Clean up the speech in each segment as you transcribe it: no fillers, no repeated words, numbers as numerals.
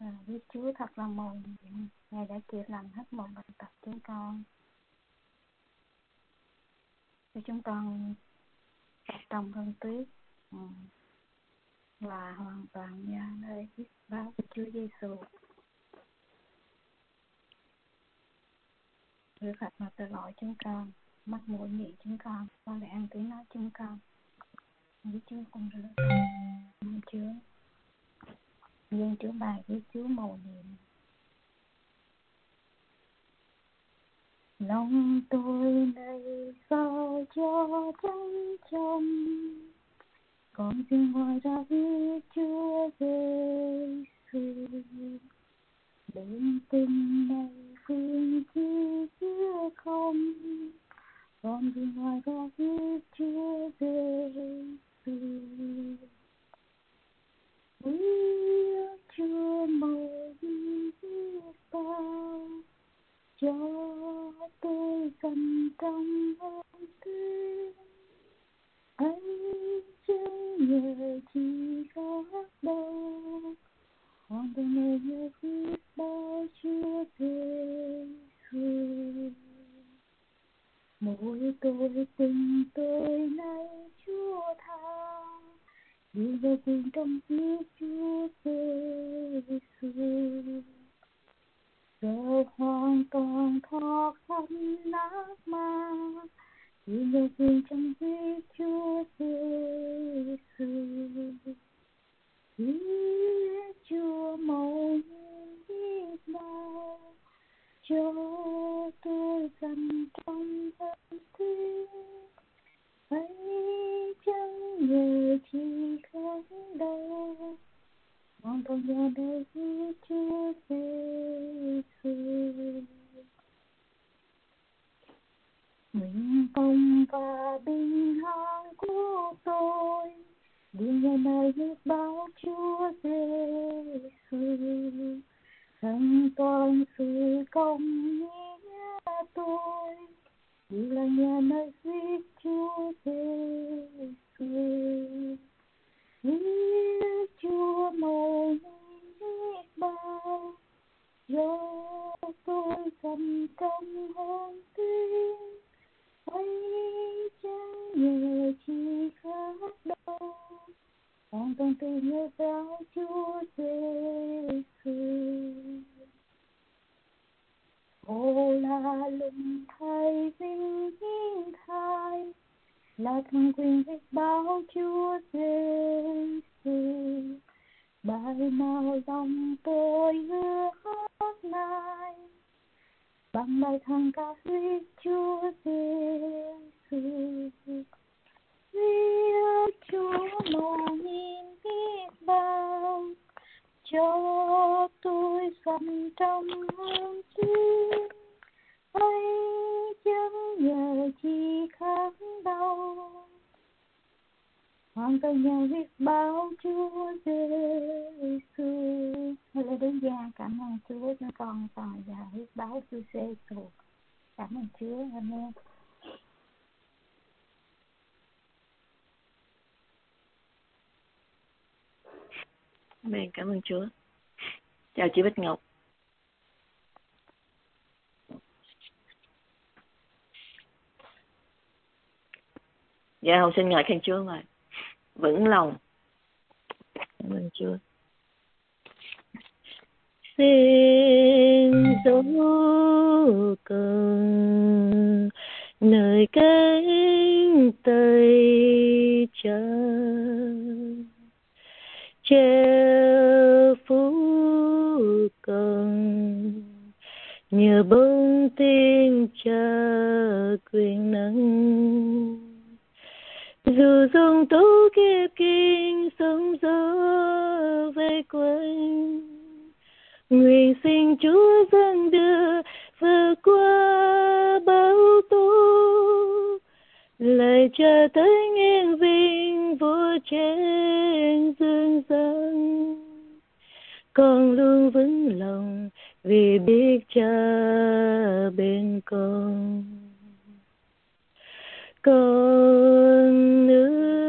Với Chúa thật là mầu nhiệm, Ngài đã chữa lành hết mọi bệnh tật chúng con, cho chúng con trong hơn tuyết và hoàn toàn nhờ nơi viết báo của Chúa Giêsu. Rửa sạch mọi tội lỗi chúng con, mắt mũi miệng chúng con, và lời ăn tiếng nói chúng con. Với Chúa con rửa sạch Chúa. Dân Chúa bài với Chúa mầu nhiệm. Lòng tôi này sao cho trắng trong, còn riêng ngoài ra với Chúa Giêsu. Đến tình này phương chi chưa không, còn riêng ngoài ra với Chúa Giêsu. Ước Chúa mầu biết bao, cho tôi dần trong ơn tuyết. Anh chẳng nhờ chi khác đâu, hoàn toàn nhờ biết bao Chúa Giêsu. Mỗi tôi tình tôi nay Chúa tha, đi về tình trong biết Chúa Giêsu. Giờ hoàn toàn thoát thân ác ma, đi về tình trong biết Chúa Giêsu. Biết Chúa mầu biết bao, cho tôi dần trong ơn tuyết. Ấy chẳng nhờ chi khác đâu, hoàn toàn nhờ nơi với Chúa Giêsu. Nguyện công và bình an của tôi đi nhờ nơi biết báo Chúa Giêsu. Thành toàn sự công nghĩa tôi đi là nhờ nơi biết Chúa Giêsu. Biết Chúa mầu biết bao, cho tôi dần trong hôn tuyết. Ấy chẳng nhờ chi khác đâu, hoàn toàn từ nhờ vào Chúa Giêsu. Ô là lừng thầy vinh hiến thai, là thần quyền biết báo Chúa Giêsu. Bài nào lòng tôi ước hát lại, bằng bài thằng ca huyết Chúa Giêsu. Biết Chúa mầu nhiệm biết bao, cho tôi dần trong hương tuyết. Ấy chẳng nhờ chi khác đâu, hoàn toàn nhờ biết báo Chúa Giêsu. Hallelujah, cảm ơn Chúa cho con còn giờ biết báo Chúa Giêsu. Cảm ơn Chúa, amen. Amen, cảm ơn Chúa. Chào chị Bích Ngọc. Dạ, Hồng xin ngợi khen Chúa mà vững lòng. Cảm ơn Chúa. Xin dấu cần nơi cánh tay chân, che phủ cần nhờ bông tin cha quyền năng. Dù dòng tố kiếp kinh sóng gió vây quanh, nguyện xin Chúa dâng đưa vượt qua bão tố, lại cho tới nghiêng vinh vua trên dương gian. Con luôn vững lòng vì biết cha bên con. Con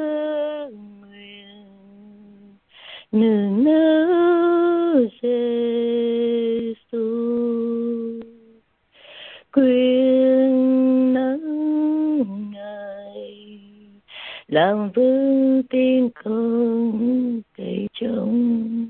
ước nguyện nương náu làm vương tiên con cây trống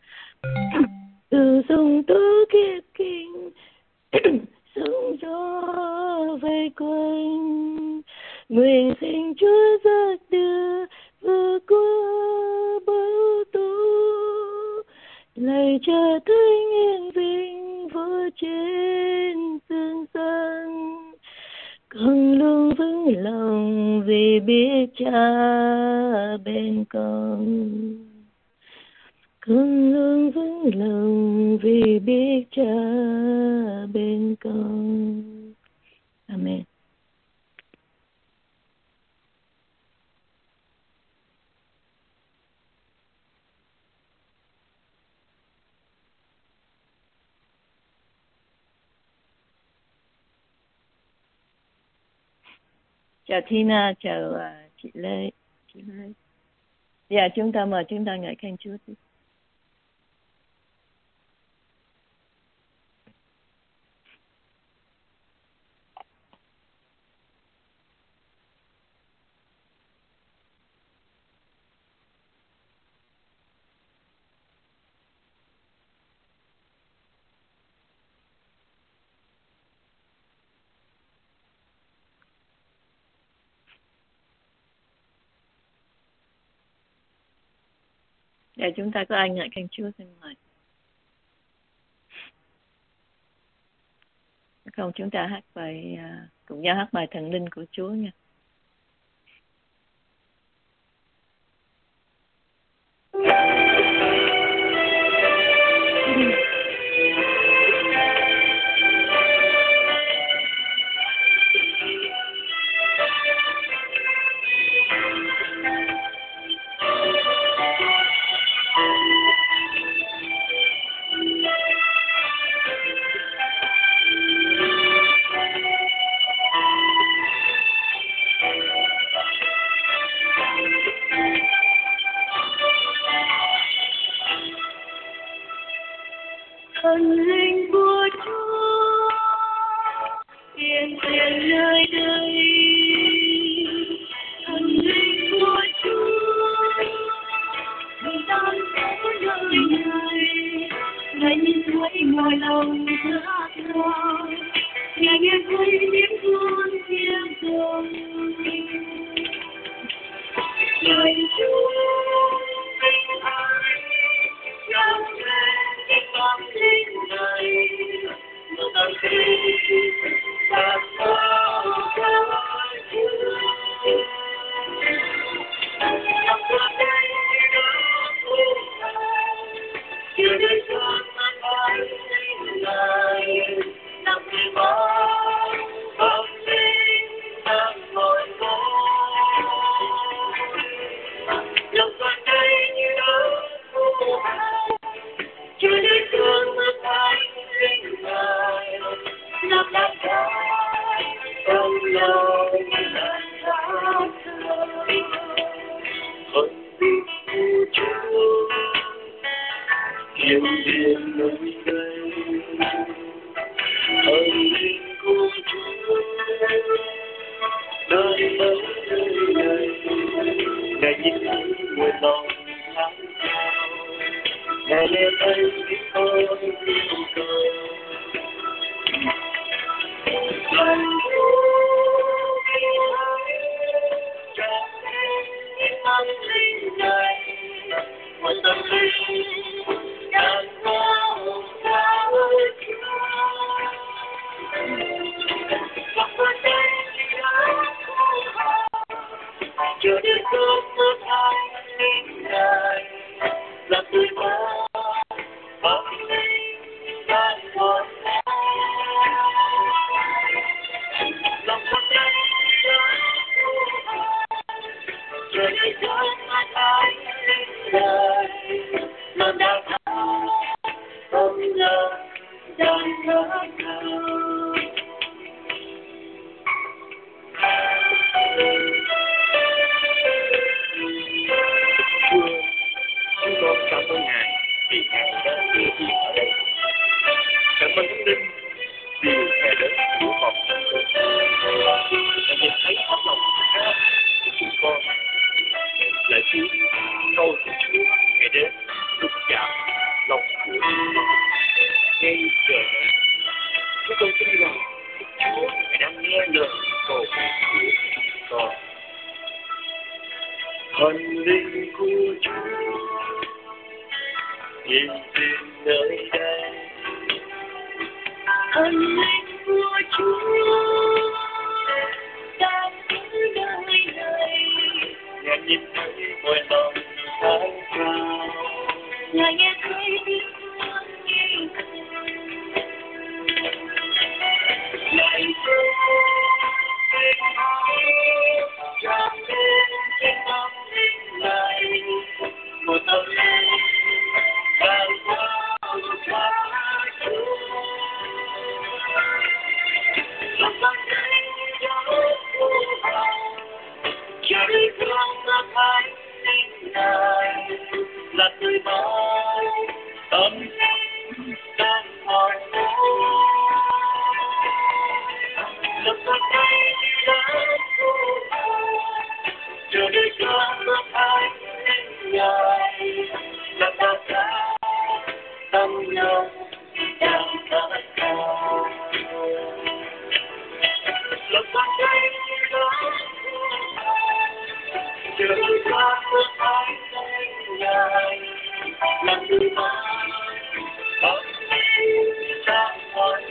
từ sông tứ kiếp kinh sông gió vây quanh nguyện xin Chúa giấc đưa vừa qua bão tố lạy Cha Thánh yên vinh vua trên dương gian con luôn vững lòng vì biết Cha bên con luôn vững lòng vì biết Cha bên con. Amen. Chào Tina, chào chị Lê. Dạ, chúng ta mời chúng ta ngợi khen Chúa. Dạ, chúng ta có ai ngợi khen Chúa xin mời. Không, chúng ta hát bài cùng nhau hát bài Thần Linh của Chúa nha. Thần linh của Chúa hiện diện nơi đây, thần linh của Chúa mình đang có nơi này, ngài nhìn thấy ngoài lòng thác loa, ngài nghe thấy tiếng con tiếng rồng, ngài Chúa bình an trong trên con linh này, một tâm tin ta có Chúa. Trong cuộc đời đó chưa đến con mắt ai linh này, nằm khi bao tâm linh đang ngồi ngó. Trong con đây như đó chưa đến con mắt ai linh này, nằm đắp đắp trong lòng đang khát khao. Thần linh của Chúa hiện diện nơi đây, thần linh của Chúa nơi này, ngài nhìn thấy nguyện lòng khát khao, ngài nghe thấy tiếng con yêu cầu. Thần Chúa bình an trong những tâm linh này, một tâm linh đang có cha Chúa. Trong cuộc đời đã khổ chưa đến cơn mưa thanh linh này, là tôi có tâm linh đang còn lòng con đây đã khổ chưa đến cơn mưa thanh linh này, lòng đã khóc không ngờ đang khát khao. Chúng con cảm ơn Ngài vì Ngài đã hiện diện ở đây. Cảm ơn Thánh Linh vì Ngài đến cứu họ chúng con. Ngài nhìn thấy tấm lòng khát của chúng con. tiếng câu của Chúa ngày đến lúc chạm lòng của ngay giờ chúng tôi tin rằng Chúa ngài đang nghe lời cầu của con. Thần linh của Chúa hiện diện nơi đây. Thần linh của Chúa đang ở nơi này. Ngài nhìn thấy mọi lòng khát khao. Ngài nghe thấy tiếng con yêu cầu. Ngài thương tràn lên trên tâm linh này. Một tâm linh bao bao xa Chúa. Lòng con thấy gió vô vọng. Trời không có thái linh này là tươi mãi tâm linh đang hỏi lòng con thấy gió vô vọng. Trời đời không có thái linh này là ta cả tâm lòng đang khát khao. Lòng con thấy gió trời qua bước thái linh ngài làm người mãi tâm linh đang hỏi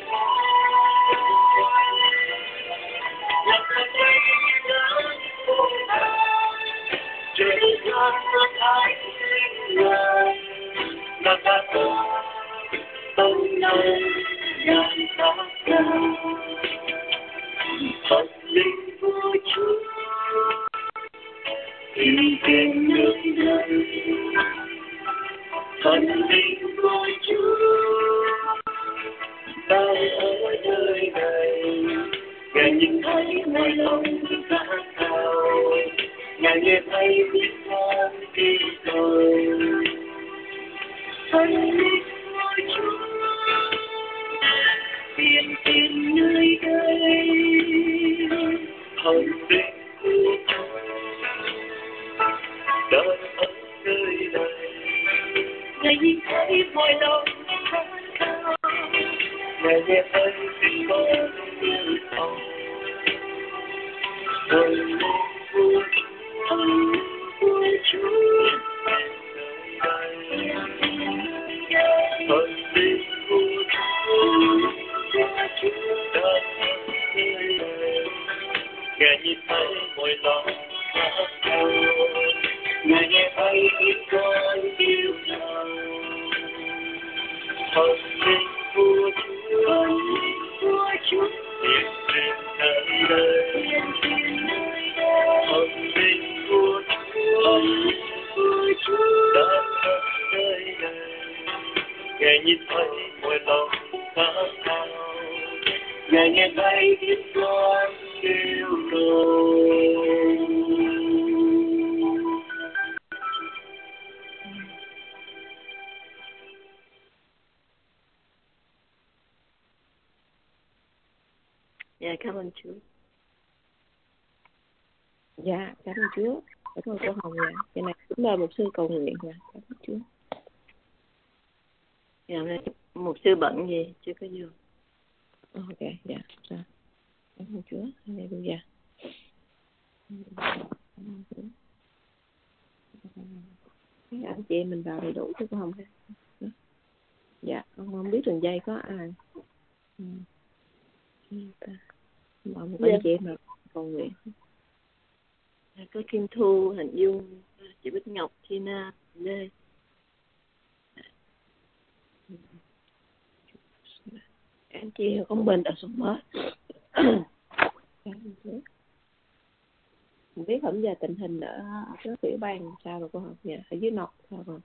lòng con thấy gió trời qua bước thái linh ngài làm ta có tâm lòng đang khát khao. Thần linh của Chúa hiện diện nơi đây. Thần linh của Chúa đang ở nơi này. Ngài nhìn thấy mọi lòng khát khao. Ngài nghe thấy tiếng con kêu cầu. Thần linh của Chúa hiện diện nơi đây. Thần linh của Chúa đang ở nơi này. Ngài nhìn thấy mọi lòng khát khao. Ngài nghe thấy tiếng con yêu cầu. Thần linh của Chúa, thần linh của Chúa thần linh của Chúa đang ở nơi này. Ngài nhìn thấy mọi lòng khát khao. Ngài nghe thấy tiếng con yêu cầu. Thần linh của Chúa, thần linh của Chúa hiện diện nơi đây. Thần linh của Chúa, thần linh của Chúa đang ở nơi này. Ngài nhìn thấy mọi lòng khát khao. Ngài nghe thấy tiếng con kêu cầu. Dạ, cảm ơn Chúa. Dạ, cảm ơn Chúa. Cảm ơn cô Hồng. Dạ, cái này cũng là một sư cầu nguyện. Dạ, cảm ơn Chúa. Dạ, một sư bận gì chưa có vô. Ok, dạ. Dạ. Cảm ơn Chúa. Hallelujah. Các anh chị em mình vào đầy đủ chứ cô Hồng. Dạ, con không biết đường dây có ai. Mọi một anh chị em mà cầu nguyện. Có Kim Thu, Hạnh Dung, chị Bích Ngọc, Tina, Lê. Anh chị không bình ở sống mới. Không biết hôm giờ tình hình ở cái tiểu bang sao rồi cô học nhà ở dưới nọ sao rồi?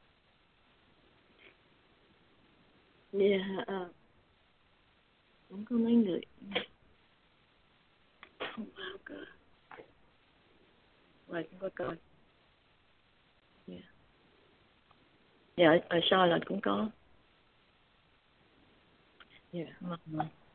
Dạ, cũng có mấy người không bao cơ. Vậy cũng có coi. Dạ, ở sau là cũng có. Dạ.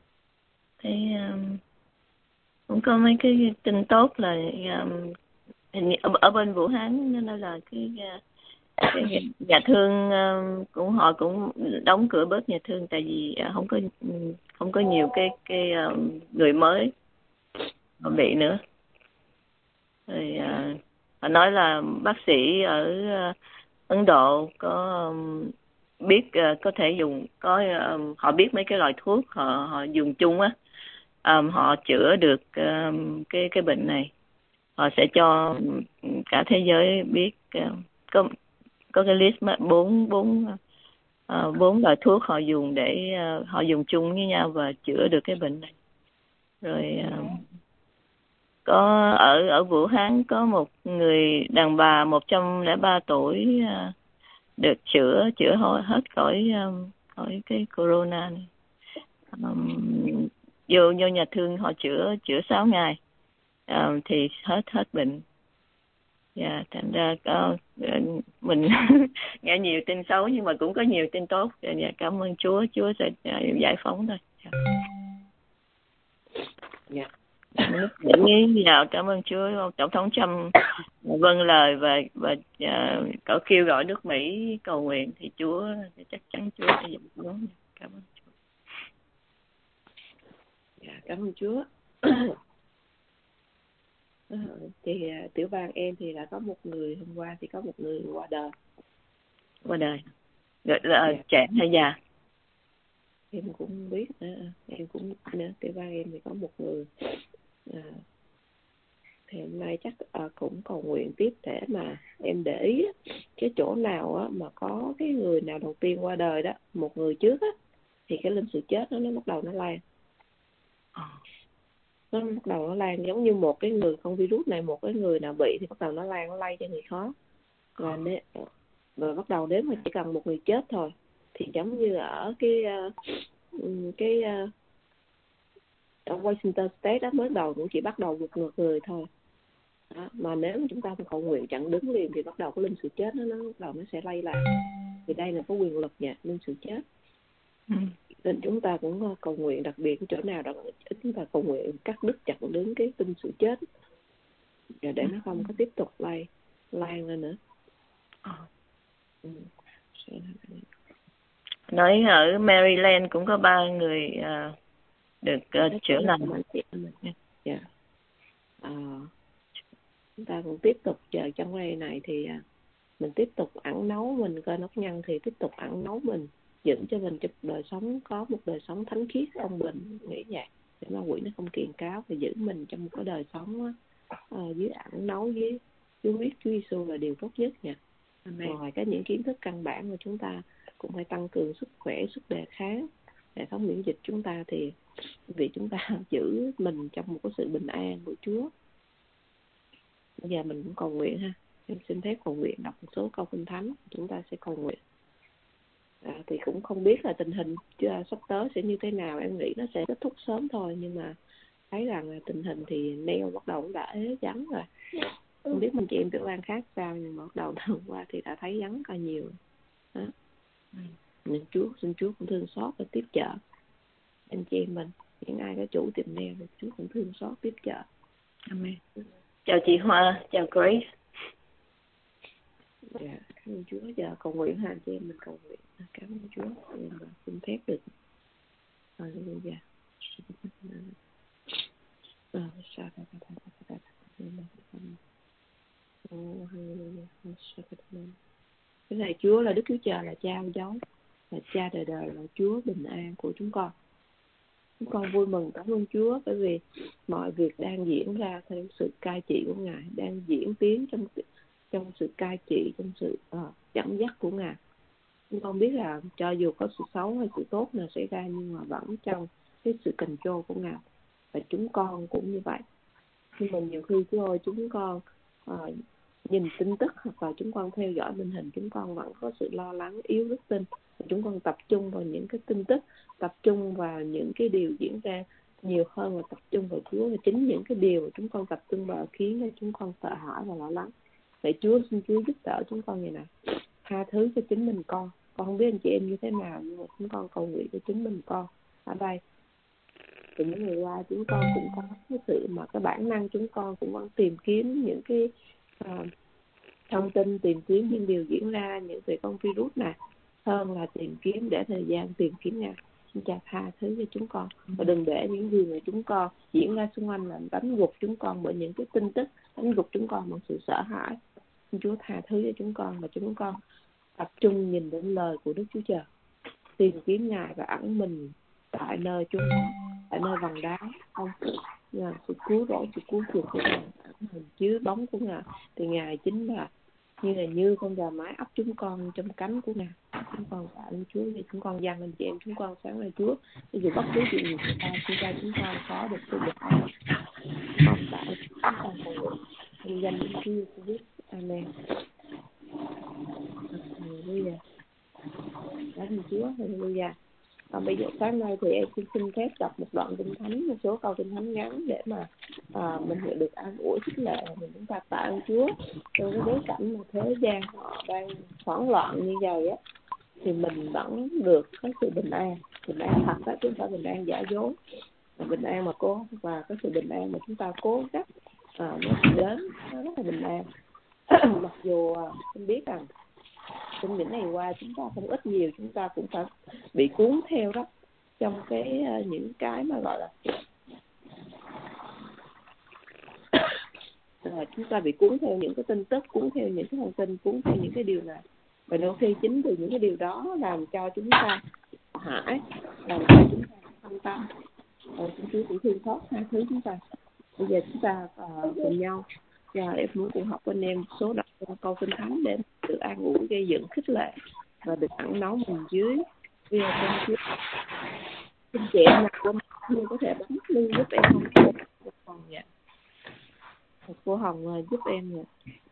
Thấy cũng có mấy cái tin tốt là hình như ở bên Vũ Hán nó nói là cái nhà thương cũng họ cũng đóng cửa bớt nhà thương, tại vì không có nhiều cái người mới bị nữa. Rồi họ nói là bác sĩ ở Ấn Độ có biết có thể dùng họ biết mấy cái loại thuốc họ dùng chung á, họ chữa được cái bệnh này. Họ sẽ cho cả thế giới biết có cái list bốn loại thuốc họ dùng để họ dùng chung với nhau và chữa được cái bệnh này. Rồi có ở Vũ Hán có một người đàn bà 103 tuổi được chữa hết khỏi cái corona này. Vô nhà thương họ chữa 6 ngày thì hết bệnh. Dạ, thành ra mình nghe nhiều tin xấu nhưng mà cũng có nhiều tin tốt. Dạ, cảm ơn Chúa sẽ giải phóng thôi. Dạ. Những nghĩ nào cảm ơn Chúa. Tổng thống Trump vâng lời và cậu kêu gọi nước Mỹ cầu nguyện thì Chúa chắc chắn Chúa sẽ giải phóng. Cảm ơn Chúa. Dạ, cảm ơn Chúa. Thì tiểu bang em thì là có một người, hôm qua thì có một người qua đời. Gọi là trẻ hay già? Em cũng biết nữa. Em cũng nữa. Tiểu bang em thì có một người thì hôm nay chắc cũng cầu nguyện tiếp để mà em để ý cái chỗ nào á, mà có cái người nào đầu tiên qua đời đó, một người trước á, thì cái linh sự chết nó bắt đầu nó lan. Nó bắt đầu nó lan giống như một cái người con virus này, một cái người nào bị thì bắt đầu nó lan, nó lây cho người khó. Và bắt đầu nếu mà chỉ cần một người chết thôi thì giống như ở ở Washington State đó, mới đầu cũng chỉ bắt đầu một người thôi đó. Mà nếu mà chúng ta không cầu nguyện chặn đứng liền thì bắt đầu cái linh sự chết nó bắt đầu nó sẽ lây lan. Thì đây là có quyền lực nha, linh sự chết. Nên chúng ta cũng cầu nguyện, đặc biệt cái chỗ nào đó chúng ta cầu nguyện cắt đứt chặn đứng cái linh sự chết để nó không có tiếp tục lan lên nữa. Nói ở Maryland cũng có 3 người được chữa lành. Dạ. Chúng ta cũng tiếp tục chờ trong ngày này thì mình tiếp tục ăn nấu, mình coi nóc nhân thì tiếp tục ăn nấu mình giữ cho mình cho đời sống có một đời sống thánh khiết công bình, nghĩ vậy để ma quỷ nó không kiềm cáo, và giữ mình trong một cái đời sống dưới ăn nấu với Chúa biết Chúa Giêsu là điều tốt nhất nha. Ngoài những kiến thức căn bản mà chúng ta cũng phải tăng cường sức khỏe, sức đề kháng, hệ thống miễn dịch chúng ta, thì vì chúng ta giữ mình trong một cái sự bình an của Chúa. Bây giờ mình cũng cầu nguyện ha. Em xin phép cầu nguyện đọc một số câu kinh thánh, chúng ta sẽ cầu nguyện. Thì cũng không biết là tình hình sắp tới sẽ như thế nào, em nghĩ nó sẽ kết thúc sớm thôi, nhưng mà thấy rằng là tình hình thì neo bắt đầu cũng đã ế vắng rồi. Không biết mình chị em tiểu bang khác sao, nhưng mà bắt đầu hôm qua thì đã thấy vắng cả nhiều đó. Nên xin Chúa cũng thương xót và tiếp trợ anh chị em mình, những ai có chủ tiệm neo thì Chúa cũng thương xót tiếp trợ. Amen. Chào chị Hoa, chào Grace. Dạ, cảm ơn Chúa. Giờ cầu nguyện ha, chị em mình cầu nguyện. Cảm ơn Chúa, em xin phép được. Hallelujah. Cái này Chúa là Đức Chúa Trời, là Cha dấu, là Cha đời đời, là Chúa bình an của chúng con. Chúng con vui mừng cảm ơn Chúa, bởi vì mọi việc đang diễn ra theo sự cai trị của Ngài, đang diễn tiến trong sự cai trị, trong sự dẫn dắt của Ngài. Chúng con biết là cho dù có sự xấu hay sự tốt nào xảy ra, nhưng mà vẫn trong cái sự control của Ngài. Và chúng con cũng như vậy. Nhưng mà nhiều khi Chúa ơi, chúng con nhìn tin tức hoặc là chúng con theo dõi tình hình, chúng con vẫn có sự lo lắng, yếu đức tin. Chúng con tập trung vào những cái tin tức, tập trung vào những cái điều diễn ra nhiều hơn là tập trung vào Chúa. Và chính những cái điều mà chúng con tập trung vào khiến cho chúng con sợ hãi và lo lắng. Vậy Chúa, xin Chúa giúp đỡ chúng con ngày này, tha thứ cho chính mình con không biết anh chị em như thế nào, nhưng mà chúng con cầu nguyện cho chính mình con ở đây. Từ những ngày qua chúng con cũng có cái sự mà cái bản năng chúng con cũng vẫn tìm kiếm những cái thông tin, tìm kiếm những điều diễn ra những về con virus này, hơn là tìm kiếm để thời gian tìm kiếm Ngài. Xin Cha tha thứ cho chúng con, và đừng để những gì mà chúng con diễn ra xung quanh làm đánh gục chúng con bởi những cái tin tức, đánh gục chúng con bằng sự sợ hãi. Xin Chúa tha thứ cho chúng con, và chúng con tập trung nhìn đến lời của Đức Chúa Trời, tìm kiếm Ngài và ẩn mình tại nơi chốn đó, tại nơi vầng đá không Ngài, sự cứu rỗi, sự cứu chuộc của Ngài, ẩn mình dưới bóng của Ngài, thì Ngài chính là như con gà mái ấp chúng con trong cánh của Ngài. Chúng con tạ ơn Chúa vì chúng con dâng anh chị em chúng con sáng nay Chúa, dù bất cứ chuyện gì chúng ta chúng con có được sự bình an. Con tạ ơn chúng con trong danh Chúa Giêsu. Amen. Hallelujah. Cảm ơn Chúa. Hallelujah. Còn bây giờ sáng nay thì em xin phép đọc một đoạn kinh thánh, một số câu kinh thánh ngắn để mà mình hiểu được an ủi khích lệ mình. Chúng ta tạ ơn Chúa trong cái bối cảnh mà thế gian họ đang hoảng loạn như vậy á, thì mình vẫn được cái sự bình an thật đó, chứ không phải bình an giả dối, bình an mà và cái sự bình an mà chúng ta cố gắng nó đến nó rất là bình an. Mặc dù mình biết rằng trong những ngày qua chúng ta không ít nhiều chúng ta cũng phải bị cuốn theo đó trong cái những cái mà gọi là chúng ta bị cuốn theo những cái tin tức, cuốn theo những cái thông tin, cuốn theo những cái điều này, và đôi khi chính từ những cái điều đó làm cho chúng ta hãi, làm cho chúng ta phân tâm. Chúng Chúa cũng thương xót tha thứ chúng ta. Bây giờ chúng ta cùng nhau và em muốn cùng học với anh em số đọc câu kinh thánh để được an ủi, gây dựng, khích lệ và được ẩn náu mình dưới vì trong Chúa. Xin chị em nào cô có thể bấm lưng giúp em không? Cô Hồng dạ. Cô Hồng giúp em nha.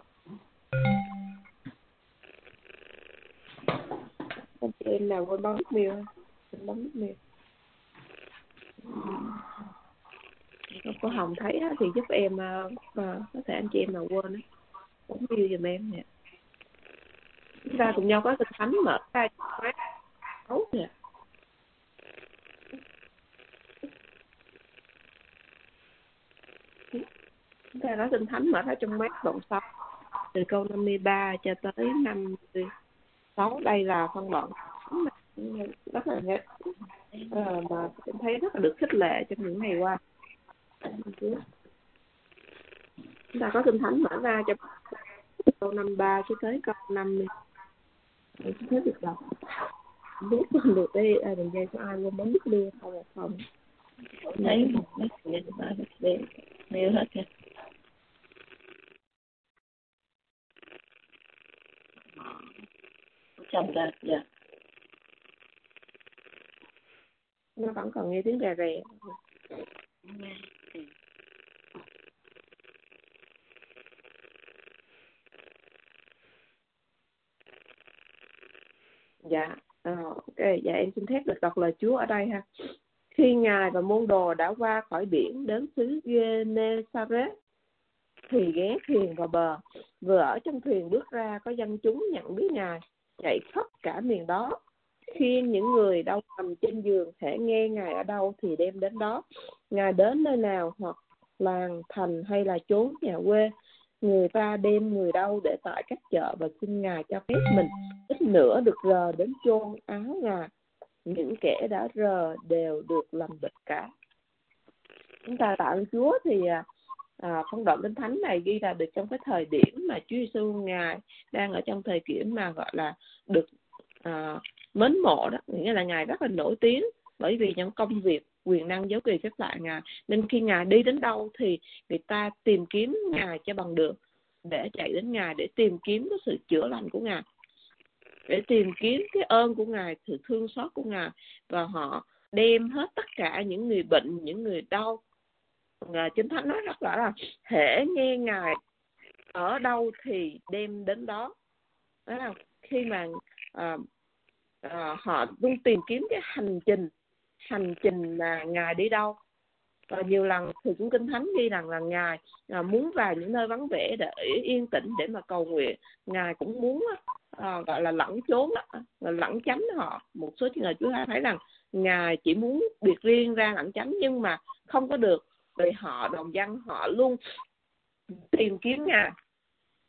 Anh chị em nào quên bấm nút miêu không? Bấm nút miêu. Cô Hồng thấy thì giúp em, có thể anh chị em nào quên bấm miêu giùm em nè. Chúng ta cùng nhau có kinh thánh mở ra tốt nè. Chúng ta có kinh thánh mở ra trong mát đoạn 6 từ câu 53 cho tới 56. Đây là phân đoạn rất là ngắn mà em thấy rất là được khích lệ trong những ngày qua. Chúng ta có kinh thánh mở ra cho câu 53 cho tới câu 50. Để chúng ta được đọc. Biết được đây đường dây của ai luôn bấm nút đưa không? Thấy nêu hết kìa. Chồng ra, dạ. Nó vẫn còn nghe tiếng rè rè. Dạ, ok, dạ em xin phép được đọc lời Chúa ở đây ha. Khi Ngài và môn đồ đã qua khỏi biển đến xứ Gennesaret thì ghé thuyền vào bờ. Vừa ở trong thuyền bước ra, có dân chúng nhận biết Ngài, chạy khắp cả miền đó. Khi những người đau nằm trên giường thể nghe Ngài ở đâu thì đem đến đó. Ngài đến nơi nào, hoặc làng, thành hay là chốn nhà quê, người ta đem người đau để tại các chợ và xin Ngài cho phép mình ít nữa được rờ đến chôn áo Ngài. Những kẻ đã rờ đều được lành bệnh cả. Chúng ta tạ ơn Chúa thì phân đoạn kinh thánh này ghi là được trong cái thời điểm mà Chúa Giêsu Ngài đang ở trong thời điểm mà gọi là được mến mộ đó, nghĩa là Ngài rất là nổi tiếng bởi vì những công việc quyền năng dấu kỳ phép lạ Ngài, nên khi Ngài đi đến đâu thì người ta tìm kiếm Ngài cho bằng được, để chạy đến Ngài để tìm kiếm cái sự chữa lành của Ngài, để tìm kiếm cái ơn của Ngài, sự thương xót của Ngài, và họ đem hết tất cả những người bệnh, những người đau. Chính Thánh nói rất là hễ nghe Ngài ở đâu thì đem đến đó. Đấy không? Khi mà họ luôn tìm kiếm cái hành trình là Ngài đi đâu. Và nhiều lần thì cũng Kinh Thánh ghi rằng là Ngài muốn vào những nơi vắng vẻ để yên tĩnh để mà cầu nguyện. Ngài cũng muốn gọi là lẩn trốn, lẩn tránh họ. Một số trường hợp Chúa thấy rằng Ngài chỉ muốn biệt riêng ra lẩn tránh, nhưng mà không có được, vì họ đồng dân họ luôn tìm kiếm Ngài.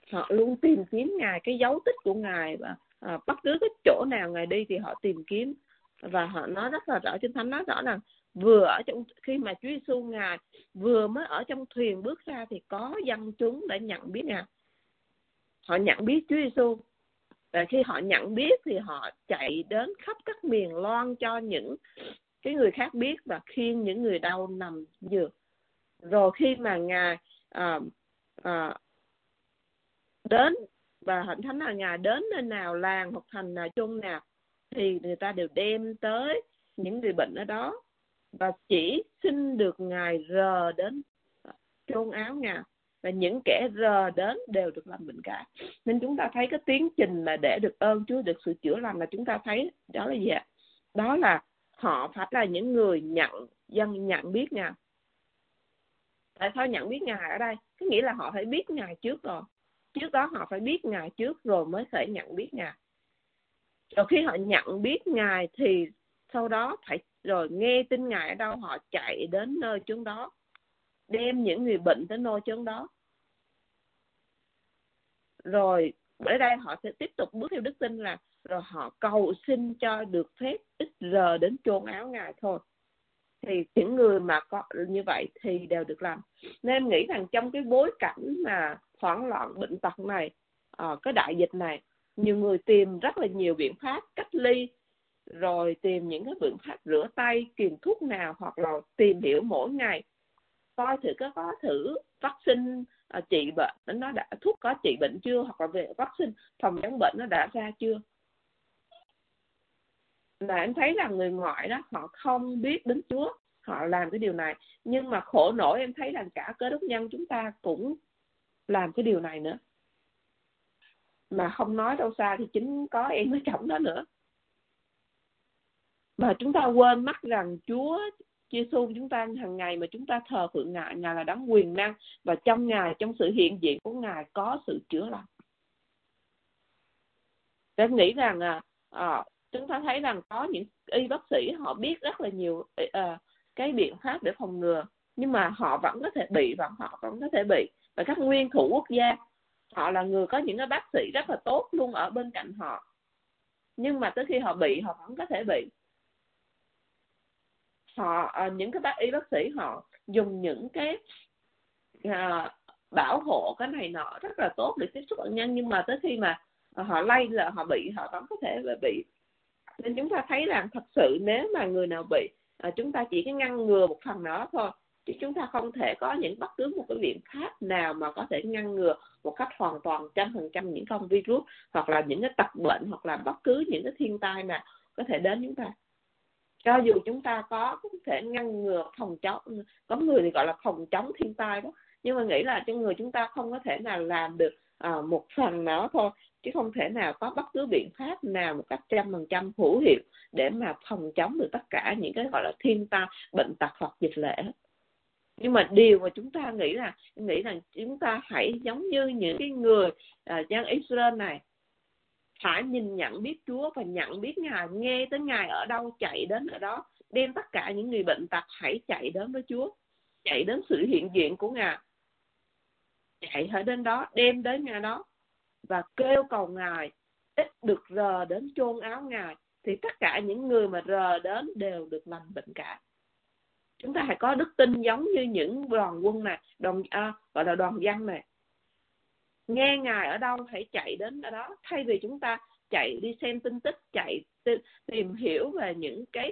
họ luôn tìm kiếm Ngài, cái dấu tích của Ngài, và bất cứ cái chỗ nào Ngài đi thì họ tìm kiếm. Và họ nói rất là rõ, Kinh Thánh nói rõ rằng vừa ở trong, khi mà Chúa Giêsu Ngài vừa mới ở trong thuyền bước ra thì có dân chúng để nhận biết Ngài. Họ nhận biết Chúa Giêsu. Và khi họ nhận biết thì họ chạy đến khắp các miền loan cho những cái người khác biết và khiêng những người đau nằm giường. Rồi khi mà Ngài đến, và Hạnh Thánh là Ngài đến nơi nào, làng hoặc thành nào, chôn nào, thì người ta đều đem tới những người bệnh ở đó và chỉ xin được Ngài rờ đến chôn áo Ngài, và những kẻ rờ đến đều được lành bệnh cả. Nên chúng ta thấy cái tiến trình mà để được ơn Chúa, được sự chữa lành, là chúng ta thấy đó là gì ạ? Đó là họ phải là những người nhận biết Ngài. Tại sao nhận biết Ngài ở đây? Cái nghĩa là họ phải biết Ngài trước rồi. Trước đó họ phải biết Ngài trước rồi mới thể nhận biết Ngài. Rồi khi họ nhận biết Ngài thì sau đó phải rồi nghe tin Ngài ở đâu, họ chạy đến nơi chốn đó, đem những người bệnh tới nơi chốn đó. Rồi ở đây họ sẽ tiếp tục bước theo đức tin, là rồi họ cầu xin cho được phép ít giờ đến chôn áo Ngài thôi. Thì những người mà có như vậy thì đều được làm. Nên em nghĩ rằng trong cái bối cảnh mà hoảng loạn bệnh tật này, cái đại dịch này, nhiều người tìm rất là nhiều biện pháp cách ly, rồi tìm những cái biện pháp rửa tay, kiềm thuốc nào, hoặc là tìm hiểu mỗi ngày coi thử có thử vaccine trị bệnh nó đã, thuốc có trị bệnh chưa, hoặc là về vaccine phòng chống bệnh nó đã ra chưa. Là em thấy rằng người ngoại đó họ không biết đến Chúa, họ làm cái điều này. Nhưng mà khổ nổi em thấy rằng cả Cơ Đốc nhân chúng ta cũng làm cái điều này nữa. Mà không nói đâu xa thì chính có em ở trong đó nữa. Mà chúng ta quên mất rằng Chúa Giêsu chúng ta hàng ngày mà chúng ta thờ phượng Ngài, Ngài là đấng quyền năng, và trong Ngài, trong sự hiện diện của Ngài có sự chữa lành. Em nghĩ rằng chúng ta thấy rằng có những y bác sĩ họ biết rất là nhiều cái biện pháp để phòng ngừa, nhưng mà họ vẫn có thể bị, và các nguyên thủ quốc gia họ là người có những cái bác sĩ rất là tốt luôn ở bên cạnh họ, nhưng mà tới khi họ bị, họ vẫn có thể bị. Những cái y bác sĩ họ dùng những cái bảo hộ cái này nọ rất là tốt để tiếp xúc bệnh nhân, nhưng mà tới khi mà họ lây là họ bị, họ vẫn có thể bị. Nên chúng ta thấy rằng thật sự nếu mà người nào bị, chúng ta chỉ cái ngăn ngừa một phần đó thôi, chứ chúng ta không thể có những bất cứ một cái biện pháp nào mà có thể ngăn ngừa một cách hoàn toàn 100% những con virus, hoặc là những cái tật bệnh, hoặc là bất cứ những cái thiên tai nào có thể đến chúng ta. Cho dù chúng ta có thể ngăn ngừa, phòng chống, có người thì gọi là phòng chống thiên tai đó, nhưng mà nghĩ là trong người chúng ta không có thể nào làm được một phần nào thôi, chứ không thể nào có bất cứ biện pháp nào một cách 100% hữu hiệu để mà phòng chống được tất cả những cái gọi là thiên tai, bệnh tật hoặc dịch lệ. Nhưng mà điều mà chúng ta nghĩ rằng chúng ta hãy giống như những cái người dân Israel này, phải nhìn nhận biết Chúa và nhận biết Ngài, nghe tới Ngài ở đâu chạy đến ở đó, đem tất cả những người bệnh tật hãy chạy đến với Chúa, chạy đến sự hiện diện của Ngài, chạy ở đến đó, đem đến Ngài đó và kêu cầu Ngài ít được rờ đến chôn áo Ngài, thì tất cả những người mà rờ đến đều được lành bệnh cả. Chúng ta hãy có đức tin giống như những đoàn quân này, gọi là đoàn dân này. Nghe Ngài ở đâu hãy chạy đến ở đó, thay vì chúng ta chạy đi xem tin tức, chạy tìm hiểu về những cái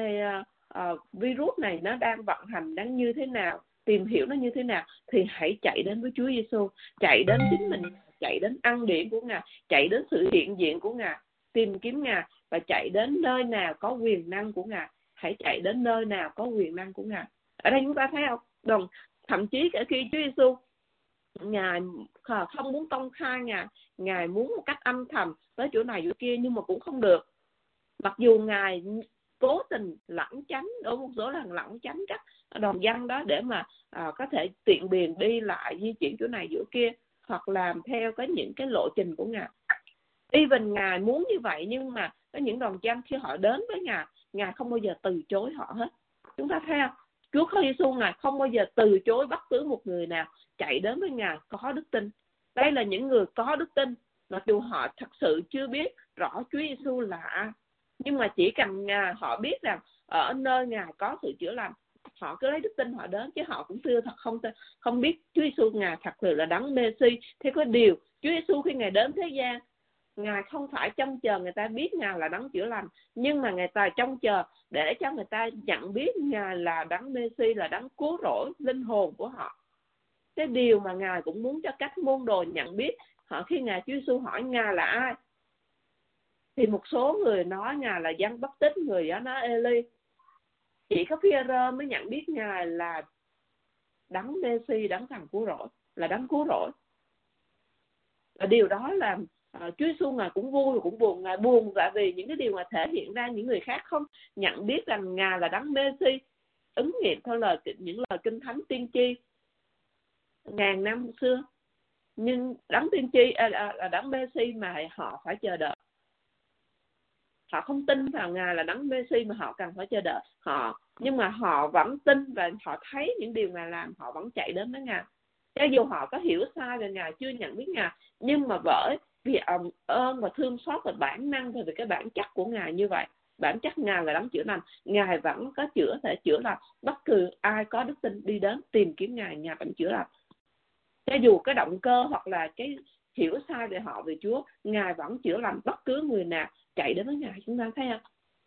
virus này nó đang vận hành, đang như thế nào, tìm hiểu nó như thế nào, thì hãy chạy đến với Chúa Giêsu, chạy đến chính mình, chạy đến ân điển của Ngài, chạy đến sự hiện diện của Ngài, tìm kiếm Ngài, và chạy đến nơi nào có quyền năng của Ngài. Hãy chạy đến nơi nào có quyền năng của Ngài. Ở đây chúng ta thấy không? Thậm chí cả khi Chúa Giêsu Ngài không muốn công khai, Ngài muốn một cách âm thầm tới chỗ này chỗ kia, nhưng mà cũng không được. Mặc dù Ngài cố tình lẩn tránh, ở một số lần lẩn tránh các đoàn dân đó để mà có thể tiện biền đi lại, di chuyển chỗ này chỗ kia, hoặc làm theo những cái lộ trình của Ngài. Even Ngài muốn như vậy, nhưng mà có những đoàn dân khi họ đến với Ngài không bao giờ từ chối họ hết. Chúng ta thấy không? Chúa Giêsu Ngài không bao giờ từ chối bất cứ một người nào chạy đến với Ngài có đức tin. Đây là những người có đức tin, mặc dù họ thật sự chưa biết rõ Chúa Giêsu là ai, nhưng mà chỉ cần họ biết rằng ở nơi Ngài có sự chữa lành, họ cứ lấy đức tin họ đến, chứ họ cũng chưa không biết Chúa Giêsu Ngài thật sự là đấng Mê-si. Thế có điều Chúa Giêsu khi Ngài đến thế gian, Ngài không phải trông chờ người ta biết Ngài là đấng chữa lành, nhưng mà Ngài ta trông chờ để cho người ta nhận biết Ngài là đấng Mê-si, là đấng cứu rỗi linh hồn của họ. Cái điều mà Ngài cũng muốn cho các môn đồ nhận biết. Họ khi Ngài Chúa Giêsu hỏi Ngài là ai, thì một số người nói Ngài là Giăng Báp-tít, người đó nói Eli. Chỉ có Phi-e-rơ mới nhận biết Ngài là đấng Mê-si, đấng thần cứu rỗi, là đấng cứu rỗi. Và điều đó làm Chúa Giêsu Ngài cũng vui và cũng buồn. Ngài buồn tại vì những cái điều mà thể hiện ra những người khác không nhận biết rằng Ngài là đấng Mê-si, ứng nghiệm theo những lời Kinh Thánh tiên tri ngàn năm xưa. Nhưng đấng tiên tri là đấng Mê-si mà họ phải chờ đợi. Họ không tin vào Ngài là đấng Mê-si mà họ cần phải chờ đợi. Nhưng mà họ vẫn tin và họ thấy những điều Ngài làm, họ vẫn chạy đến với Ngài. Cho dù họ có hiểu sai về Ngài, chưa nhận biết Ngài, nhưng mà bởi vì ơn và thương xót và bản năng về cái bản chất của Ngài như vậy, bản chất Ngài là đấng chữa lành, Ngài vẫn có thể chữa lành. Bất cứ ai có đức tin đi đến tìm kiếm Ngài, Ngài vẫn chữa lành. Cho dù cái động cơ hoặc là cái hiểu sai về họ về Chúa, Ngài vẫn chữa lành bất cứ người nào chạy đến với Ngài. Chúng ta thấy không?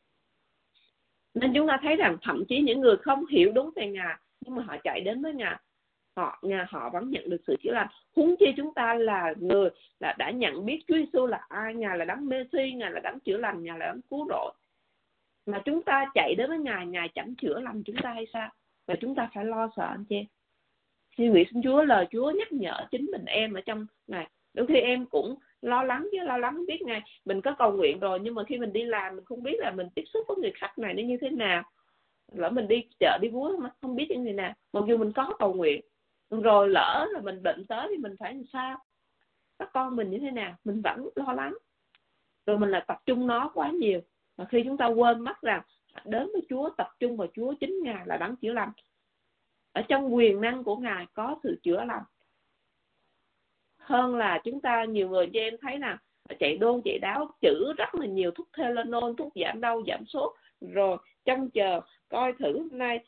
Nên chúng ta thấy rằng thậm chí những người không hiểu đúng về Ngài, nhưng mà họ chạy đến với Ngài, họ vẫn nhận được sự chữa lành. Huống chi chúng ta là người đã nhận biết Chúa Giêsu là ai, Ngài là đấng Mê-si, Ngài là đấng chữa lành, Ngài là đấng cứu rỗi. Mà chúng ta chạy đến với Ngài, Ngài chẳng chữa lành chúng ta hay sao? Và chúng ta phải lo sợ anh chị em. Xin nguyện xin Chúa, lời Chúa nhắc nhở chính mình em ở trong này. Đôi khi em cũng lo lắng không biết Ngài. Mình có cầu nguyện rồi, nhưng mà khi mình đi làm mình không biết là mình tiếp xúc với người khách này nó như thế nào. Lỡ mình đi chợ đi búa không biết những người nào. Mặc dù mình có cầu nguyện, rồi lỡ là mình bệnh tới thì mình phải làm sao? Các con mình như thế nào? Mình vẫn lo lắng. Rồi mình là tập trung nó quá nhiều. Và khi chúng ta quên mất rằng đến với Chúa, tập trung vào Chúa, chính Ngài là đấng chữa lành. Ở trong quyền năng của Ngài có sự chữa lành. Hơn là chúng ta, nhiều người cho em thấy là chạy đôn chạy đáo, chữ rất là nhiều thuốc Tylenol, thuốc giảm đau giảm sốt, rồi trông chờ coi thử hôm nay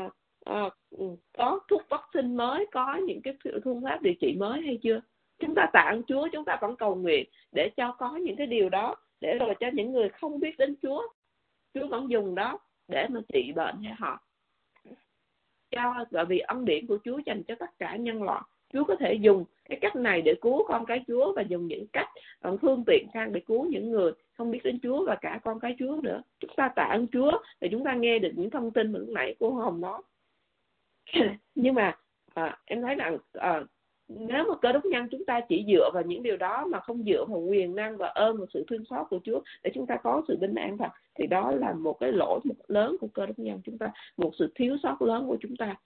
có thuốc vaccine mới, có những cái phương pháp điều trị mới hay chưa. Chúng ta tạ ơn Chúa, chúng ta vẫn cầu nguyện để cho có những cái điều đó, để rồi cho những người không biết đến Chúa, Chúa vẫn dùng đó để mà trị bệnh cho họ. Bởi vì ân điển của Chúa dành cho tất cả nhân loại. Chúa có thể dùng cái cách này để cứu con cái Chúa, và dùng những cách phương tiện khác để cứu những người không biết đến Chúa và cả con cái Chúa nữa. Chúng ta tạ ơn Chúa để chúng ta nghe được những thông tin mà lúc nãy cô Hồng nói. Nhưng mà em thấy rằng nếu mà Cơ Đốc nhân chúng ta chỉ dựa vào những điều đó mà không dựa vào quyền năng và ơn và sự thương xót của Chúa để chúng ta có sự bình an thật, thì đó là một cái lỗi lớn của Cơ Đốc nhân chúng ta, một sự thiếu sót lớn của chúng ta.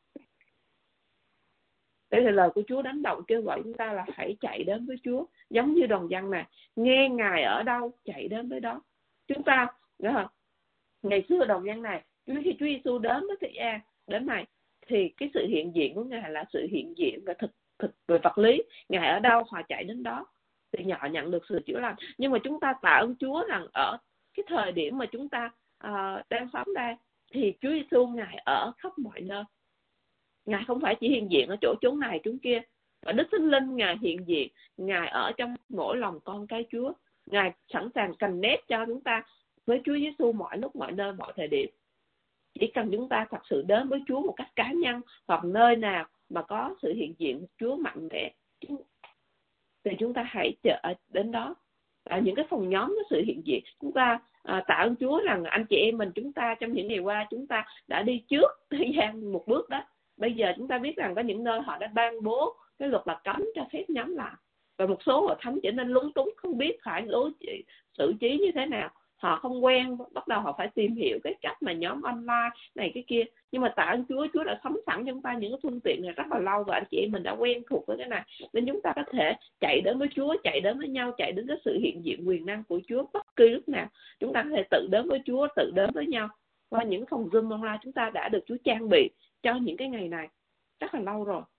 Đây là lời của Chúa đánh động kêu gọi chúng ta là hãy chạy đến với Chúa, giống như đoàn dân này, nghe Ngài ở đâu chạy đến với đó. Chúng ta ngày xưa đoàn dân này, khi Chúa Giêsu đến với thế gian đến này, thì cái sự hiện diện của Ngài là sự hiện diện và thực về vật lý. Ngài ở đâu họ chạy đến đó thì họ nhận được sự chữa lành. Nhưng mà chúng ta tạ ơn Chúa rằng ở cái thời điểm mà chúng ta đang sống đây, thì Chúa Giêsu Ngài ở khắp mọi nơi. Ngài không phải chỉ hiện diện ở chỗ chốn này chốn kia, và Đức Thánh Linh Ngài hiện diện, Ngài ở trong mỗi lòng con cái Chúa. Ngài sẵn sàng connect cho chúng ta với Chúa Giêsu mọi lúc mọi nơi mọi thời điểm. Chỉ cần chúng ta thật sự đến với Chúa một cách cá nhân, hoặc nơi nào mà có sự hiện diện của Chúa mạnh mẽ, thì chúng ta hãy đến đó. Ở những cái phòng nhóm có sự hiện diện, chúng ta tạ ơn Chúa rằng anh chị em mình, chúng ta trong những ngày qua chúng ta đã đi trước thế gian một bước đó. Bây giờ chúng ta biết rằng có những nơi họ đã ban bố cái luật là cấm cho phép nhóm lại, và một số hội thánh trở nên lúng túng, không biết phải xử trí như thế nào. Họ không quen, bắt đầu họ phải tìm hiểu cái cách mà nhóm online này cái kia. Nhưng mà tạ ơn Chúa, Chúa đã sắm sẵn cho chúng ta những cái phương tiện này rất là lâu, và anh chị em mình đã quen thuộc với cái này, nên chúng ta có thể chạy đến với Chúa, chạy đến với nhau, chạy đến cái sự hiện diện quyền năng của Chúa bất kỳ lúc nào. Chúng ta có thể tự đến với Chúa, tự đến với nhau qua những phòng Zoom online chúng ta đã được Chúa trang bị cho những cái ngày này rất là lâu rồi.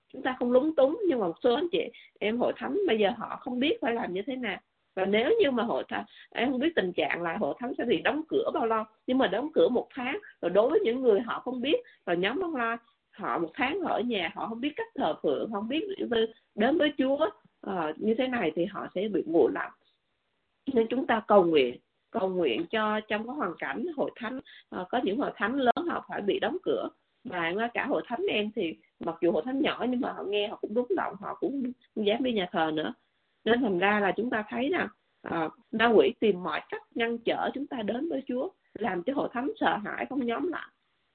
Chúng ta không lúng túng, nhưng mà một số anh chị em hội thánh bây giờ họ không biết phải làm như thế nào. Và nếu như mà hội thánh, em không biết tình trạng là hội thánh sẽ bị đóng cửa bao lâu, nhưng mà đóng cửa 1 tháng, rồi đối với những người họ không biết, rồi nhóm online họ 1 tháng ở nhà, họ không biết cách thờ phượng, không biết đến với Chúa như thế này, thì họ sẽ bị ngộ lầm. Nên chúng ta cầu nguyện cho trong cái hoàn cảnh hội thánh, có những hội thánh lớn họ phải bị đóng cửa, và ngay cả hội thánh em thì mặc dù hội thánh nhỏ nhưng mà họ nghe họ cũng rung động, họ cũng không dám đi nhà thờ nữa. Nên thành ra là chúng ta thấy nè, ma quỷ tìm mọi cách ngăn trở chúng ta đến với Chúa, làm cho hội thánh sợ hãi không nhóm lại,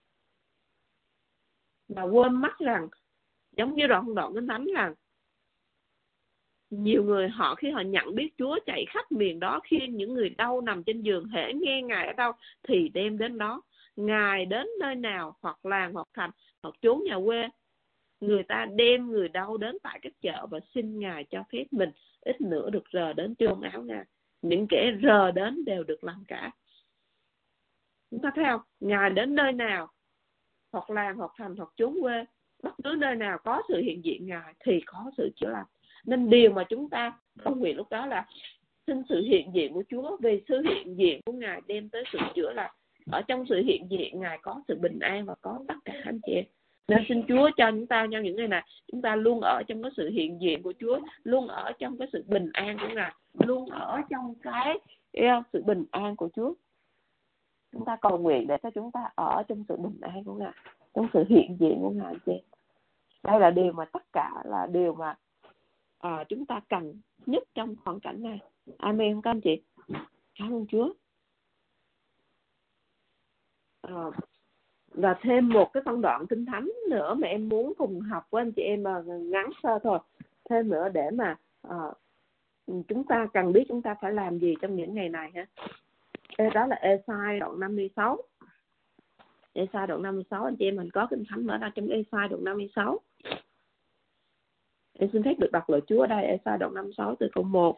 và quên mất rằng giống như đoạn Kinh Thánh rằng nhiều người họ khi họ nhận biết Chúa chạy khắp miền đó, khiêng những người đau nằm trên giường, hễ nghe Ngài ở đâu thì đem đến đó. Ngài đến nơi nào, hoặc làng hoặc thành hoặc chốn nhà quê, người ta đem người đau đến tại các chợ và xin Ngài cho phép mình ít nữa được rờ đến chôn áo Ngài. Những kẻ rờ đến đều được làm cả. Chúng ta thấy không? Ngài đến nơi nào, hoặc làng hoặc thành hoặc chốn quê, bất cứ nơi nào có sự hiện diện Ngài thì có sự chữa lành. Nên điều mà chúng ta cầu nguyện lúc đó là xin sự hiện diện của Chúa, vì sự hiện diện của Ngài đem tới sự chữa lành. Ở trong sự hiện diện Ngài có sự bình an và có tất cả anh chị em. Nên xin Chúa cho chúng ta trong những ngày này, chúng ta luôn ở trong cái sự hiện diện của Chúa, luôn ở trong cái sự bình an của Ngài, luôn ở trong cái sự bình an của Chúa. Chúng ta cầu nguyện để cho chúng ta ở trong sự bình an của Ngài, trong sự hiện diện của Ngài chị. Đây là điều mà tất cả là điều mà chúng ta cần nhất trong hoàn cảnh này. Amen các anh chị. Cảm ơn Chúa. Và thêm một cái phân đoạn Kinh Thánh nữa mà em muốn cùng học với anh chị em, ngắn sơ thôi. Thêm nữa để mà chúng ta cần biết chúng ta phải làm gì trong những ngày này ha. Đó là Ê-sai đoạn 56. Ê-sai đoạn 56, anh chị em mình có Kinh Thánh mở ra trong Ê-sai đoạn 56. Em xin phép được đọc lời Chúa ở đây, Ê-sai đoạn 56 từ câu 1.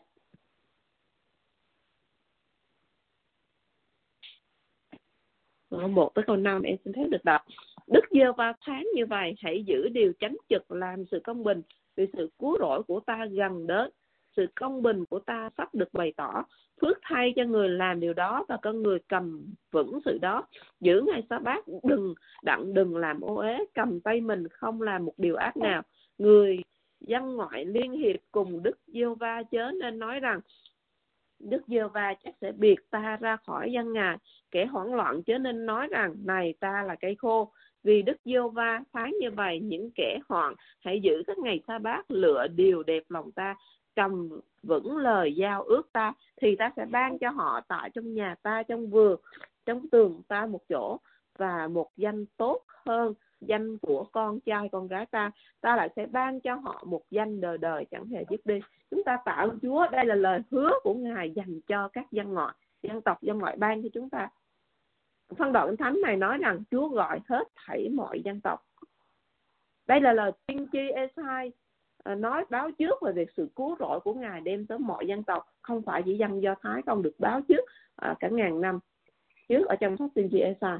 Câu 1 tới câu 5 em xin phép được đọc. Đức Giê-hô-va phán như vậy: hãy giữ điều chánh trực, làm sự công bình, vì sự cứu rỗi của ta gần đến, sự công bình của ta sắp được bày tỏ. Phước thay cho người làm điều đó và con người cầm vững sự đó. Giữ ngày sa-bát đừng làm ô uế, cầm tay mình không làm một điều ác nào. Người dân ngoại liên hiệp cùng Đức Giê-hô-va, chớ nên nói rằng Đức Giê-hô-va chắc sẽ biệt ta ra khỏi dân Ngài. Kẻ hoảng loạn chớ nên nói rằng này ta là cây khô, vì Đức Giê-hô-va phán như vậy: những kẻ hoạn hãy giữ các ngày sa-bát, lựa điều đẹp lòng ta, cầm vững lời giao ước ta, thì ta sẽ ban cho họ tại trong nhà ta, trong vườn, trong tường ta một chỗ, và một danh tốt hơn danh của con trai con gái ta. Ta lại sẽ ban cho họ một danh đời đời chẳng hề dứt đi. Chúng ta tạ ơn Chúa, đây là lời hứa của Ngài dành cho các dân ngoại, dân tộc, dân ngoại bang cho chúng ta. Phân đoạn Kinh Thánh này nói rằng Chúa gọi hết thảy mọi dân tộc. Đây là lời tiên tri Ê-sai nói báo trước về việc sự cứu rỗi của Ngài đem tới mọi dân tộc, không phải chỉ dân Do Thái không, được báo trước cả ngàn năm trước ở trong sách tiên tri Ê-sai.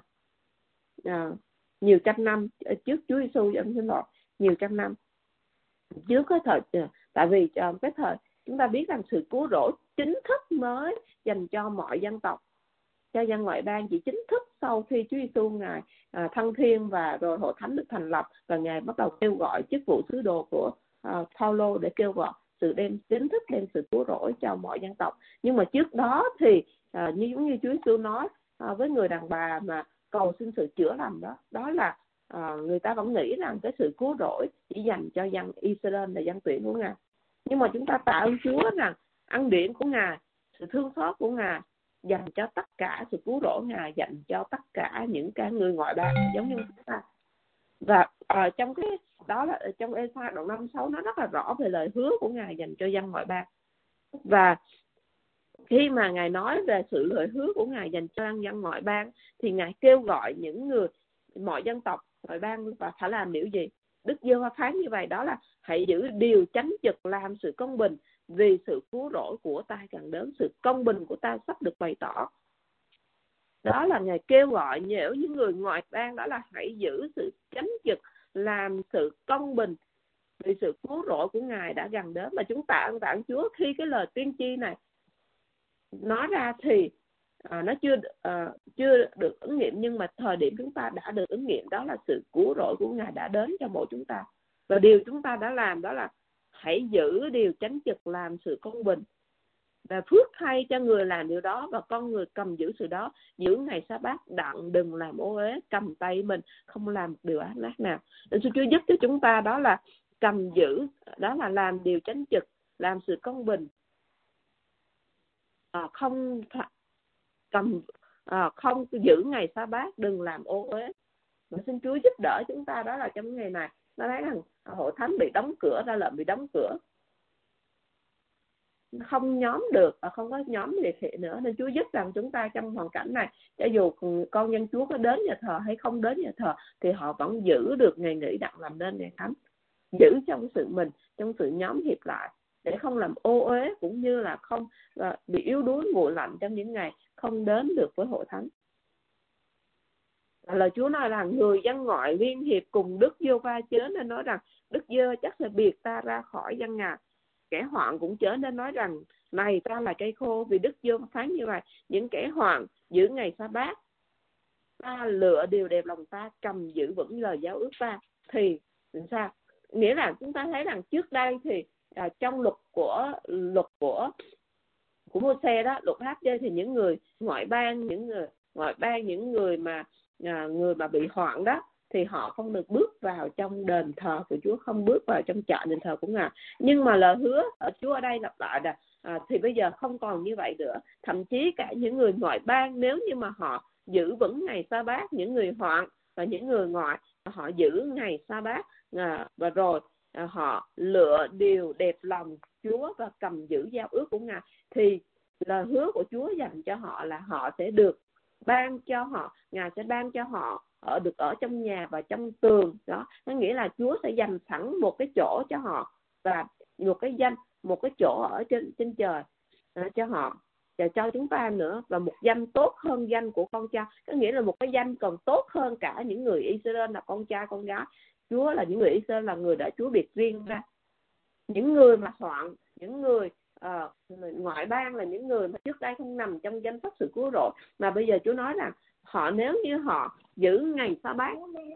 Nhiều trăm năm trước Chúa Giêsu, nhiều trăm năm trước cái thời, tại vì cái thời chúng ta biết rằng sự cứu rỗi chính thức mới dành cho mọi dân tộc, cho dân ngoại bang chỉ chính thức sau khi Chúa Giêsu Ngài thăng thiên và rồi hội thánh được thành lập, và Ngài bắt đầu kêu gọi chức vụ sứ đồ của Phaolô để kêu gọi sự chính thức đem sự cứu rỗi cho mọi dân tộc. Nhưng mà trước đó thì giống như Chúa Giêsu nói với người đàn bà mà cầu xin sự chữa lành đó là người ta vẫn nghĩ rằng cái sự cứu rỗi chỉ dành cho dân Israel là dân tuyển của Ngài. Nhưng mà chúng ta tạ ơn Chúa rằng ân điển của Ngài, sự thương xót của Ngài dành cho tất cả, sự cứu rỗi Ngài dành cho tất cả những cái người ngoại bang giống như chúng ta. Và trong cái đó là trong Ê-sai đoạn 56 nó rất là rõ về lời hứa của Ngài dành cho dân ngoại bang. Và khi mà Ngài nói về sự lời hứa của Ngài dành cho dân ngoại bang thì Ngài kêu gọi những người mọi dân tộc ngoại bang và phải làm điều gì? Đức Giê-hô-va phán như vậy, đó là hãy giữ điều chánh trực, làm sự công bình, vì sự cứu rỗi của ta gần đến, sự công bình của ta sắp được bày tỏ. Đó là Ngài kêu gọi những người ngoại bang, đó là hãy giữ sự chánh trực, làm sự công bình, vì sự cứu rỗi của Ngài đã gần đến. Mà chúng ta ơn Chúa khi cái lời tiên tri này nói ra thì nó chưa được ứng nghiệm, nhưng mà thời điểm chúng ta đã được ứng nghiệm, đó là sự cứu rỗi của Ngài đã đến cho mỗi chúng ta. Và điều chúng ta đã làm đó là hãy giữ điều chánh trực, làm sự công bình. Và phước thay cho người làm điều đó, và con người cầm giữ sự đó, giữ ngày sa bát đặng đừng làm ô uế, cầm tay mình không làm một điều ác nát nào. Nên Chúa giúp cho chúng ta đó là cầm giữ, đó là làm điều chánh trực, làm sự công bình, không giữ ngày sa bát, đừng làm ô uế. Và xin Chúa giúp đỡ chúng ta đó là trong ngày này, nó thấy rằng hội thánh bị đóng cửa, ra lệnh bị đóng cửa, không nhóm được và không có nhóm liệt thị nữa. Nên Chúa giúp rằng chúng ta trong hoàn cảnh này, cho dù con dân Chúa có đến nhà thờ hay không đến nhà thờ, thì họ vẫn giữ được ngày nghỉ đặng làm nên ngày thánh, giữ trong trong sự nhóm hiệp lại, để không làm ô uế, cũng như là không bị yếu đuối nguội lạnh trong những ngày không đến được với hội thánh. Lời Chúa nói là người dân ngoại liên hiệp cùng Đức Giê-hô-va chớ nên nói rằng Đức Giê chắc sẽ biệt ta ra khỏi dân Ngài. Kẻ hoạn cũng chớ nên nói rằng này ta là cây khô, vì Đức Giê-hô-va phán như vậy: những kẻ hoạn giữ ngày sa bát, ta lựa điều đẹp lòng ta, cầm giữ vững lời giáo ước ta. Thì sao? Nghĩa là chúng ta thấy rằng trước đây thì trong luật của Mô-se đó, luật hát chơi, thì những người ngoại bang, những người mà bị hoạn đó, thì họ không được bước vào trong đền thờ của Chúa, không bước vào trong chợ đền thờ của Ngài. Nhưng mà lời hứa ở Chúa ở đây lặp lại là thì bây giờ không còn như vậy nữa. Thậm chí cả những người ngoại bang, nếu như mà họ giữ vững ngày sa bát, những người hoạn và những người ngoại, họ giữ ngày sa bát và rồi họ lựa điều đẹp lòng Chúa và cầm giữ giao ước của Ngài, thì lời hứa của Chúa dành cho họ là họ sẽ được ban cho họ, Ngài sẽ ban cho họ được ở trong nhà và trong tường đó. Nó nghĩa là Chúa sẽ dành sẵn một cái chỗ cho họ, và một cái chỗ ở trên trời cho họ và cho chúng ta nữa, và một danh tốt hơn danh của con cha. Có nghĩa là một cái danh còn tốt hơn cả những người Israel là con trai con gái. Chúa là những người Israel là người đã Chúa biệt riêng ra. Những người mà hoạn, những người ngoại bang là những người mà trước đây không nằm trong danh sách sự cứu rỗi, mà bây giờ Chúa nói rằng nếu như họ giữ ngày sa bát,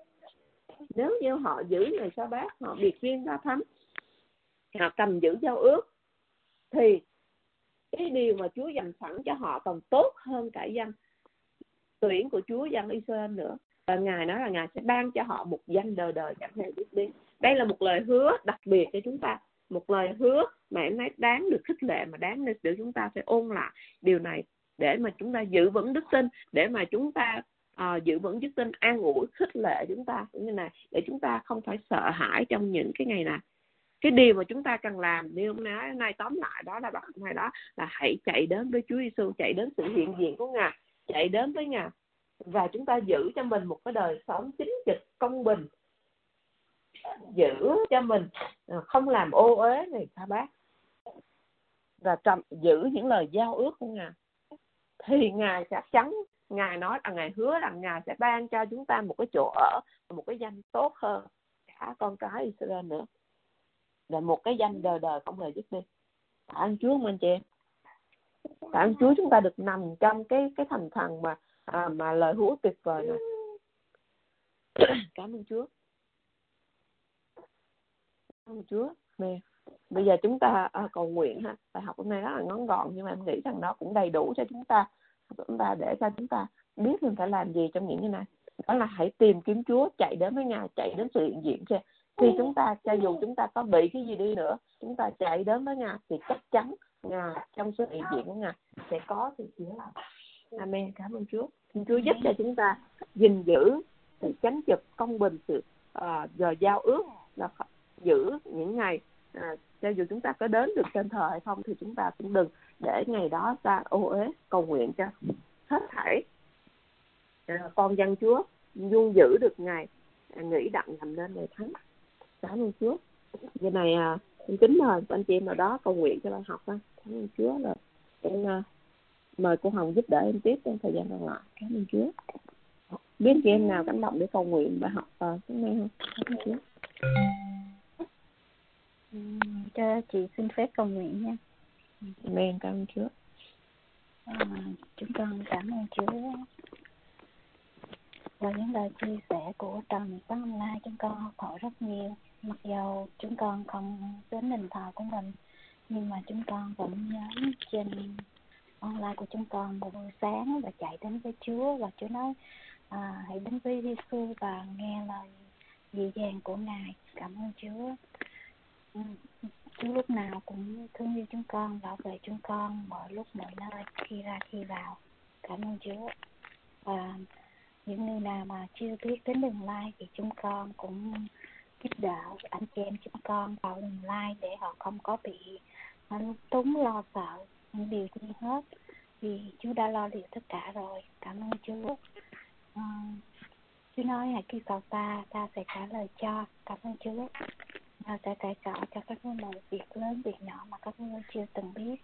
họ biệt riêng ra thánh, họ cầm giữ giao ước, thì cái điều mà Chúa dành sẵn cho họ còn tốt hơn cả danh tuyển của Chúa, dân Israel nữa. Và Ngài nói là Ngài sẽ ban cho họ một danh đời đời chẳng hề biết đến. Đây là một lời hứa đặc biệt cho chúng ta, một lời hứa mà em nói đáng được khích lệ, mà đáng để chúng ta phải ôn lại điều này, để mà chúng ta giữ vững đức tin, để mà chúng ta giữ vững đức tin, an ủi khích lệ chúng ta như này, để chúng ta không phải sợ hãi trong những cái ngày này. Cái điều mà chúng ta cần làm, như hôm nay tóm lại đó là ngày đó là hãy chạy đến với Chúa Giêsu, chạy đến sự hiện diện của Ngài, chạy đến với Ngài, và chúng ta giữ cho mình một cái đời sống chính trực, công bình, giữ cho mình không làm ô uế ngày sa bát, và giữ những lời giao ước của Ngài, thì Ngài chắc chắn, Ngài nói là Ngài hứa rằng Ngài sẽ ban cho chúng ta một cái chỗ ở, một cái danh tốt hơn cả con cái Israel nữa, và một cái danh đời đời không hề dứt đi. Tạ ơn Chúa anh chị em. Tạ ơn Chúa chúng ta được nằm trong cái thành phần mà lời hứa tuyệt vời này. Cảm ơn Chúa. Cảm ơn Chúa. Nè, bây giờ chúng ta cầu nguyện ha. Bài học hôm nay rất là ngắn gọn, nhưng mà em nghĩ rằng nó cũng đầy đủ cho chúng ta để cho chúng ta biết mình phải làm gì trong những cái này. Đó là hãy tìm kiếm Chúa, chạy đến với Ngài, chạy đến sự hiện diện cho. Khi chúng ta, cho dù chúng ta có bị cái gì đi nữa, chúng ta chạy đến với Ngài thì chắc chắn Ngài trong sự hiện diện của Ngài sẽ có sự chữa lành. Amen. Cảm ơn Chúa. Xin Chúa giúp cho chúng ta gìn giữ sự chánh trực, công bình, sự giờ giao ước, là giữ những ngày cho dù chúng ta có đến được trên thờ hay không, thì chúng ta cũng đừng để ngày đó ta ô uế. Cầu nguyện cho hết thảy con dân Chúa luôn giữ được ngày nghỉ đặng làm nên ngày thánh. Cảm ơn Chúa. Giờ này xin kính mời anh chị em nào đó cầu nguyện cho bài học ha. Cảm ơn Chúa. Rồi em mời cô Hồng giúp đỡ em tiếp trong thời gian còn lại. Cảm ơn Chúa. Biết chị em nào cảm động để cầu nguyện bài học hôm nay không? Cảm ơn Chúa. Cho chị xin phép cầu nguyện nha. Amen. Cảm ơn Chúa. Chúng con cảm ơn Chúa và những lời chia sẻ của Trần sáng hôm nay. Chúng con học hỏi rất nhiều. Mặc dù chúng con không đến đền thờ của mình, nhưng mà chúng con vẫn nhóm trên online của chúng con một buổi sáng và chạy đến với Chúa, và Chúa nói hãy đến với Giêsu và nghe lời dịu dàng của Ngài. Cảm ơn Chúa. Chúa lúc nào cũng thương yêu chúng con, bảo vệ chúng con mọi lúc mọi nơi, khi ra khi vào. Cảm ơn Chúa. Và những người nào mà chưa biết đến đường lai thì chúng con cũng giúp đỡ anh chị em chúng con vào đường lai để họ không có bị lung túng lo sợ những điều gì hết, vì Chúa đã lo liệu tất cả rồi. Cảm ơn Chúa. Chúa nói hãy kêu cầu ta sẽ trả lời cho. Cảm ơn Chúa. Ta sẽ cải tạo cho các mọi việc lớn việc nhỏ mà các ngươi chưa từng biết.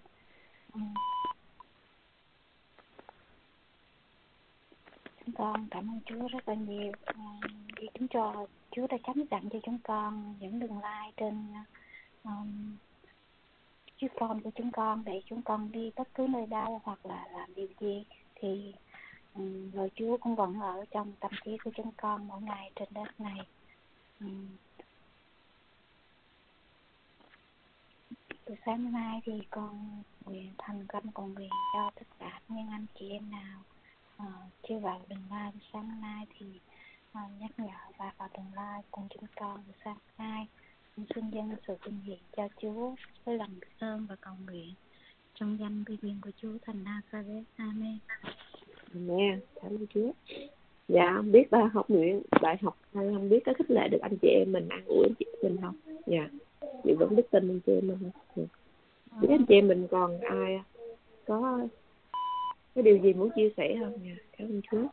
Chúng con cảm ơn Chúa rất là nhiều vì Chúa đã chấm dặn cho chúng con những đường lai trên chiếc phone của chúng con, để chúng con đi bất cứ nơi đâu hoặc là làm điều gì thì lời Chúa cũng vẫn ở trong tâm trí của chúng con mỗi ngày trên đất này. Từ sáng nay thì con nguyện thành tâm cầu nguyện cho tất cả những anh chị em nào chưa vào đường lai sáng nay thì nhắc nhở và vào đường lai cùng chúng con từ sáng nay. Xin dâng sự vinh hiển cho Chúa với lòng biết ơn và cầu nguyện trong danh uy quyền của Chúa thành Nazareth. Amen. Amen. Cảm ơn Chúa. Dạ, biết ba học nguyện đại học hay không biết có khích lệ được anh chị em mình, an ủi anh chị em mình không? Dạ, chị vẫn biết tin anh chị em mình không? Biết anh chị em mình còn ai có cái điều gì muốn chia sẻ không? Dạ, cảm ơn Chúa.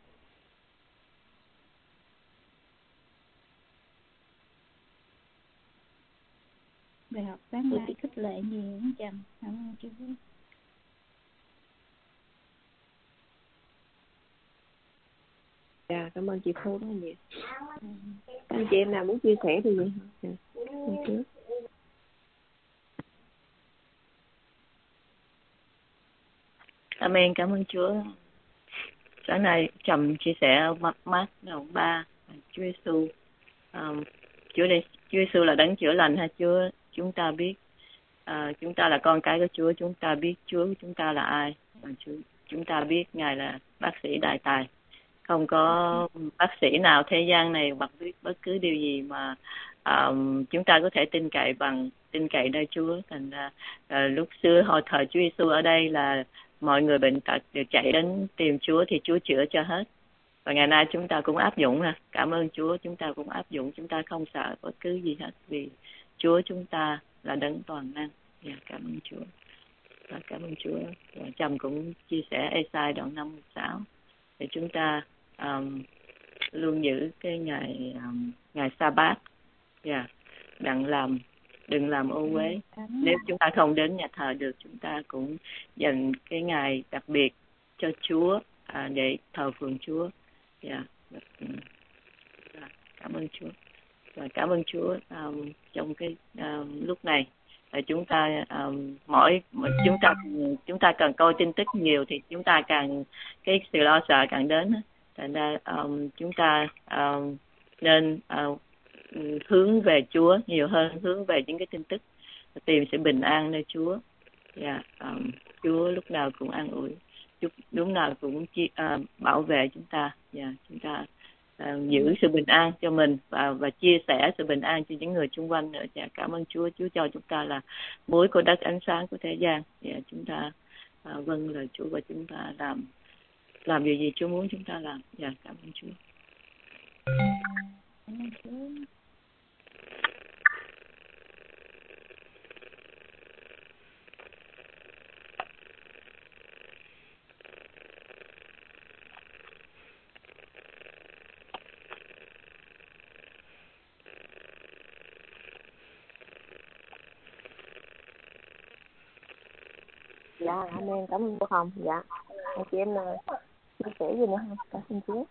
Bài học sáng nay khích lệ nhiều lắm chồng. Cảm ơn Chúa. Dạ, cảm ơn chị Phố rất nhiều. Anh chị em nào muốn chia sẻ thì gì không? Dạ, cảm ơn Chúa. Amen. Cảm ơn Chúa. Sáng nay chồng chia sẻ mắt đầu ba Chúa Giêsu. Chúa Giêsu là đấng chữa lành ha Chúa. Chúng ta biết chúng ta là con cái của Chúa, chúng ta biết Chúa chúng ta là ai, và chúng ta biết Ngài là bác sĩ đại tài. Không có bác sĩ nào thế gian này hoặc biết bất cứ điều gì mà chúng ta có thể tin cậy nơi Chúa. Thành ra lúc xưa hồi thời Chúa Giêsu ở đây là mọi người bệnh tật đều chạy đến tìm Chúa thì Chúa chữa cho hết. Và ngày nay chúng ta cũng áp dụng ha. Cảm ơn Chúa, chúng ta cũng áp dụng, chúng ta không sợ bất cứ gì hết vì Chúa chúng ta là đấng toàn năng. Dạ, cảm ơn Chúa. Và cảm ơn Chúa. Và chồng cũng chia sẻ Ê-sai đoạn 56 để chúng ta luôn giữ cái ngày Sa-bát. Dạ, đừng làm ô uế. Nếu chúng ta không đến nhà thờ được, chúng ta cũng dành cái ngày đặc biệt cho Chúa để thờ phượng Chúa. Dạ. Cảm ơn Chúa. Và cảm ơn Chúa trong cái lúc này chúng ta chúng ta cần coi tin tức nhiều thì chúng ta càng cái sự lo sợ càng đến. Thành ra chúng ta nên hướng về Chúa nhiều hơn, hướng về những cái tin tức, tìm sự bình an nơi Chúa. Dạ, Chúa lúc nào cũng an ủi, lúc nào cũng bảo vệ chúng ta. Dạ, chúng ta giữ sự bình an cho mình và chia sẻ sự bình an cho những người xung quanh nữa. Dạ, cảm ơn Chúa. Chúa cho chúng ta là muối của đất, ánh sáng của thế gian. Dạ, chúng ta vâng lời Chúa và chúng ta làm điều gì Chúa muốn chúng ta làm. Dạ, cảm ơn Chúa. Cảm ơn Chúa. Dạ, amen. Cảm ơn cô Hồng. Dạ, anh chị em chia sẻ gì nữa không? Cảm ơn Chúa.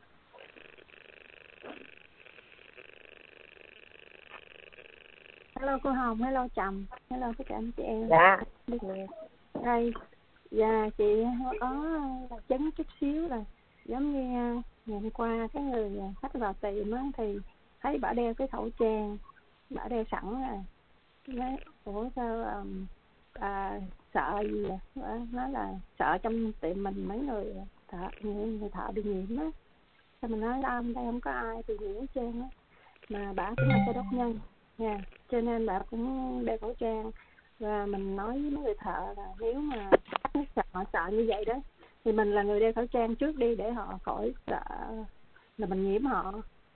Hello cô Hồng, hello chồng, hello tất cả anh chị em. Dạ. Đây, dạ chị có là chấn chút xíu là giống như ngày hôm qua cái người khách vào tiệm á thì thấy bả đeo cái khẩu trang, bả đeo sẵn rồi. Nói, ủa sao sợ gì vậy? Nói là sợ trong tiệm mình mấy người thợ bị nhiễm á. Sao mình nói là đây không có ai bị nhiễm hết trơn á. Mà bả cũng là cái đốc nhân nha, cho nên bả cũng đeo khẩu trang. Và mình nói với mấy người thợ là nếu mà họ sợ như vậy đó thì mình là người đeo khẩu trang trước đi để họ khỏi sợ là mình nhiễm họ.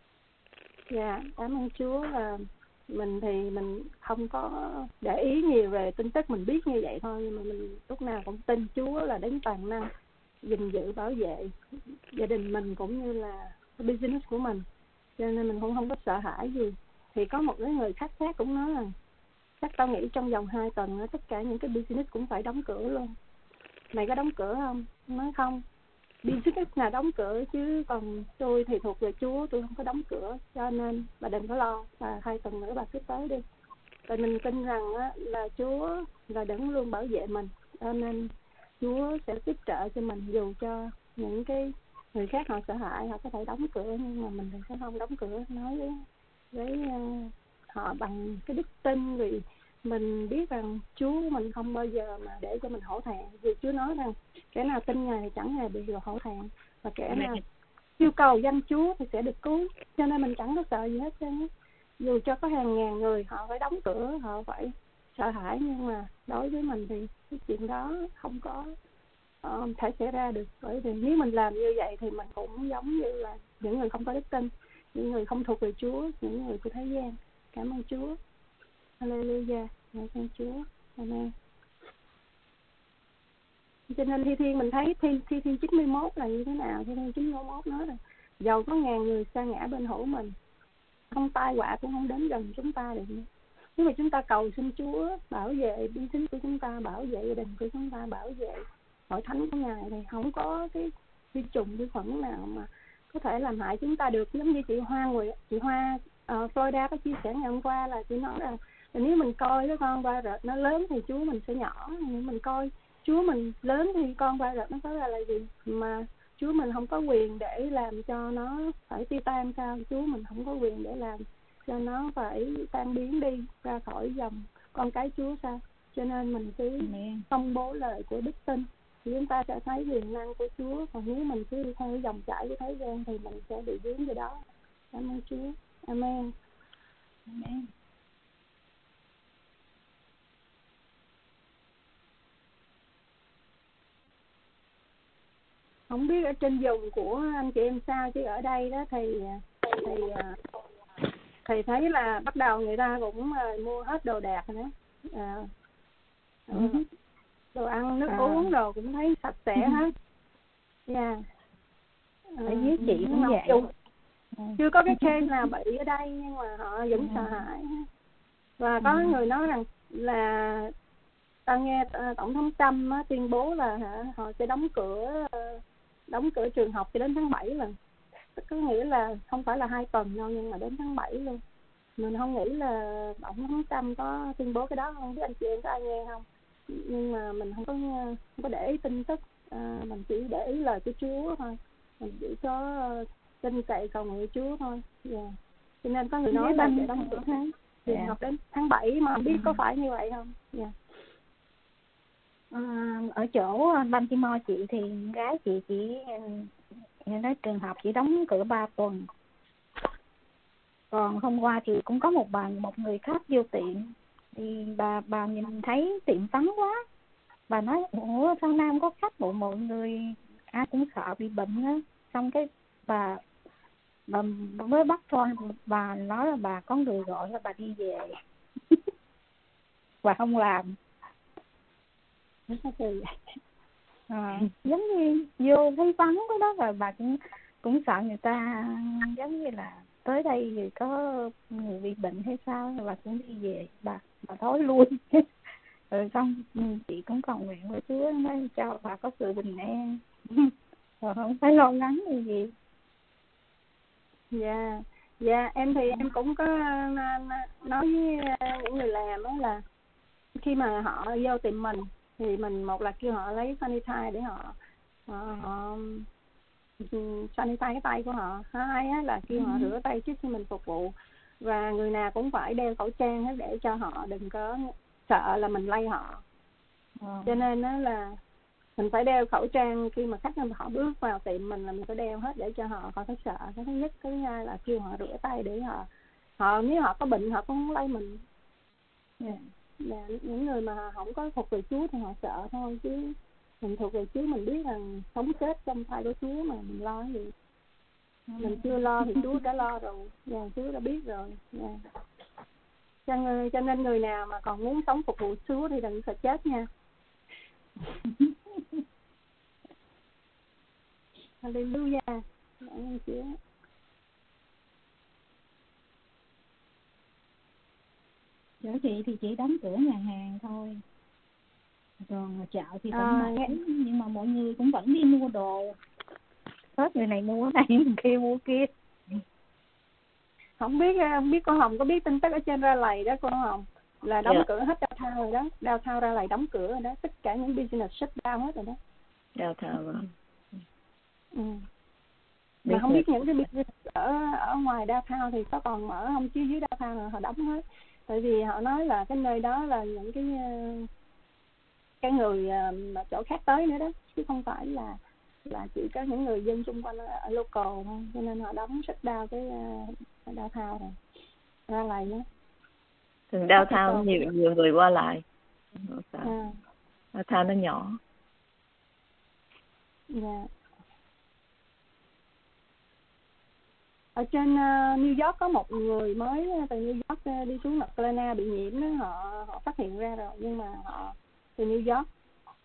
Dạ, cảm ơn Chúa là mình thì mình không có để ý nhiều về tin tức, mình biết như vậy thôi, nhưng mà mình lúc nào cũng tin Chúa là đến toàn năng gìn giữ bảo vệ gia đình mình cũng như là business của mình, cho nên mình cũng không có sợ hãi gì. Thì có một cái người khách khác cũng nói là chắc tao nghĩ trong vòng 2 tuần đó, tất cả những cái business cũng phải đóng cửa luôn. Mày có đóng cửa không? Nói không, business là đóng cửa chứ còn tôi thì thuộc về Chúa, tôi không có đóng cửa, cho nên bà đừng có lo, và 2 tuần nữa bà cứ tới đi. Và mình tin rằng á, là Chúa là đấng luôn bảo vệ mình, cho nên Chúa sẽ tiếp trợ cho mình, dù cho những cái người khác họ sợ hãi, họ có thể đóng cửa nhưng mà mình thì sẽ không đóng cửa. Nói với họ bằng cái đức tin, vì mình biết rằng Chúa mình không bao giờ mà để cho mình hổ thẹn, vì Chúa nói rằng kẻ nào tin Ngài thì chẳng hề bị hổ thẹn, và kẻ nào yêu cầu danh Chúa thì sẽ được cứu, cho nên mình chẳng có sợ gì hết trơn. Dù cho có hàng ngàn người họ phải đóng cửa, họ phải sợ hãi, nhưng mà đối với mình thì cái chuyện đó không có thể xảy ra được. Bởi vì nếu mình làm như vậy thì mình cũng giống như là những người không có đức tin, những người không thuộc về Chúa, những người của thế gian. Cảm ơn Chúa. Hallelujah. Cảm ơn Chúa. Amen. Cho nên Thi Thiên mình thấy Thi Thiên 91 là như thế nào? Thi Thiên 91 nói là dầu có ngàn người sa ngã bên hữu mình, không tai họa cũng không đến gần chúng ta được nữa. Nếu mà chúng ta cầu xin Chúa bảo vệ biến tính của chúng ta, bảo vệ gia đình của chúng ta, bảo vệ hội thánh của Ngài, thì không có cái vi trùng vi khuẩn nào mà có thể làm hại chúng ta được. Giống như chị Hoa Florida có chia sẻ ngày hôm qua là chị nói rằng là nếu mình coi cái con virus nó lớn thì Chúa mình sẽ nhỏ, nếu mình coi Chúa mình lớn thì con virus nó có ra là gì. Mà Chúa mình không có quyền để làm cho nó phải tiêu tan sao? Chúa mình không có quyền để làm cho nó phải tan biến đi ra khỏi dòng con cái Chúa sao? Cho nên mình cứ công bố lời của đức tin thì chúng ta sẽ thấy quyền năng của Chúa. Còn nếu mình cứ đi theo dòng chảy của thế gian thì mình sẽ bị vướng vào đó. Cảm ơn Chúa. Amen. Amen. Không biết ở trên vùng của anh chị em sao, chứ ở đây đó thì thấy là bắt đầu người ta cũng mua hết đồ đạc rồi đó. Đồ ăn nước uống đồ cũng thấy sạch sẽ hết. Dạ. Ở dưới chị cũng vậy. Chưa có cái case nào bị ở đây nhưng mà họ vẫn sợ hãi. Và có người nói rằng là ta nghe Tổng thống Trump tuyên bố là họ sẽ đóng cửa trường học cho đến tháng 7 lần. Có nghĩa là không phải là 2 tuần đâu, nhưng mà đến tháng 7 luôn. Mình không nghĩ là Tổng thống Trump có tuyên bố cái đó, không biết anh chị em có ai nghe không. Nhưng mà mình không có để ý tin tức, mình chỉ để ý lời của Chúa thôi, mình chỉ có tin cậy cầu nguyện Chúa thôi. Yeah. Cho nên có người nói là sẽ đóng cửa trường học đến tháng 7 mà không biết có phải như vậy không. Yeah. Ở chỗ Baltimore chị thì gái chị chỉ nói trường học chỉ đóng cửa 3 tuần. Còn hôm qua thì cũng có một người khách vô tiệm thì bà nhìn thấy tiệm vắng quá, bà nói ủa sao Nam có khách bộ mọi người ai cũng sợ bị bệnh á. Xong cái bà mới bắt thôi, bà nói là bà có người gọi là bà đi về bà không làm. Giống như vô thấy vắng cái đó, rồi bà cũng sợ người ta giống như là tới đây thì có người bị bệnh hay sao, bà cũng đi về, bà thối lui. Rồi xong chị cũng cầu nguyện với Chúa nói cho bà có sự bình an, rồi không phải lo lắng gì. Dạ, Dạ, em thì em cũng có nói với những người làm đó là khi mà họ vô tìm mình thì mình một là kêu họ lấy sanitize để họ sanitize cái tay của họ. Hai á, là kêu họ rửa tay trước khi mình phục vụ. Và người nào cũng phải đeo khẩu trang hết để cho họ đừng có sợ là mình lây họ. Cho nên đó là mình phải đeo khẩu trang khi mà khách họ bước vào tiệm mình là mình phải đeo hết để cho họ khỏi phải sợ. Cái thứ nhất, cái thứ hai là kêu họ rửa tay để họ nếu họ có bệnh họ cũng không lây mình. Là những người mà không có thuộc về Chúa thì họ sợ thôi, chứ mình thuộc về Chúa mình biết là sống chết trong tay của Chúa mà mình lo cái gì. Mình chưa lo thì Chúa đã lo rồi, Chúa đã biết rồi. Cho nên người nào mà còn muốn sống phục vụ Chúa thì đừng sợ chết nha. Hallelujah. Chỗ chị thì chỉ đóng cửa nhà hàng thôi, còn chợ thì vẫn mở, nhưng mà mọi người cũng vẫn đi mua đồ. Hết người này mua cái này, người kia mua kia. Không biết cô Hồng có biết tin tức ở trên Ra Lầy đó cô Hồng, là đóng cửa hết downtown rồi đó, downtown Ra Lầy đóng cửa rồi đó, tất cả những business shut down hết rồi đó. Downtown rồi. Mà không biết những cái business ở ngoài downtown thì có còn mở không, chứ dưới downtown là họ đóng hết. Tại vì họ nói là cái nơi đó là những cái người mà chỗ khác tới nữa đó, chứ không phải là chỉ có những người dân xung quanh ở local thôi, cho nên họ đóng shut down cái downtown rồi. Ra lại nữa. Thường downtown nhiều người qua lại. Downtown nó nhỏ. Dạ. Ở trên New York có một người mới từ New York đi xuống North Carolina bị nhiễm đó, họ phát hiện ra rồi, nhưng mà họ từ New York.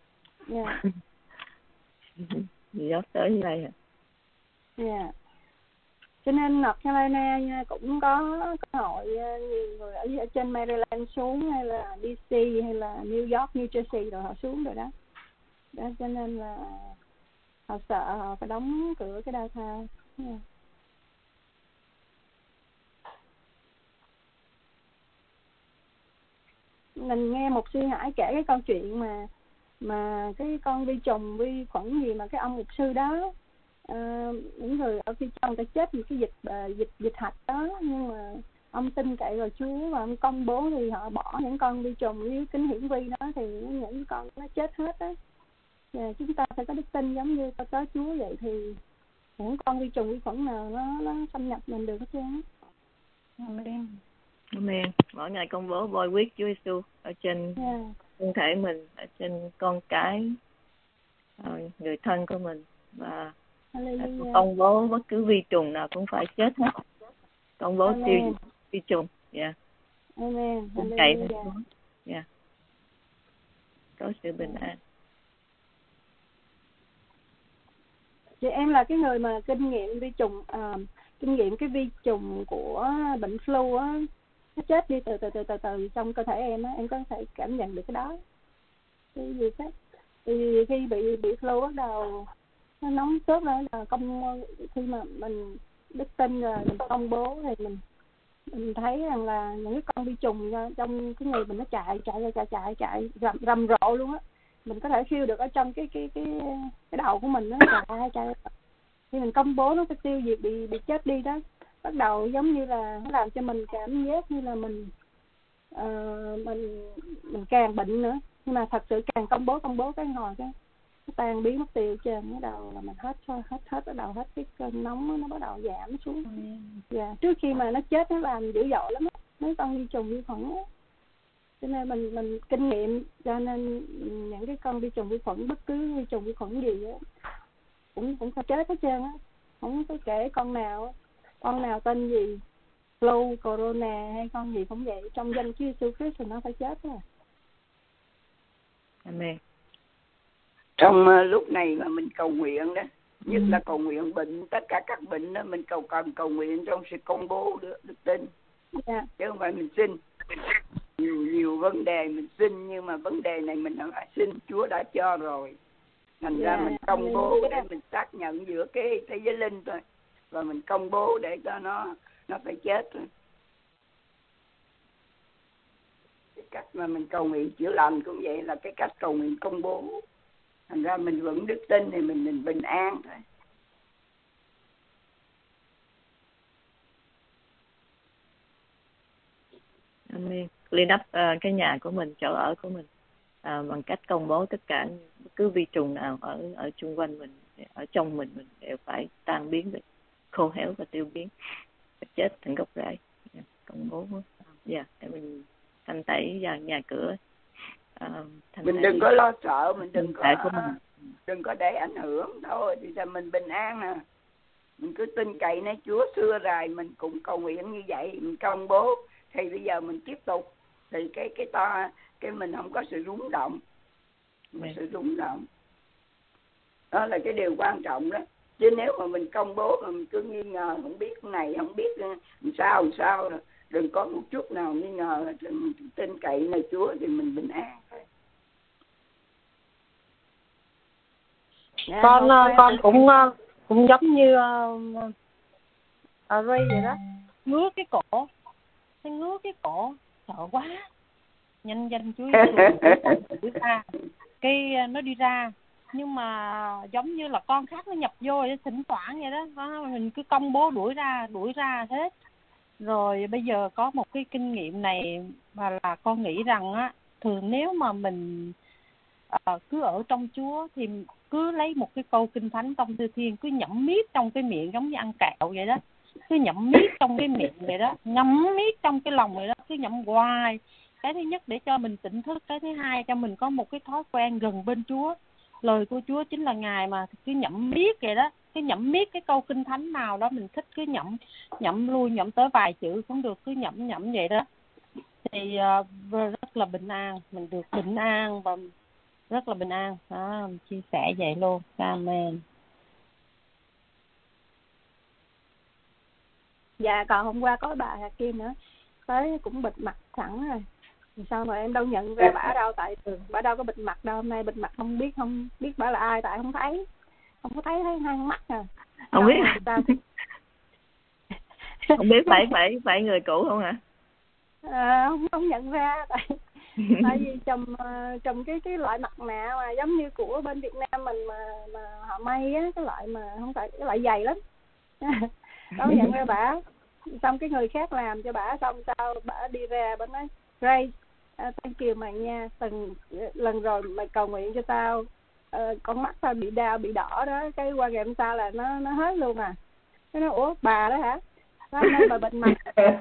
New York tới như đây hả? Dạ. Cho nên North Carolina cũng có cơ hội nhiều người ở trên Maryland xuống, hay là DC, hay là New York, New Jersey rồi họ xuống rồi đó. Đó cho nên là họ sợ họ phải đóng cửa cái downtown. Mình nghe một sư Hải kể cái câu chuyện mà cái con vi trùng vi khuẩn gì mà cái ông mục sư đó, những người ở phía trong đã chết vì cái dịch hạch đó, nhưng mà ông tin cậy vào Chúa và ông công bố thì họ bỏ những con vi trùng với kính hiển vi đó, thì những con nó chết hết á. Chúng ta phải có đức tin giống như ta tới Chúa vậy, thì những con vi trùng vi khuẩn nào nó xâm nhập mình được hết trơn. Amen. Mỗi ngày công bố bôi huyết Chúa Giêsu ở trên thân thể mình, ở trên con cái, người thân của mình, và công bố bất cứ vi trùng nào cũng phải chết hết. Công bố tiêu vi trùng. Amen. Cậy có sự bình an. Chị em là cái người mà kinh nghiệm vi trùng, kinh nghiệm cái vi trùng của bệnh flu á, nó chết đi từ từ trong cơ thể em á, em có thể cảm nhận được cái đó. Cái gì khác? Thì khi bị flu bắt đầu nó nóng sốt đó là khi mà mình đức tin rồi mình công bố thì mình thấy rằng là những cái con vi trùng trong cái người mình nó chạy rầm rộ luôn á. Mình có thể feel được ở trong cái đầu của mình, nó chạy. Khi mình công bố nó sẽ tiêu diệt, bị chết đi đó. Bắt đầu giống như là nó làm cho mình cảm giác như là mình càng bệnh nữa, nhưng mà thật sự càng công bố cái hồi cái nó tan biến mất tiêu trên, bắt đầu là mình hết bắt đầu hết cái cơn nóng nó bắt đầu giảm xuống. Trước khi mà nó chết nó làm dữ dội lắm á, mấy con vi trùng vi khuẩn á. Cho nên mình kinh nghiệm, cho nên những cái con vi trùng vi khuẩn, bất cứ vi trùng vi khuẩn gì á cũng phải chết hết trơn á, không có kể con nào tên gì, flu, corona hay con gì cũng vậy, trong danh Chúa Giêsu Christ thì nó phải chết thôi. Amen. Trong lúc này mà mình cầu nguyện đó, nhất là cầu nguyện bệnh, tất cả các bệnh đó mình cần cầu nguyện trong sự công bố đức tin, chứ không phải mình xin. Nhiều vấn đề mình xin, nhưng mà vấn đề này mình đã xin, Chúa đã cho rồi. Thành ra mình công bố để mình xác nhận giữa cái thế giới linh thôi. và mình công bố để cho nó phải chết. Cái cách mà mình cầu nguyện chữa lành cũng vậy, là cái cách cầu nguyện công bố. Thành ra mình vững đức tin thì mình bình an thôi. Amen. Liên đắp cái nhà của mình, chỗ ở của mình bằng cách công bố tất cả cứ vi trùng nào ở chung quanh mình, ở trong mình đều phải tan biến, được khô héo và tiêu biến, chết thành gốc rễ. Công bố để mình thanh tẩy nhà cửa. Mình đừng có lo sợ, mình đừng có để ảnh hưởng thôi, thì là mình bình an nè. Mình cứ tin cậy nơi Chúa. Xưa rồi mình cũng cầu nguyện như vậy, mình công bố, thì bây giờ mình tiếp tục thì cái mình không có sự rúng động. Sự rúng động đó là cái điều quan trọng đó. Chứ nếu mà mình công bố mà mình cứ nghi ngờ, không biết này, không biết sao rồi, đừng có một chút nào nghi ngờ, mình tin cậy nơi Chúa thì mình bình an. Con cũng giống như Ray vậy đó, ngứa cái cổ, sợ quá, nhanh Chúa Giêsu ra, cái nó đi ra, nhưng mà giống như là con khác nó nhập vô để thỉnh thoảng vậy đó, mình cứ công bố đuổi ra hết. Rồi bây giờ có một cái kinh nghiệm này mà là con nghĩ rằng á, thường nếu mà mình cứ ở trong Chúa thì cứ lấy một cái câu kinh thánh trong Thư Thiên, cứ nhẩm miết trong cái miệng giống như ăn kẹo vậy đó, cứ nhẩm miết trong cái miệng vậy đó, ngấm miết trong cái lòng vậy đó, cứ nhẩm hoài. Cái thứ nhất để cho mình tỉnh thức, cái thứ hai cho mình có một cái thói quen gần bên Chúa. Lời của Chúa chính là Ngài mà, cứ nhẩm miết vậy đó, cứ nhẩm miết cái câu kinh thánh nào đó mình thích, cứ nhẩm lui, nhẩm tới vài chữ cũng được, cứ nhẩm vậy đó, thì rất là bình an, mình được bình an và rất là bình an. Chia sẻ vậy luôn. Amen. Dạ, còn hôm qua có bà kia nữa tới cũng bịt mặt sẵn rồi, sao mà em đâu nhận ra bả đâu, tại bả đâu có bịt mặt đâu. Hôm nay bịt mặt không biết bả là ai, tại không có thấy hai mắt à. Không biết sao không biết phải người cũ không hả? Không nhận ra, tại vì trồng cái loại mặt nạ mà giống như của bên Việt Nam mình mà họ may á, cái loại mà không phải cái loại dày lắm. Đâu nhận ra bả. Xong cái người khác làm cho bả, xong sau bả đi ra bả nói Ray, thank you mày nha, từng lần rồi mày cầu nguyện cho tao, con mắt tao bị đau bị đỏ đó, cái qua ngày hôm sau là nó hết luôn à. Cái nó ủa bà đó hả? Hôm nay bà bịt mặt.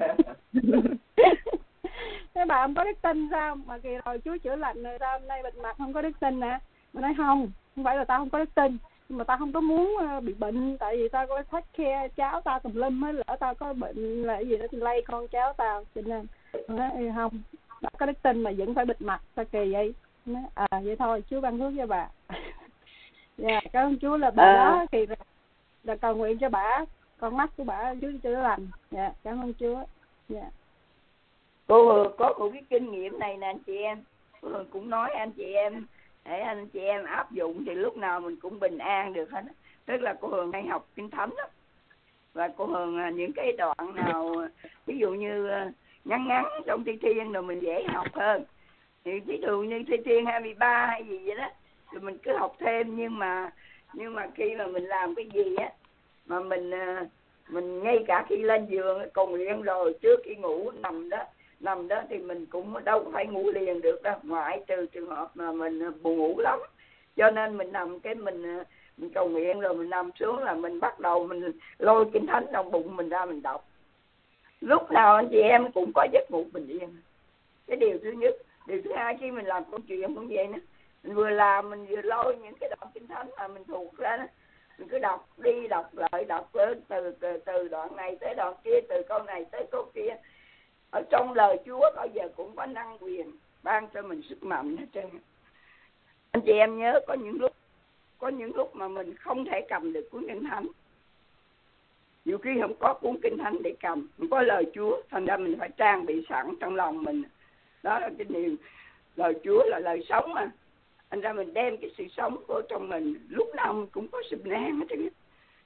Cái bà không có đức tin sao mà kỳ rồi Chúa chữa lành rồi sao hôm nay bịt mặt không có đức tin nè. Mà nói không phải là tao không có đức tin, nhưng mà tao không có muốn bị bệnh, tại vì tao có take care cháu tao tùm lum hết, lỡ tao có bệnh là cái gì đó lây con cháu tao, cho nên nói không, bà có đức tin mà vẫn phải bịt mặt, sao kỳ vậy? Nói vậy thôi, Chúa ban phước cho bà. Dạ, cảm ơn Chúa là bà đó thì là cầu nguyện cho bà, con mắt của bà Chúa chữa lành. Dạ, cảm ơn Chúa. Dạ. Cô có một cái kinh nghiệm này nè anh chị em, cô cũng nói anh chị em, để anh chị em áp dụng thì lúc nào mình cũng bình an được hết. Tức là cô Hường hay học kinh thánh đó, và cô Hường những cái đoạn nào ví dụ như ngắn trong Thi Thiên rồi mình dễ học hơn, thì ví dụ như Thi Thiên 23 hay gì vậy đó, rồi mình cứ học thêm. Nhưng mà khi mà mình làm cái gì á mà mình ngay cả khi lên giường cầu nguyện rồi trước khi ngủ nằm đó thì mình cũng đâu có phải ngủ liền được đâu, ngoại trừ trường hợp mà mình buồn ngủ lắm. Cho nên mình nằm cái mình cầu nguyện rồi mình nằm xuống là mình bắt đầu mình lôi kinh thánh trong bụng mình ra mình đọc. Lúc nào anh chị em cũng có giấc ngủ bình yên. Cái điều thứ nhất. Điều thứ hai, khi mình làm công chuyện cũng vậy nữa, mình vừa làm mình vừa lôi những cái đoạn kinh thánh mà mình thuộc ra đó, mình cứ đọc đi đọc lại, đọc từ đoạn này tới đoạn kia, từ câu này tới câu kia. Ở trong lời Chúa bao giờ cũng có năng quyền ban cho mình sức mạnh hết trơn. Anh chị em nhớ có những lúc mà mình không thể cầm được cuốn kinh thánh, nhiều khi không có cuốn kinh thánh để cầm, không có lời Chúa, thành ra mình phải trang bị sẵn trong lòng mình. Đó là cái điều lời Chúa là lời sống mà, thành ra mình đem cái sự sống của trong mình, lúc nào mình cũng có sự bình an hết trơn.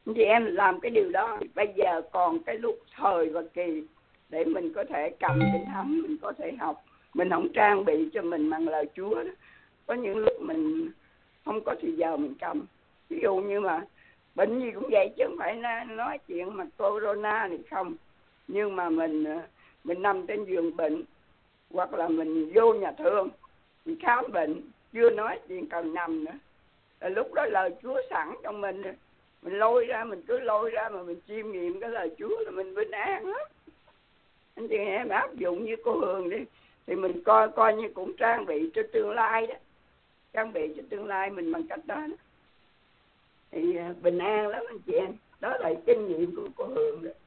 Thì em làm cái điều đó. Bây giờ còn cái lúc thời và kỳ để mình có thể cầm Kinh Thánh, mình có thể học. Mình không trang bị cho mình bằng lời Chúa đó. Có những lúc mình không có thì giờ mình cầm. Ví dụ như mà bệnh gì cũng vậy, chứ không phải nói chuyện mà corona này không. Nhưng mà mình nằm trên giường bệnh, hoặc là mình vô nhà thương, mình khám bệnh, chưa nói chuyện cần nằm nữa. Lúc đó lời Chúa sẵn trong mình lôi ra, mình cứ lôi ra mà mình chiêm nghiệm cái lời Chúa là mình bình an lắm. Anh chị em áp dụng như cô Hường đi, thì mình coi như cũng trang bị cho tương lai đó, trang bị cho tương lai mình bằng cách đó, thì bình an lắm anh chị em. Đó là kinh nghiệm của cô Hường đó.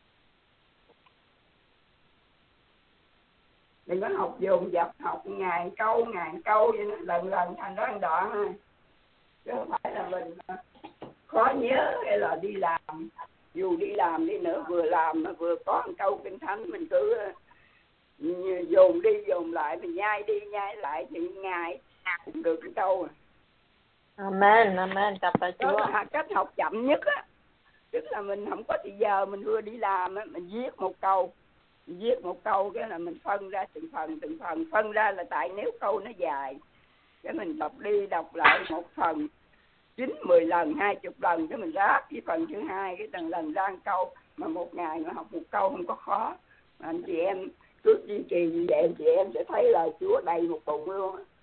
Đừng có học dồn dập, học ngàn câu vậy đó, lần thành đoạn thôi, chứ không phải là mình khó nhớ hay là đi làm. Dù đi làm đi nữa, vừa làm mà vừa có một câu Kinh Thánh, mình cứ dồn đi dồn lại, mình nhai đi nhai lại thì ngày cũng được cái câu. Amen, cảm ơn Chúa. Đó là cách học chậm nhất á. Tức là mình không có thì giờ, mình vừa đi làm á, mình viết một câu cái là mình phân ra từng phần. Phân ra là tại nếu câu nó dài, cái mình đọc đi đọc lại một phần 9-10 lần, 20 lần, cái mình ráp với phần thứ hai, cái từng lần ra câu. Mà một ngày mà học một câu không có khó. Mà anh chị em cứ duy trì như vậy, anh chị em sẽ thấy lời Chúa đầy một bụng luôn á.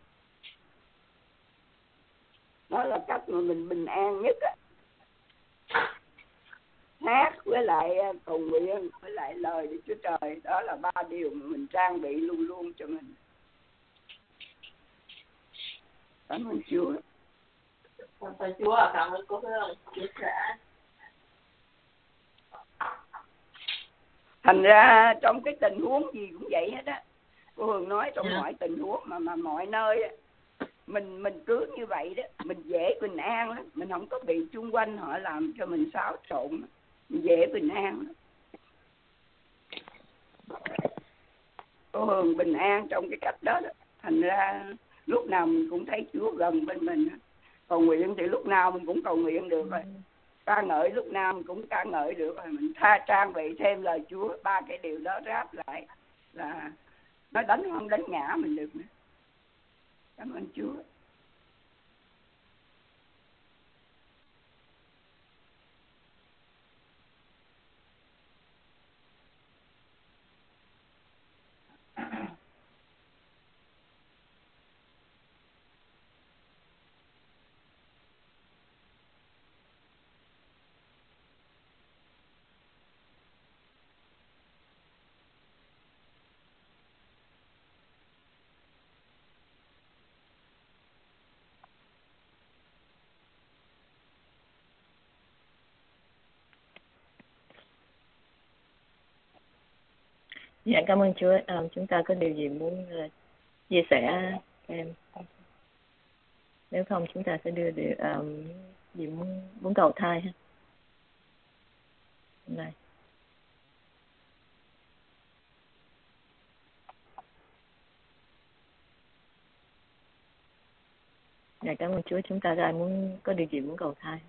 Đó là cách mà mình bình an nhất á. Hát với lại cầu nguyện với lại lời của Chúa Trời, đó là 3 điều mà mình trang bị luôn luôn cho mình. Cảm ơn Chúa. Cảm ơn Chúa, cảm ơn cô Hương chia sẻ. Thành ra trong cái tình huống gì cũng vậy hết á. Cô Hương nói trong mọi tình huống mà mọi nơi á, mình cứ như vậy đó, mình dễ bình an lắm, mình không có bị chung quanh họ làm cho mình xáo trộn, mình dễ bình an lắm. Cô Hương bình an trong cái cách đó đó. Thành ra lúc nào mình cũng thấy Chúa gần bên mình. Cầu nguyện thì lúc nào mình cũng cầu nguyện được rồi. Ca ngợi lúc nào mình cũng ca ngợi được rồi. Mình trang bị thêm lời Chúa, 3 cái điều đó ráp lại là nó không đánh ngã mình được nữa. Cảm ơn Chúa. Dạ cảm ơn Chúa. Chúng ta có điều gì muốn chia sẻ em? Nếu không chúng ta sẽ đưa điều gì muốn cầu thai ha. Này. Dạ cảm ơn Chúa. Chúng ta có ai có điều gì muốn cầu thai?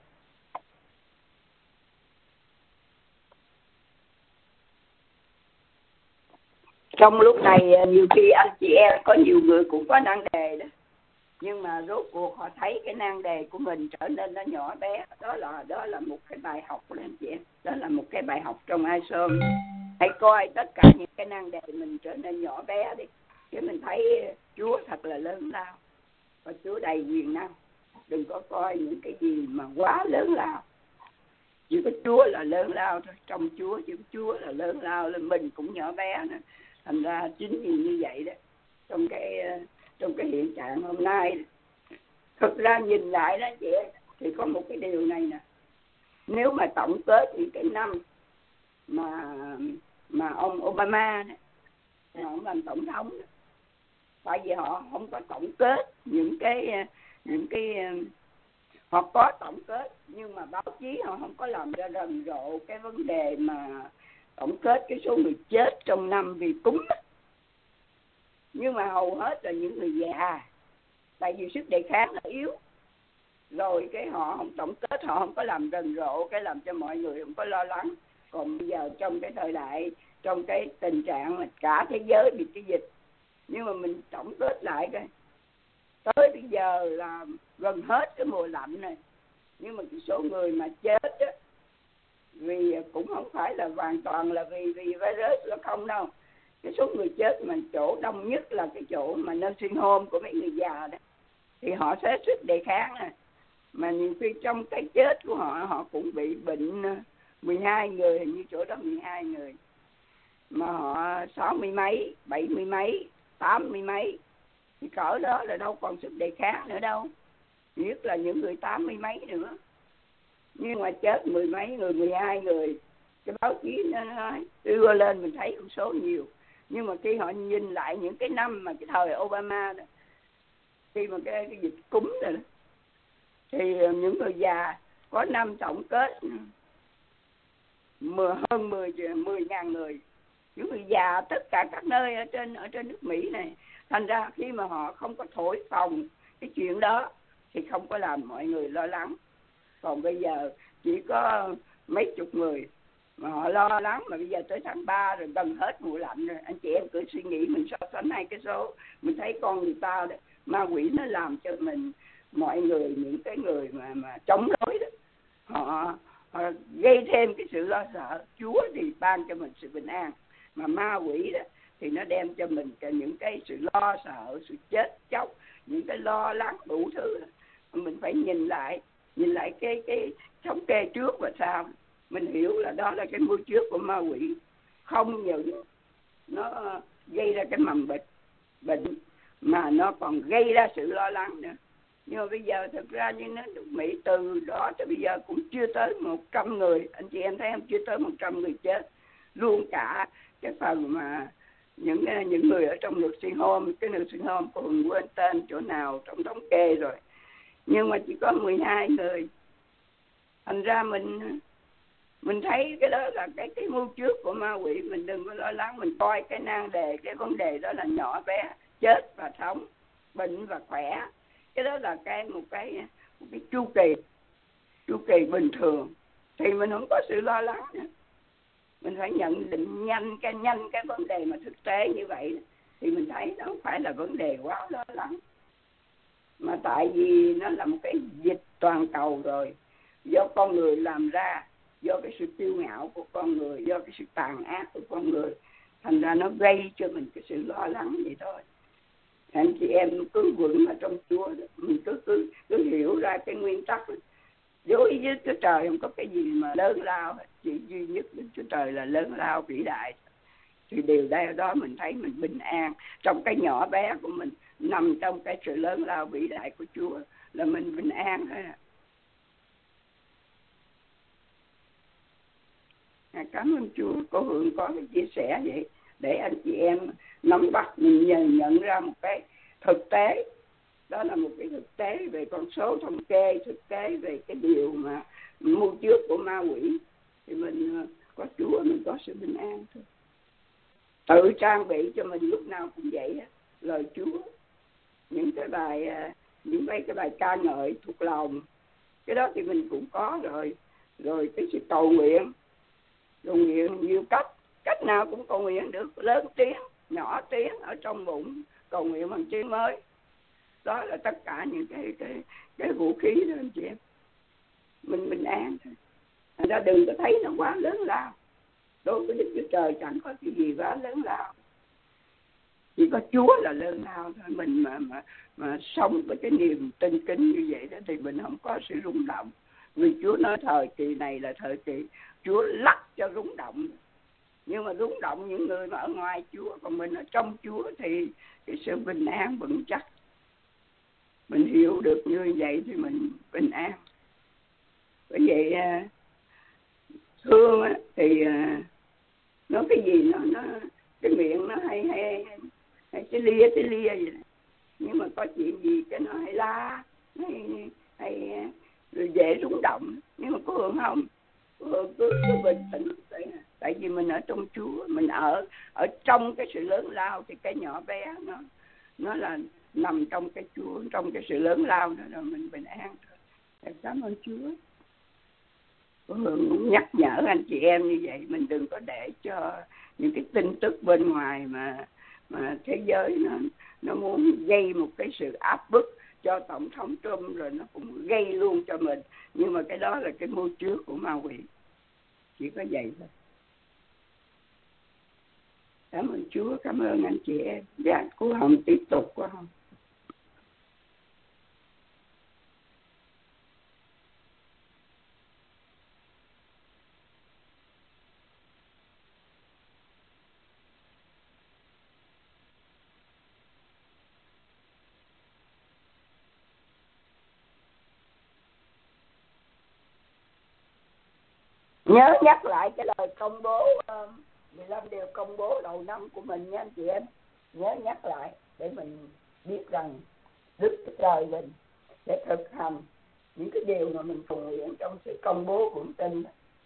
Trong lúc này nhiều khi anh chị em có nhiều người cũng có nan đề đó, nhưng mà rốt cuộc họ thấy cái nan đề của mình trở nên nó nhỏ bé. Đó là một cái bài học của anh chị em. Đó là một cái bài học trong Ai Sơn. Hãy coi tất cả những cái nan đề mình trở nên nhỏ bé đi, chứ mình thấy Chúa thật là lớn lao và Chúa đầy quyền năng. Đừng có coi những cái gì mà quá lớn lao. Chỉ có Chúa là lớn lao thôi. Trong Chúa chỉ có Chúa là lớn lao, là mình cũng nhỏ bé nữa. Thành ra chính vì như vậy đó, trong cái hiện trạng hôm nay, thực ra nhìn lại đó chị, thì có một cái điều này nè. Nếu mà tổng kết những cái năm mà ông Obama đó, ông làm tổng thống đó, tại vì họ không có tổng kết những cái họ có tổng kết, nhưng mà báo chí họ không có làm ra rầm rộ cái vấn đề mà tổng kết cái số người chết trong năm vì cúm. Nhưng mà hầu hết là những người già, tại vì sức đề kháng là yếu. rồi cái họ không tổng kết, họ không có làm rầm rộ, cái làm cho mọi người không có lo lắng. Còn bây giờ trong cái thời đại, trong cái tình trạng mà cả thế giới bị cái dịch, nhưng mà mình tổng kết lại cái tới bây giờ là gần hết cái mùa lạnh này, nhưng mà cái số người mà chết á, vì cũng không phải là hoàn toàn là vì virus nó không đâu. Cái số người chết mà chỗ đông nhất là cái chỗ mà nursing home của mấy người già đó, thì họ sẽ sức đề kháng này. Mà nhiều khi trong cái chết của họ cũng bị bệnh 12 người, hình như chỗ đó 12 người. Mà họ 60 mấy, 70 mấy, 80 mấy, thì cỡ đó là đâu còn sức đề kháng nữa đâu. Nhất là những người 80 mấy nữa. Nhưng mà chết 10 mấy người, 12 người. Cái báo chí nó nói, đưa lên mình thấy con số nhiều. Nhưng mà khi họ nhìn lại những cái năm mà cái thời Obama đó, khi mà cái dịch cúm rồi đó, thì những người già có năm tổng kết hơn 10.000 người. Những người già tất cả các nơi ở trên nước Mỹ này. Thành ra khi mà họ không có thổi phồng cái chuyện đó thì không có làm mọi người lo lắng. Còn bây giờ chỉ có mấy chục người mà họ lo lắng, mà bây giờ tới tháng 3 rồi, gần hết mùa lạnh rồi. Anh chị em cứ suy nghĩ, mình so sánh hai cái số, mình thấy con người ta đó, ma quỷ nó làm cho mình, mọi người, những cái người mà chống đối đó, họ gây thêm cái sự lo sợ. Chúa thì ban cho mình sự bình an, mà ma quỷ đó thì nó đem cho mình những cái sự lo sợ, sự chết chóc, những cái lo lắng đủ thứ. Mình phải nhìn lại cái thống kê trước và sau, mình hiểu là đó là cái mưu trước của ma quỷ. Không những nó gây ra cái mầm bệnh mà nó còn gây ra sự lo lắng nữa. Nhưng mà bây giờ thực ra như nước Mỹ từ đó tới bây giờ cũng chưa tới 100 người. Anh chị em thấy không? Chưa tới 100 người chết. Luôn cả cái phần mà những người ở trong nursing home, cái nursing home còn quên tên chỗ nào trong thống kê rồi. Nhưng mà chỉ có 12 người. Thành ra mình thấy cái đó là cái mưu trước của ma quỷ. Mình đừng có lo lắng, mình coi cái nan đề, cái vấn đề đó là nhỏ bé, chết và sống, bệnh và khỏe. Cái đó là một cái chu kỳ bình thường, thì mình không có sự lo lắng nữa. Mình phải nhận định nhanh cái vấn đề mà thực tế như vậy, thì mình thấy nó không phải là vấn đề quá lo lắng. Mà tại vì nó là một cái dịch toàn cầu rồi, do con người làm ra, do cái sự kiêu ngạo của con người, do cái sự tàn ác của con người, thành ra nó gây cho mình cái sự lo lắng vậy thôi. Anh chị em cứ vững ở trong Chúa, mình cứ hiểu ra cái nguyên tắc. Đối với Chúa Trời không có cái gì mà lớn lao, chỉ duy nhất Đức Chúa Trời là lớn lao vĩ đại. Thì điều đây đó mình thấy mình bình an trong cái nhỏ bé của mình, nằm trong cái sự lớn lao vĩ đại của Chúa là mình bình an thôi. Cảm ơn Chúa. Cô Hương có cái chia sẻ vậy để anh chị em nắm bắt, mình nhận ra một cái thực tế. Đó là một cái thực tế về con số thống kê, thực tế về cái điều mà mưu trước của ma quỷ. Thì mình có Chúa, mình có sự bình an thôi. Tự trang bị cho mình lúc nào cũng vậy. Lời Chúa, những cái bài ca ngợi thuộc lòng, cái đó thì mình cũng có rồi. Rồi cái sự cầu nguyện nhiều cách nào cũng cầu nguyện được, lớn tiếng, nhỏ tiếng, ở trong bụng cầu nguyện bằng tiếng mới. Đó là tất cả những cái vũ khí đó anh chị em. Mình bình an thôi. Thành ra đừng có thấy nó quá lớn lao. Đối với Đức Chúa Trời chẳng có cái gì quá lớn lao. Chỉ có Chúa là lớn lao thôi. Mình mà sống với cái niềm tin kính như vậy đó thì mình không có sự rung động. Vì Chúa nói thời kỳ này là thời kỳ Chúa lắc cho rung động. Nhưng mà rung động những người mà ở ngoài Chúa, còn mình ở trong Chúa thì cái sự bình an vững chắc. Mình hiểu được như vậy thì mình bình an. Bởi vậy thương thì nói cái gì nó cái miệng nó hay cái lia vậy. Nhưng mà có chuyện gì cái nó hay la, hay rồi dễ rung động. Nhưng mà có Hương không, cứ bình tĩnh. Tại vì mình ở trong Chúa, mình ở trong cái sự lớn lao, thì cái nhỏ bé nó là nằm trong cái Chúa, trong cái sự lớn lao đó, rồi mình bình an thôi. Cảm ơn Chúa. Hường nhắc nhở anh chị em như vậy, mình đừng có để cho những cái tin tức bên ngoài mà thế giới nó muốn gây một cái sự áp bức cho tổng thống Trump, rồi nó cũng gây luôn cho mình, nhưng mà cái đó là cái mưu trước của ma quỷ. Chỉ có vậy thôi. Cảm ơn Chúa, cảm ơn anh chị em. Dạ, cô Hồng tiếp tục quá không? Nhớ nhắc lại cái lời công bố 15 điều công bố đầu năm của mình nha anh chị em. Nhớ nhắc lại để mình biết rằng Đức Trời mình sẽ thực hành những cái điều mà mình cầu nguyện trong sự công bố của tin.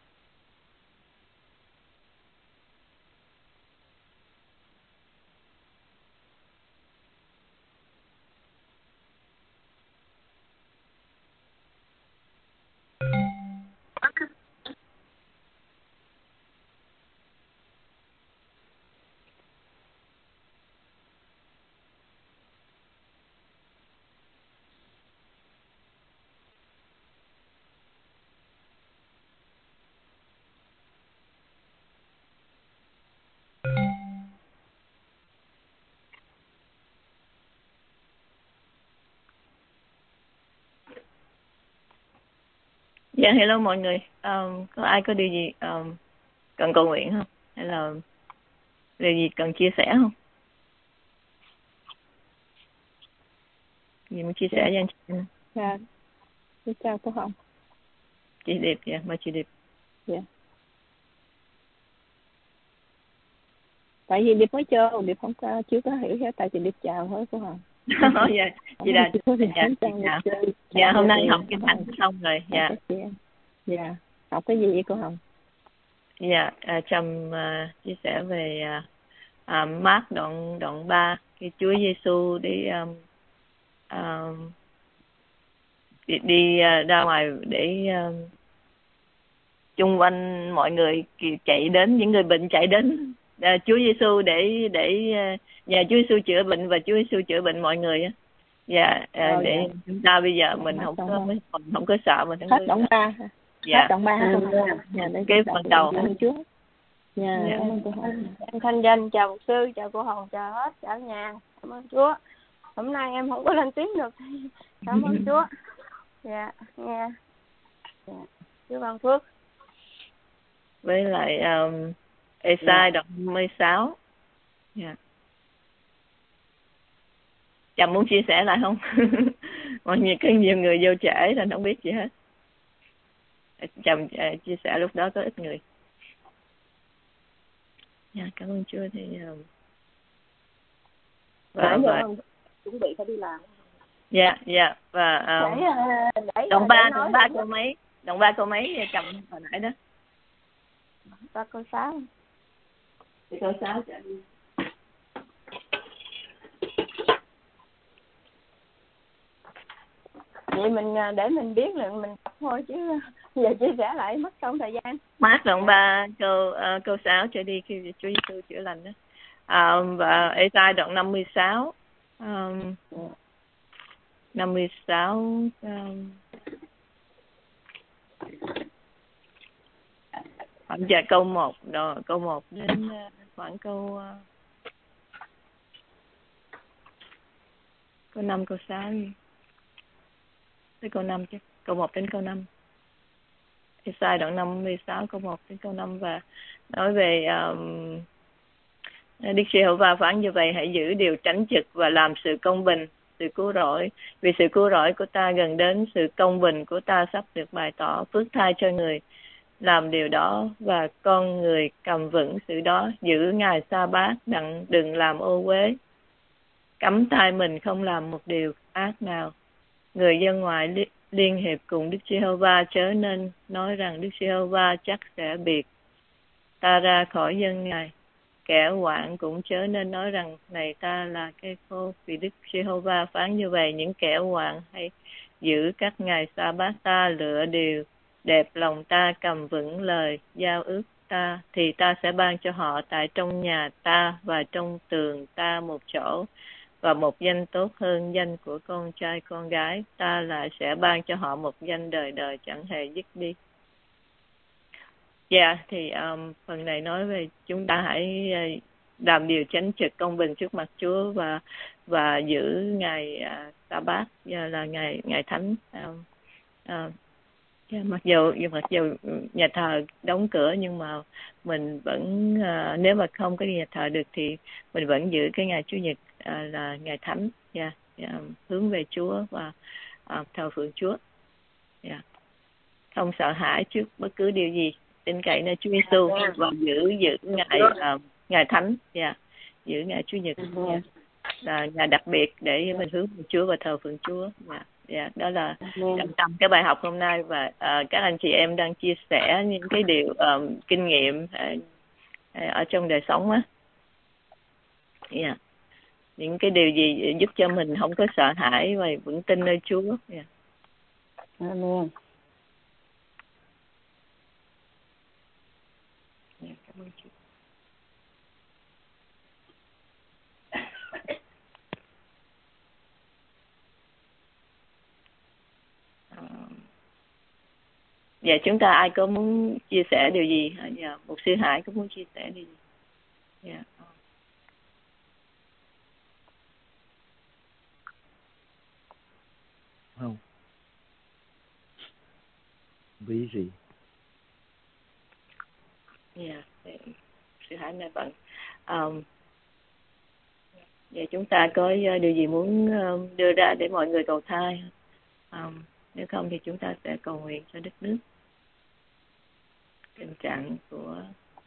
Dạ, hello mọi người. Có ai có điều gì cần cầu nguyện không? Hay là điều gì cần chia sẻ không? Gì muốn chia sẻ với anh chị? Dạ, xin chào cô Hồng. Chị Điệp, dạ, mời chị Điệp. Dạ. Tại vì Điệp mới chơi, Điệp chưa có hiểu hết, tại chị Điệp chào thôi cô Hồng. Dạ, chị đã. Dạ, hôm nay học kinh thánh xong rồi. Dạ. Dạ, học cái gì vậy cô Hồng? Dạ, Trâm chia sẻ về Mác đoạn 3, khi Chúa Giêsu đi ra ngoài để chung quanh mọi người chạy đến, những người bệnh chạy đến Chúa Giêsu để nhờ Chúa Giêsu chữa bệnh, và Chúa Giêsu chữa bệnh mọi người á. Dạ, để chúng ta bây giờ mình không có sợ, mình hết đoạn 3. Dạ. Hết đoạn 3 cái phần đầu. Chúa. Dạ, cảm ơn cô Hồng. Em Thanh Danh chào mục sư, chào cô Hồng, chào hết, chào nhà. Cảm ơn Chúa. Hôm nay em không có lên tiếng được. Cảm ơn Chúa. Dạ, nghe. Dạ. Chúa ban phước. Với lại Esai đoạn 56. Dạ. Chồng muốn chia sẻ lại không? Mọi người có nhiều người vô trễ nên không biết gì hết. Chồng chia sẻ lúc đó có ít người. Dạ, cảm ơn Chúa. Thì và chuẩn bị phải đi làm. Dạ, dạ. Và đoạn 3 câu mấy chồng hồi nãy đó. 3 câu 6. Thì câu 6 chạy đi. Vậy mình để mình biết là mình tập thôi, chứ giờ chia sẻ lại mất công thời gian. Mát đoạn 3 câu 6 trở đi khi Chúa Giêsu chữa lành đó. Và Esai đoạn 56. 56 khoảng giờ câu 1 đó, câu 1 đến khoảng câu 5 câu 6 gì. Tới câu 5 chứ. Câu 1 đến câu 5. Esai đoạn 56 câu 1 đến câu 5, và nói về Đức Giê-hô-va phán như vậy: hãy giữ điều tránh trực và làm sự công bình, sự cứu rỗi, vì sự cứu rỗi của ta gần đến, sự công bình của ta sắp được bày tỏ. Phước thai cho người làm điều đó, và con người cầm vững sự đó. Giữ ngày sa bát, đừng làm ô uế, cấm tay mình không làm một điều ác nào. Người dân ngoại liên hiệp cùng Đức Giê-hô-va, chớ nên nói rằng Đức Giê-hô-va chắc sẽ biệt ta ra khỏi dân Ngài. Kẻ oạn cũng chớ nên nói rằng này ta là cây khô, vì Đức Giê-hô-va phán như vậy: những kẻ oạn hay giữ các ngày sa bát ta lựa điều đẹp lòng ta cầm vững lời giao ước ta, thì ta sẽ ban cho họ tại trong nhà ta và trong tường ta một chỗ và một danh tốt hơn danh của con trai con gái. Ta lại sẽ ban cho họ một danh đời đời chẳng hề dứt đi. Dạ, thì phần này nói về chúng ta hãy làm điều chánh trực công bình trước mặt Chúa và giữ ngày Sa-bát là ngày thánh. Mặc dù nhà thờ đóng cửa nhưng mà mình vẫn nếu mà không có nhà thờ được thì mình vẫn giữ cái ngày Chủ nhật là ngày thánh, hướng về Chúa và thờ phượng Chúa. Không sợ hãi trước bất cứ điều gì, tin cậy nơi Chúa Giêsu và giữ ngày thánh, giữ ngày Chủ nhật là ngày đặc biệt để mình hướng về Chúa và thờ phượng Chúa. Đó là trọng tâm cái bài học hôm nay, và các anh chị em đang chia sẻ những cái điều kinh nghiệm ở trong đời sống á. Những cái điều gì giúp cho mình không có sợ hãi và vững tin nơi Chúa. Amen. Cảm ơn Chúa. Dạ, chúng ta ai có muốn chia sẻ điều gì? Dạ, Mục sư Hải có muốn chia sẻ điều gì? Dạ. Không. Vì gì? Dạ, sư Hải này bận. Dạ, chúng ta có điều gì muốn đưa ra để mọi người cầu thai? Nếu không thì chúng ta sẽ cầu nguyện cho đất nước. Tình trạng của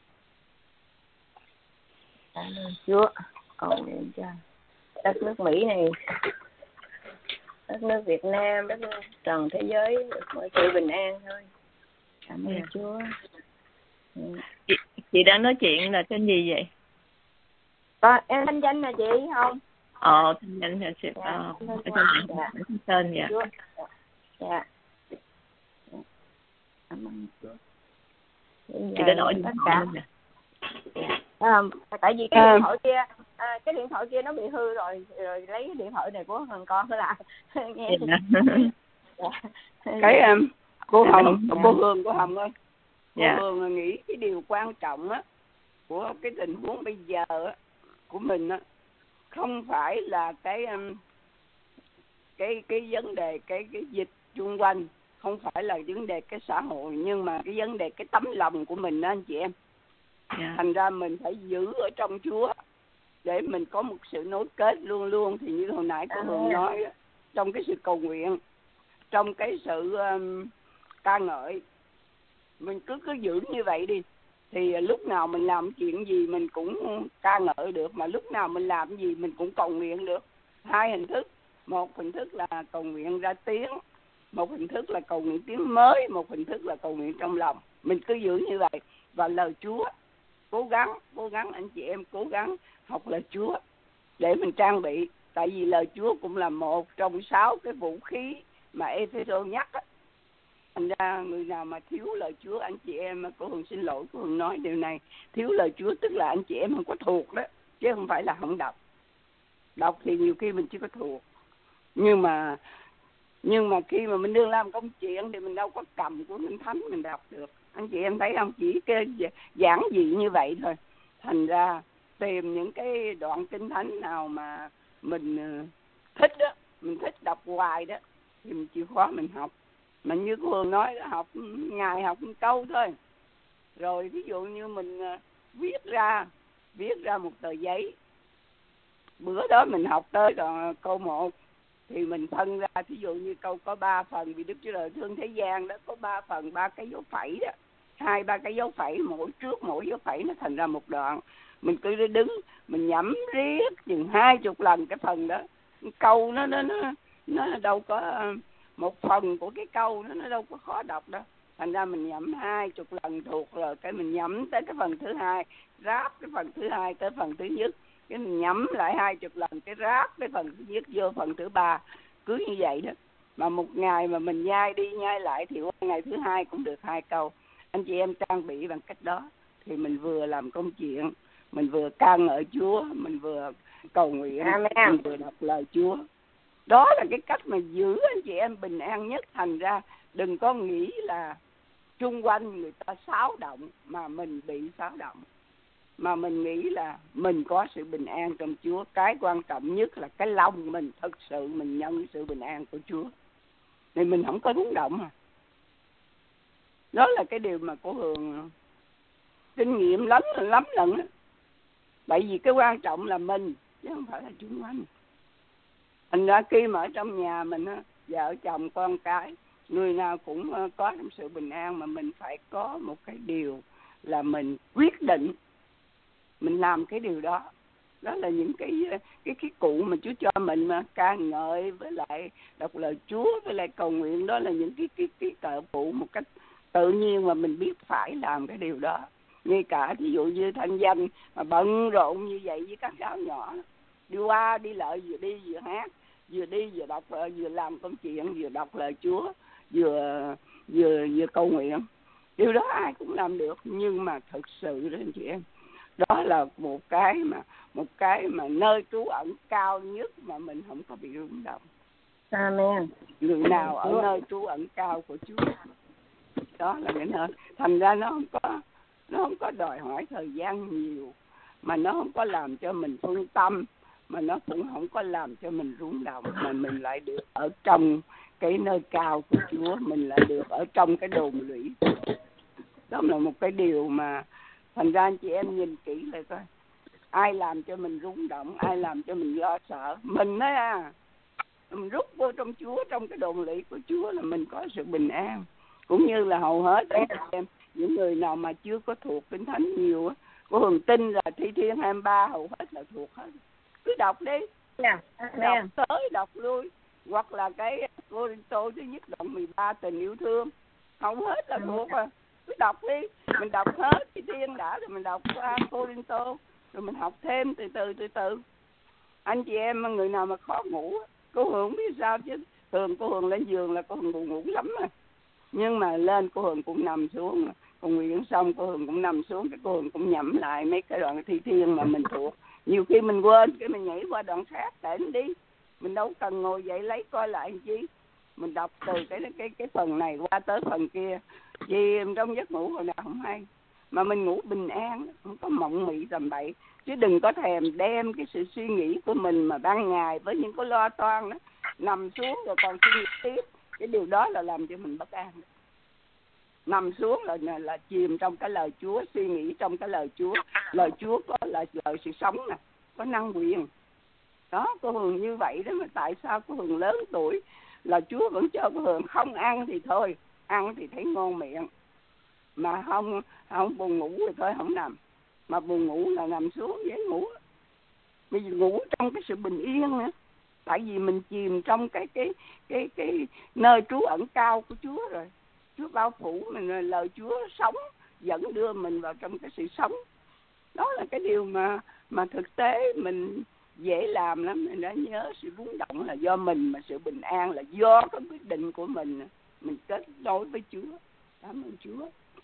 Cảm ơn Chúa, cầu nguyện cho đất nước Mỹ này, đất nước Việt Nam, đất nước toàn thế giới mọi sự bình an thôi. Cảm ơn Chúa. Chị đang nói chuyện là tên gì vậy? Em thanh danh là chị không? Thanh danh là chị. Tên vậy. Dạ. Cảm ơn Chúa. Chị đã đổi tất cả. Tại vì cái điện thoại kia nó bị hư rồi lấy cái điện thoại này của thằng con lại nghe. Cái cô Hồng, cô Hương ơi, cô Hương nghĩ cái điều quan trọng á của cái tình huống bây giờ á của mình á không phải là cái vấn đề cái dịch xung quanh, không phải là vấn đề cái xã hội, nhưng mà cái vấn đề cái tấm lòng của mình đó anh chị em. Thành ra mình phải giữ ở trong Chúa để mình có một sự nối kết luôn luôn, thì như hồi nãy cô Hương nói đó, trong cái sự cầu nguyện, trong cái sự ca ngợi, mình cứ giữ như vậy đi, thì lúc nào mình làm chuyện gì mình cũng ca ngợi được, mà lúc nào mình làm gì mình cũng cầu nguyện được. Hai hình thức, một hình thức là cầu nguyện ra tiếng, một hình thức là cầu nguyện tiếng mới, một hình thức là cầu nguyện trong lòng. Mình cứ giữ như vậy, và lời Chúa cố gắng anh chị em cố gắng học lời Chúa để mình trang bị, tại vì lời Chúa cũng là một trong 6 cái vũ khí mà Ê-phê-sô nhắc á. Thành ra người nào mà thiếu lời Chúa, anh chị em, cô Hương xin lỗi, cô Hương nói điều này, thiếu lời Chúa tức là anh chị em không có thuộc đó, chứ không phải là không đọc. Đọc thì nhiều khi mình chưa có thuộc, nhưng mà khi mà mình đương làm công chuyện thì mình đâu có cầm của Kinh Thánh mình đọc được. Anh chị em thấy không, chỉ cái giản dị như vậy thôi. Thành ra tìm những cái đoạn Kinh Thánh nào mà mình thích đó, mình thích đọc hoài đó, thì mình chịu khó mình học. Mà như cô Hương nói, học ngày học một câu thôi. Rồi ví dụ như mình viết ra một tờ giấy, bữa đó mình học tới câu 1 thì mình phân ra, ví dụ như câu có 3 phần, vì Đức Chúa Trời thương thế gian đó, có 3 phần, 3 cái dấu phẩy đó, 2-3 cái dấu phẩy, mỗi trước mỗi dấu phẩy nó thành ra một đoạn. Mình cứ đứng mình nhẩm riết chừng 20 lần cái phần đó. Câu nó đâu có một phần của cái câu nó đâu có khó đọc đâu. Thành ra mình nhẩm 20 lần thuộc rồi, cái mình nhẩm tới cái phần thứ hai, ráp cái phần thứ hai tới phần thứ nhất, cái mình nhẩm lại 20 lần, cái ráp cái phần thứ nhất vô phần thứ ba, cứ như vậy đó. Mà một ngày mà mình nhai đi nhai lại thì ngày thứ hai cũng được 2 câu. Anh chị em trang bị bằng cách đó thì mình vừa làm công chuyện, mình vừa ca ngợi Chúa, mình vừa cầu nguyện, mình vừa đọc lời Chúa. Đó là cái cách mà giữ anh chị em bình an nhất. Thành ra đừng có nghĩ là xung quanh người ta xáo động mà mình bị xáo động, mà mình nghĩ là mình có sự bình an trong Chúa. Cái quan trọng nhất là cái lòng mình thực sự mình nhận sự bình an của Chúa, thì mình không có rung động à. Đó là cái điều mà cô Hường kinh nghiệm lắm lần đó. Tại vì cái quan trọng là mình chứ không phải là xung quanh. Thành ra khi mà ở trong nhà mình á, vợ chồng con cái, người nào cũng có trong sự bình an, mà mình phải có một cái điều là mình quyết định mình làm cái điều đó. Đó là những cái cụ mà Chúa cho mình mà ca ngợi với lại đọc lời Chúa với lại cầu nguyện. Đó là những cái trợ phụ một cách tự nhiên mà mình biết phải làm cái điều đó. Ngay cả ví dụ như Thanh Danh mà bận rộn như vậy với các cháu nhỏ, đi qua đi lại, vừa đi vừa hát, vừa đi vừa đọc, vừa làm công chuyện, vừa đọc lời Chúa, vừa cầu nguyện. Điều đó ai cũng làm được, nhưng mà thực sự đó anh chị em, đó là một cái mà nơi trú ẩn cao nhất mà mình không có bị rung động. Amen. Người nào ở nơi trú ẩn cao của Chúa, đó là cái nơi. Thành ra nó không có đòi hỏi thời gian nhiều, mà nó không có làm cho mình phân tâm, mà nó cũng không có làm cho mình rung động, mà mình lại được ở trong cái nơi cao của Chúa, mình lại được ở trong cái đồn lũy. Đó là một cái điều mà thành ra anh chị em nhìn kỹ lại coi, ai làm cho mình rung động, ai làm cho mình lo sợ. Mình đó à, mình rút vô trong Chúa, trong cái đồn lũy của Chúa là mình có sự bình an. Cũng như là hầu hết anh chị em, những người nào mà chưa có thuộc Kinh Thánh nhiều á, cô Hường tin là Thi Thiên 23 hầu hết là thuộc hết. Cứ đọc đi, đọc tới đọc lui. Hoặc là cái Cô-rinh-tô thứ nhất đoạn 13 tình yêu thương, hầu hết là thuộc à. Cứ đọc đi, mình đọc hết Thi Thiên đã, rồi mình đọc qua Cô-rinh-tô, rồi mình học thêm từ từ. Anh chị em người nào mà khó ngủ, cô Hường biết sao chứ, thường cô Hường lên giường là cô Hường buồn ngủ lắm rồi. Nhưng mà lên cô Hường cũng nằm xuống, còn nguyện xong cô Hường cũng nằm xuống, cái cô Hường cũng nhẩm lại mấy cái đoạn Thi Thiên mà mình thuộc. Nhiều khi mình quên, cái mình nhảy qua đoạn khác để đi. Mình đâu cần ngồi dậy lấy coi lại làm chi. Mình đọc từ cái phần này qua tới phần kia. Vì trong giấc ngủ hồi nào không hay. Mà mình ngủ bình an, không có mộng mị tầm bậy. Chứ đừng có thèm đem cái sự suy nghĩ của mình mà ban ngày với những cái lo toan đó, nằm xuống rồi còn suy nghĩ tiếp. Cái điều đó là làm cho mình bất an. Nằm xuống là chìm trong cái lời Chúa, suy nghĩ trong cái lời Chúa. Lời Chúa có là lời sự sống nè, có năng quyền. Đó, cô Hường như vậy đó. Mà tại sao cô Hường lớn tuổi là Chúa vẫn cho cô Hường không ăn thì thôi, ăn thì thấy ngon miệng, mà không buồn ngủ thì thôi không nằm, mà buồn ngủ là nằm xuống dễ ngủ. Bây giờ ngủ trong cái sự bình yên nữa, tại vì mình chìm trong cái nơi trú ẩn cao của Chúa rồi. Chúa bao phủ mình, lời Chúa sống dẫn đưa mình vào trong cái sự sống. Đó là cái điều mà thực tế mình dễ làm lắm. Mình đã nhớ sự rung động là do mình, mà sự bình an là do cái quyết định của mình kết nối với Chúa. Cảm ơn Chúa.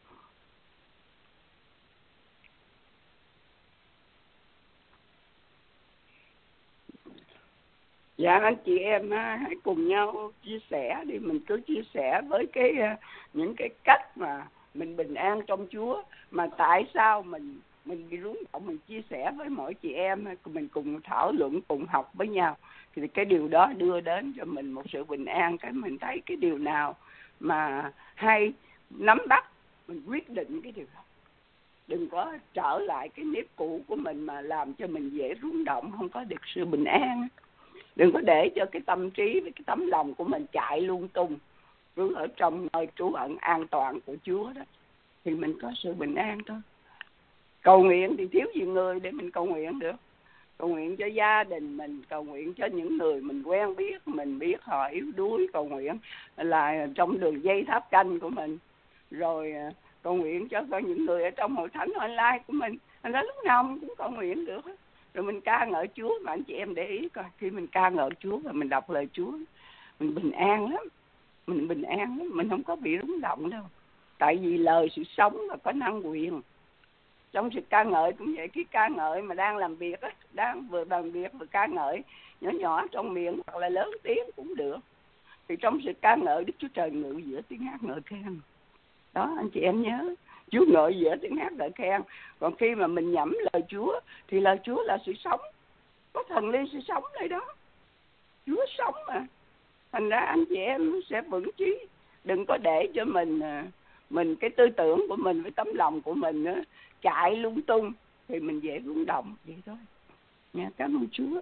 Dạ anh chị em hãy cùng nhau chia sẻ đi. Mình cứ chia sẻ với những cái cách mà mình bình an trong Chúa. Mà tại sao mình bị rung động, mình chia sẻ với mỗi chị em, mình cùng thảo luận, cùng học với nhau, thì cái điều đó đưa đến cho mình một sự bình an. Cái mình thấy cái điều nào mà hay nắm bắt, mình quyết định cái điều đó. Đừng có trở lại cái nếp cũ của mình mà làm cho mình dễ rung động, không có được sự bình an. Đừng có để cho cái tâm trí với cái tấm lòng của mình chạy lung tung. Cứ ở trong nơi trú ẩn an toàn của Chúa đó, thì mình có sự bình an thôi. Cầu nguyện thì thiếu gì người để mình cầu nguyện được. Cầu nguyện cho gia đình mình, cầu nguyện cho những người mình quen biết, mình biết họ yếu đuối, cầu nguyện là trong đường dây tháp canh của mình. Rồi cầu nguyện cho những người ở trong hội thánh online của mình. Thành ra lúc nào mình cũng cầu nguyện được. Rồi mình ca ngợi Chúa. Mà anh chị em để ý coi, khi mình ca ngợi Chúa và mình đọc lời Chúa, mình bình an lắm. Mình bình an lắm, mình không có bị rung động đâu. Tại vì lời sự sống là có năng quyền. Trong sự ca ngợi cũng vậy, cái ca ngợi mà đang làm việc á, đang vừa làm việc vừa ca ngợi, nhỏ nhỏ trong miệng hoặc là lớn tiếng cũng được. Thì trong sự ca ngợi, Đức Chúa Trời ngự giữa tiếng hát ngợi khen. Đó, anh chị em nhớ, Chúa ngợi giữa tiếng hát ngợi khen. Còn khi mà mình nhẩm lời Chúa thì lời Chúa là sự sống, có thần linh sự sống nơi đó. Chúa sống mà. Thành ra anh chị em sẽ vững chí, đừng có để cho mình cái tư tưởng của mình với tấm lòng của mình chạy lung tung thì mình dễ rung động vậy thôi. Nha, cảm ơn Chúa.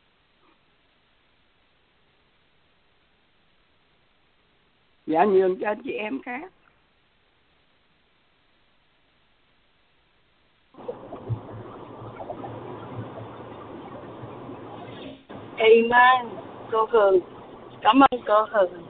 Dạ, nhường cho anh chị em khác. Amen. Cô Hường, cảm ơn cô Hường.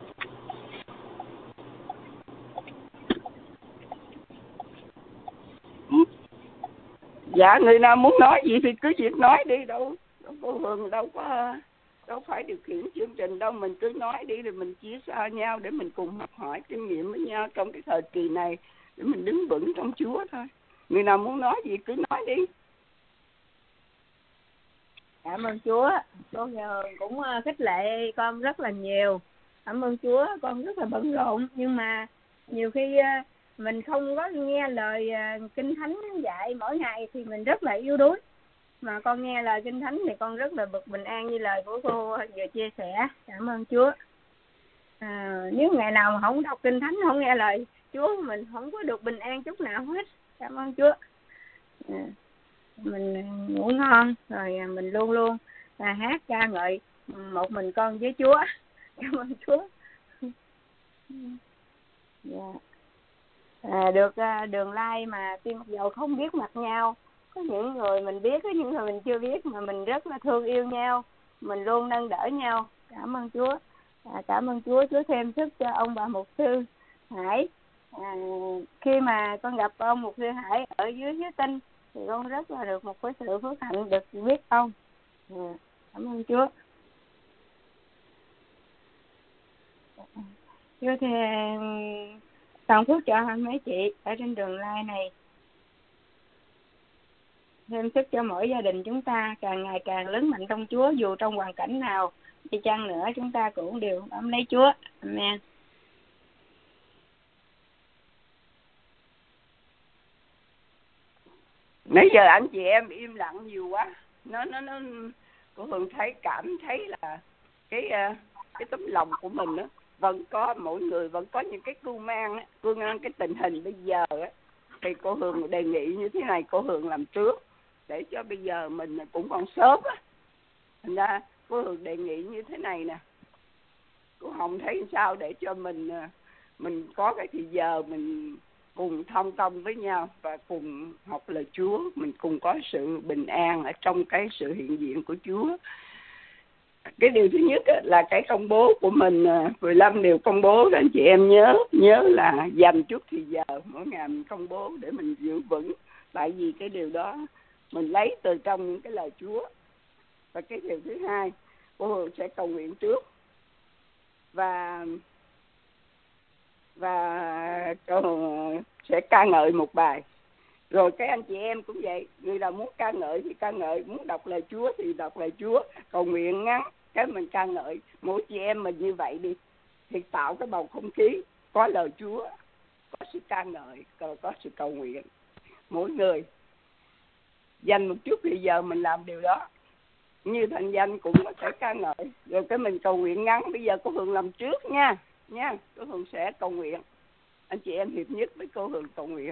Dạ, người nào muốn nói gì thì cứ việc nói đi, đâu cô Hường đâu phải điều khiển chương trình đâu, mình cứ nói đi rồi mình chia sẻ nhau để mình cùng học hỏi kinh nghiệm với nhau trong cái thời kỳ này để mình đứng vững trong Chúa thôi. Người nào muốn nói gì cứ nói đi. Cảm ơn Chúa. Cô Hường cũng khích lệ con rất là nhiều. Cảm ơn Chúa, con rất là bận rộn nhưng mà nhiều khi mình không có nghe lời Kinh Thánh dạy mỗi ngày thì mình rất là yếu đuối. Mà con nghe lời Kinh Thánh thì con rất là bình an như lời của cô vừa chia sẻ. Cảm ơn Chúa. Nếu ngày nào mà không đọc Kinh Thánh, không nghe lời Chúa, mình không có được bình an chút nào hết. Cảm ơn Chúa. Mình ngủ ngon rồi mình luôn luôn hát ca ngợi một mình con với Chúa. Cảm ơn Chúa. Được đường like mà tuy mặc dầu không biết mặt nhau, có những người mình biết, có những người mình chưa biết mà mình rất là thương yêu nhau, mình luôn nâng đỡ nhau. Cảm ơn Chúa. Cảm ơn Chúa. Chúa thêm sức cho ông bà mục sư Hải. Khi mà con gặp ông mục sư Hải ở dưới Tinh thì con rất là được một cái sự phước hạnh được biết ông. Cảm ơn Chúa. Chúa thì toàn phước cho mấy chị ở trên đường like này, thêm sức cho mỗi gia đình chúng ta càng ngày càng lớn mạnh trong Chúa, dù trong hoàn cảnh nào đi chăng nữa chúng ta cũng đều bám lấy Chúa. Amen. Nãy giờ anh chị em im lặng nhiều quá, nó cô Hường cảm thấy là cái tấm lòng của mình đó, vẫn có mỗi người vẫn có những cái cưu mang cái tình hình bây giờ á, thì cô Hường đề nghị như thế này, cô Hường làm trước để cho bây giờ mình cũng còn sớm á, thành ra cô Hường đề nghị như thế này nè. Cô Hồng thấy sao để cho mình có cái thì giờ mình cùng thông công với nhau và cùng học lời Chúa, mình cùng có sự bình an ở trong cái sự hiện diện của Chúa. Cái điều thứ nhất là cái công bố của mình, 15 điều công bố đó anh chị em nhớ là dành chút thì giờ mỗi ngày mình công bố để mình giữ vững. Tại vì cái điều đó mình lấy từ trong những cái lời Chúa. Và cái điều thứ hai, cô Hường sẽ cầu nguyện trước và cô Hường sẽ ca ngợi một bài. Rồi cái anh chị em cũng vậy, người nào muốn ca ngợi thì ca ngợi, muốn đọc lời Chúa thì đọc lời Chúa, cầu nguyện ngắn cái mình ca ngợi. Mỗi chị em mình như vậy đi thì tạo cái bầu không khí có lời Chúa, có sự ca ngợi, có sự cầu nguyện. Mỗi người dành một chút thì giờ mình làm điều đó. Như Thành Danh cũng có thể ca ngợi, rồi cái mình cầu nguyện ngắn. Bây giờ cô Hường làm trước nha. Cô Hường sẽ cầu nguyện, anh chị em hiệp nhất với cô Hường cầu nguyện.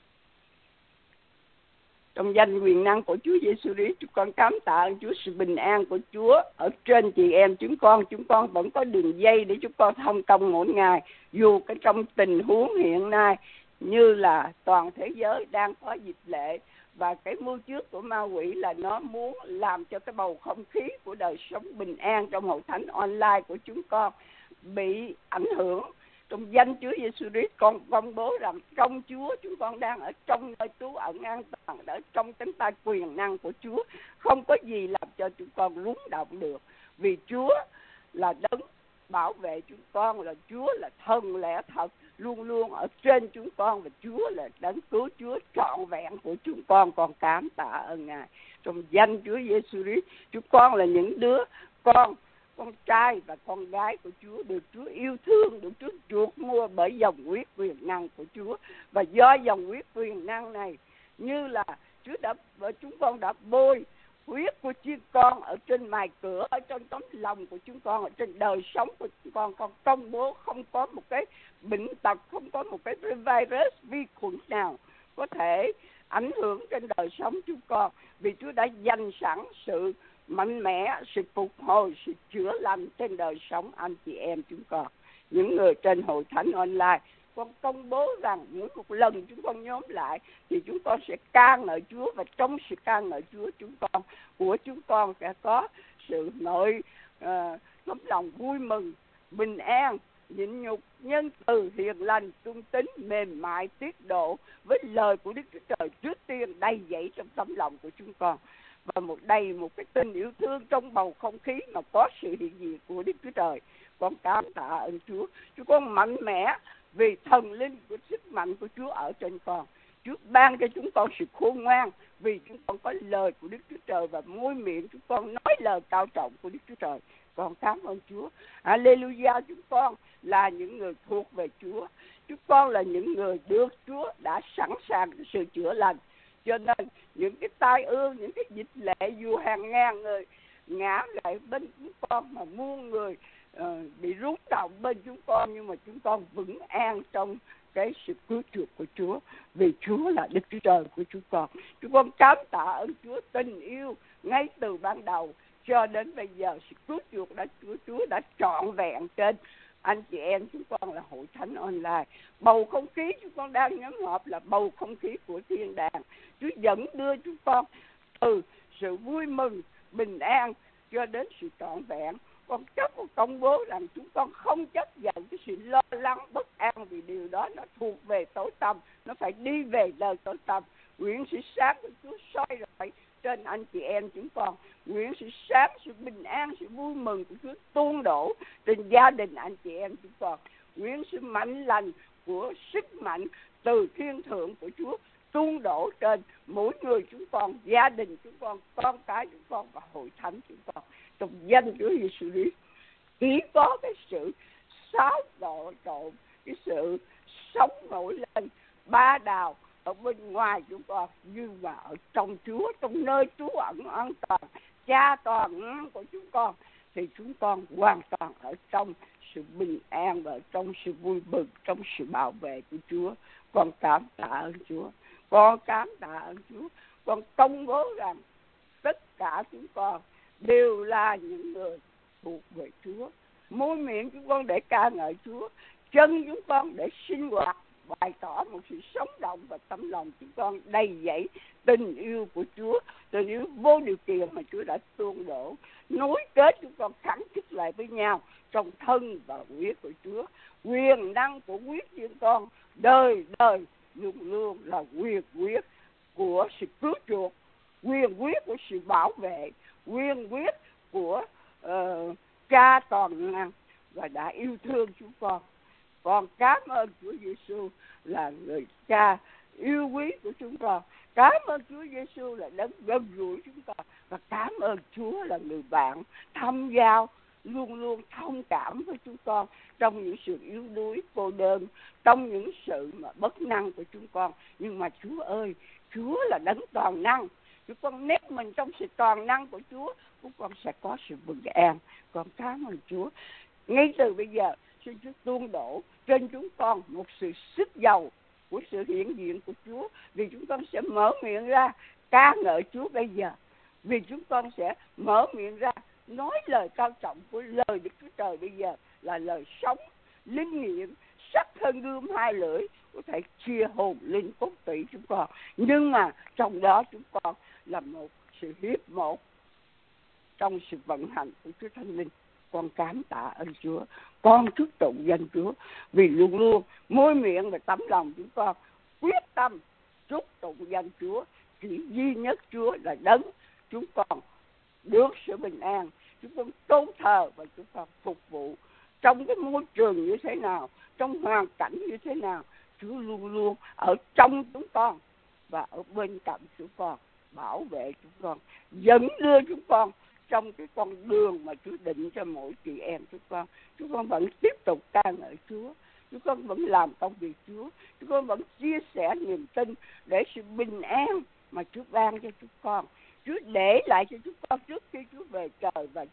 Trong danh quyền năng của Chúa Giêsu Christ, chúng con cảm tạ ơn Chúa, sự bình an của Chúa ở trên chị em chúng con vẫn có đường dây để chúng con thông công mỗi ngày, dù cái trong tình huống hiện nay như là toàn thế giới đang có dịch lệ, và cái mưu trước của ma quỷ là nó muốn làm cho cái bầu không khí của đời sống bình an trong hội thánh online của chúng con bị ảnh hưởng. Trong danh Chúa Giêsu Christ, con công bố rằng trong Chúa chúng con đang ở trong nơi trú ẩn an toàn, ở trong cánh tay quyền năng của Chúa. Không có gì làm cho chúng con rúng động được, vì Chúa là đấng bảo vệ chúng con, là Chúa là thần lẽ thật luôn luôn ở trên chúng con, và Chúa là đấng cứu Chúa trọn vẹn của chúng con cảm tạ ơn Ngài. Trong danh Chúa Giêsu Christ, chúng con là những đứa con trai và con gái của Chúa, được Chúa yêu thương, được Chúa chuộc mua bởi dòng huyết quyền năng của Chúa. Và do dòng huyết quyền năng này, như là chúng con đã bôi huyết của chiên con ở trên mài cửa, ở trong tấm lòng của chúng con, ở trên đời sống của chúng con công bố không có một cái bệnh tật, không có một cái virus, vi khuẩn nào có thể ảnh hưởng trên đời sống chúng con, vì Chúa đã dành sẵn sự mạnh mẽ, sự phục hồi, sự chữa lành trên đời sống anh chị em chúng con. Những người trên hội thánh online, con công bố rằng mỗi một lần chúng con nhóm lại thì chúng con sẽ ca ngợi Chúa, và trong sự ca ngợi Chúa chúng con sẽ có sự tấm lòng vui mừng, bình an, nhịn nhục, nhân từ, hiền lành, trung tín, mềm mại, tiết độ, với lời của Đức Chúa Trời trước tiên đầy dẫy trong tấm lòng của chúng con, và một cái tình yêu thương trong bầu không khí mà có sự hiện diện của Đức Chúa Trời. Con cảm tạ ơn Chúa. Chúng con mạnh mẽ vì thần linh của sức mạnh của Chúa ở trên con. Chúa ban cho chúng con sự khôn ngoan vì chúng con có lời của Đức Chúa Trời, và môi miệng chúng con nói lời cao trọng của Đức Chúa Trời. Con cảm ơn Chúa. Hallelujah. Chúng con là những người thuộc về Chúa. Chúng con là những người được Chúa đã sẵn sàng sự chữa lành. Cho nên những cái tai ương, những cái dịch lệ, dù hàng ngàn người ngã lại bên chúng con, mà muôn người bị rúng động bên chúng con, nhưng mà chúng con vững an trong cái sự cứu chuộc của Chúa, vì Chúa là Đức Chúa Trời của chúng con. Chúng con cảm tạ ơn Chúa tình yêu ngay từ ban đầu cho đến bây giờ. Sự cứu chuộc của Chúa đã trọn vẹn trên anh chị em chúng con là hội thánh online. Bầu không khí chúng con đang nhóm họp là bầu không khí của thiên đàng. Chúa dẫn đưa chúng con từ sự vui mừng, bình an cho đến sự trọn vẹn. Con chấp một công bố rằng chúng con không chấp nhận cái sự lo lắng, bất an, vì điều đó nó thuộc về tối tăm, nó phải đi về đời tối tăm. Nguyện sự sáng của Chúa soi rọi trên anh chị em chúng con. Nguyện sự sáng, sự bình an, sự vui mừng của Chúa tuôn đổ trên gia đình anh chị em chúng con. Nguyện sự mạnh lành của sức mạnh từ thiên thượng của Chúa tuôn đổ trên mỗi người chúng con, gia đình chúng con cái chúng con và hội thánh chúng con. Trong danh Chúa Giêsu Christ, chỉ có cái sự xáo trộn, cái sự sống nổi lên ba đào ở bên ngoài chúng con, nhưng mà ở trong Chúa, trong nơi Chúa ẩn an toàn, Cha toàn năng của chúng con, thì chúng con hoàn toàn ở trong sự bình an và trong sự vui mừng, trong sự bảo vệ của Chúa. Con cảm tạ ơn Chúa. Con cảm tạ ơn Chúa. Con công bố rằng tất cả chúng con đều là những người thuộc về Chúa. Môi miệng chúng con để ca ngợi Chúa, chân chúng con để sinh hoạt bày tỏ một sự sống động, và tấm lòng chúng con đầy dẫy tình yêu của Chúa, tình yêu vô điều kiện mà Chúa đã tuôn đổ, nối kết chúng con khẳng khích lại với nhau trong thân và huyết của Chúa. Quyền năng của huyết chúng con đời đời luôn luôn là quyền quyết của sự cứu chuộc, quyền quyết của sự bảo vệ, quyền quyết của Cha toàn năng và đã yêu thương chúng con. Con cảm ơn Chúa Giêsu là người Cha yêu quý của chúng con. Cảm ơn Chúa Giêsu là đấng gần gũi chúng con, và cảm ơn Chúa là người bạn thăm giao, luôn luôn thông cảm với chúng con trong những sự yếu đuối, cô đơn, trong những sự mà bất năng của chúng con. Nhưng mà Chúa ơi, Chúa là đấng toàn năng. Chúng con nép mình trong sự toàn năng của Chúa, chúng con sẽ có sự bình an. Con cảm ơn Chúa. Ngay từ bây giờ, xin Chúa tuôn đổ trên chúng con một sự sức giàu của sự hiện diện của Chúa, vì chúng con sẽ mở miệng ra ca ngợi Chúa bây giờ, vì chúng con sẽ mở miệng ra nói lời cao trọng của lời Đức Chúa Trời bây giờ, là lời sống linh nghiệm, sắc hơn gươm hai lưỡi, có thể chia hồn linh cốt tủy chúng con. Nhưng mà trong đó chúng con là một sự hiệp một trong sự vận hành của Chúa Thánh Linh. Con cảm tạ ơn Chúa. Con chúc tụng danh Chúa, vì luôn luôn môi miệng và tấm lòng chúng con quyết tâm chúc tụng danh Chúa. Chỉ duy nhất Chúa là đấng chúng con được sự bình an, chúng con tôn thờ và chúng con phục vụ trong cái môi trường như thế nào, trong hoàn cảnh như thế nào, Chúa luôn luôn ở trong chúng con và ở bên cạnh chúng con, bảo vệ chúng con, dẫn đưa chúng con trong cái con đường mà Chúa định cho mỗi chị em chúng con. Chúng con vẫn tiếp tục ca ngợi Chúa, chúng con vẫn làm công việc Chúa, chúng con vẫn chia sẻ niềm tin để sự bình an mà Chúa ban cho chúng con, Chúa để lại cho chúng con trước khi Chúa về trời, và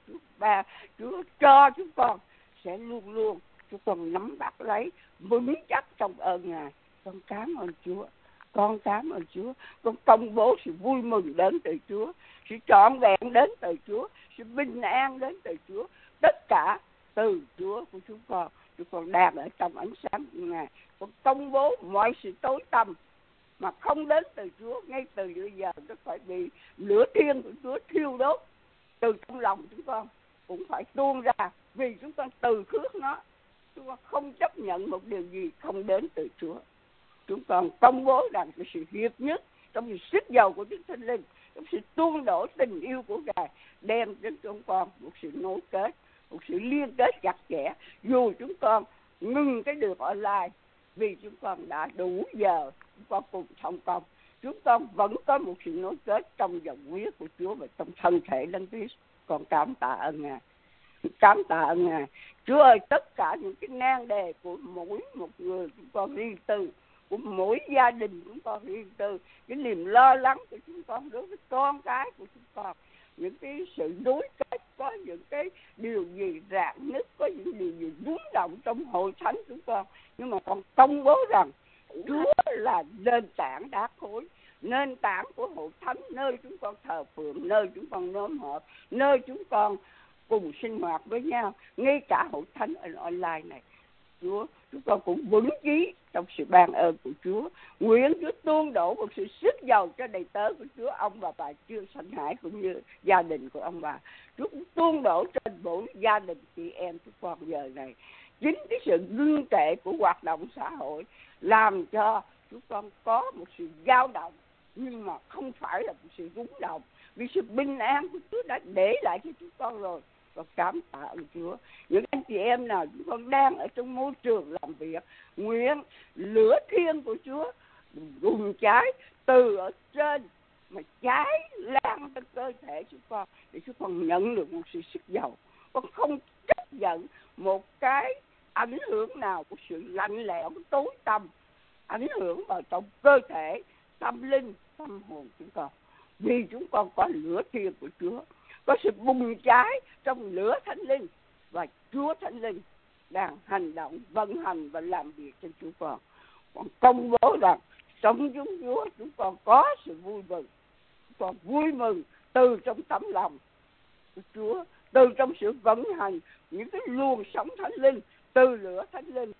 Chúa cho chúng con sẽ luôn luôn chúng con nắm bắt lấy vững chắc trong ơn Ngài. Con cảm ơn Chúa, con cảm ơn Chúa, con công bố sự vui mừng đến từ Chúa, sự trọn vẹn đến từ Chúa, sự bình an đến từ Chúa, tất cả từ Chúa của chúng con đang ở trong ánh sáng của Ngài. Con công bố mọi sự tối tăm mà không đến từ Chúa, ngay từ bây giờ nó phải bị lửa thiên của Chúa thiêu đốt từ trong lòng chúng con, cũng phải tuôn ra, vì chúng con từ khước nó. Chúng con không chấp nhận một điều gì không đến từ Chúa. Chúng con công bố rằng cái sự hiệp nhất trong sự sức giàu của Đức Thánh Linh, trong sự tuôn đổ tình yêu của Ngài, đem đến chúng con một sự nối kết, một sự liên kết chặt chẽ. Dù chúng con ngừng cái đường online vì chúng con đã đủ giờ chúng con cùng thông công, chúng con vẫn có một sự nối kết trong dòng huyết của Chúa và trong thân thể Đấng Christ. Con cảm tạ ơn Ngài, cảm tạ ơn Ngài. Chúa ơi, tất cả những cái nan đề của mỗi một người chúng con riêng tư, của mỗi gia đình chúng con riêng tư, cái niềm lo lắng của chúng con đối với con cái của chúng con, những cái sự đối kết, có những cái điều gì rạn nứt, có những điều gì rúng động trong hội thánh chúng con, nhưng mà con công bố rằng Chúa là nền tảng đá khối, nền tảng của hội thánh, nơi chúng con thờ phượng, nơi chúng con nhóm họp, nơi chúng con cùng sinh hoạt với nhau, ngay cả hội thánh online này. Chúa, chúng con cũng vững chí trong sự ban ơn của Chúa. Nguyện Chúa tuôn đổ một sự sức giàu cho đầy tớ của Chúa, ông và bà Trương Sanh Hải cũng như gia đình của ông bà. Chúa cũng tuôn đổ trên mỗi gia đình chị em chúng con giờ này. Chính cái sự ngưng trệ của hoạt động xã hội làm cho chúng con có một sự dao động, nhưng mà không phải là một sự rung động, vì sự bình an của Chúa đã để lại cho chúng con rồi. Và cảm tạ ơn Chúa. Những anh chị em nào chúng con đang ở trong môi trường làm việc, nguyện lửa thiên của Chúa bùng cháy từ ở trên mà cháy lan trên cơ thể chúng con, để chúng con nhận được một sự sức giàu. Con không chấp nhận một cái ảnh hưởng nào của sự lạnh lẽo tối tăm ảnh hưởng vào trong cơ thể, tâm linh, tâm hồn chúng con, vì chúng con có lửa thiên của Chúa, có sự bùng cháy trong lửa Thánh Linh, và Chúa Thánh Linh đang hành động, vận hành và làm việc trên chúng con. Con công bố rằng trong chúng Chúa chúng con có sự vui mừng, chúng con vui mừng từ trong tấm lòng của Chúa, từ trong sự vận hành những cái luồng sống Thánh Linh, từ lửa Thánh Linh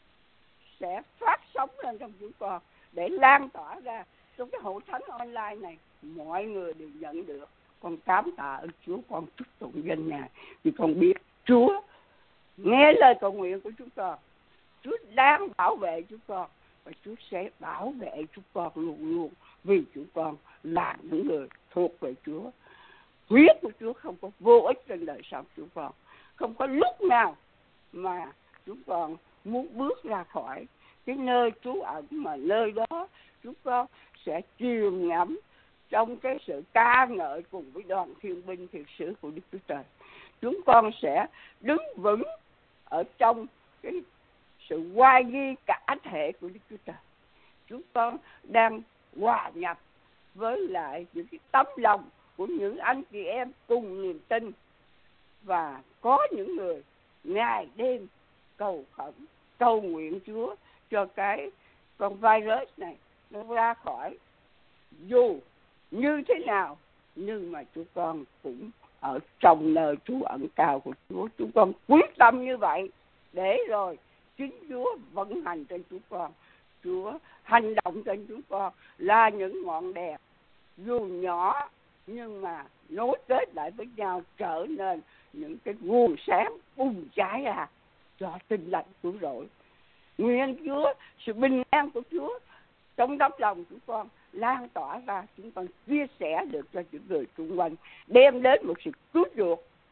sẽ phát sóng lên trong chúng con để lan tỏa ra trong cái hội thánh online này, mọi người đều nhận được. Con cảm tạ ơn Chúa, con chúc tụng danh Ngài, vì con biết Chúa nghe lời cầu nguyện của chúng con, Chúa đang bảo vệ chúng con, và Chúa sẽ bảo vệ chúng con luôn luôn, vì chúng con là những người thuộc về Chúa. Huyết của Chúa không có vô ích trên đời sống chúng con, không có lúc nào mà chúng con muốn bước ra khỏi cái nơi trú ẩn, mà nơi đó chúng con sẽ chìm ngắm trong cái sự ca ngợi cùng với đoàn thiên binh thiệt sử của Đức Chúa Trời. Chúng con sẽ đứng vững ở trong cái sự oai nghi cả thể của Đức Chúa Trời. Chúng con đang hòa nhập với lại những cái tấm lòng của những anh chị em cùng niềm tin, và có những người ngày đêm cầu khẩn, cầu nguyện Chúa cho cái con virus này nó ra khỏi. Dù như thế nào, nhưng mà chúng con cũng ở trong nơi trú ẩn cao của Chúa. Chúng con quyết tâm như vậy, để rồi chính Chúa vận hành trên chúng con, Chúa hành động trên chúng con là những ngọn đèn dù nhỏ nhưng mà nối kết lại với nhau, trở nên những cái nguồn sáng bùng cháy ra cho tinh lành cứu rỗi. Nguyện Chúa, sự bình an của Chúa trong tấm lòng chúng con lan tỏa ra, chúng con chia sẻ được cho những người xung quanh, đem đến một sự cứu chuộc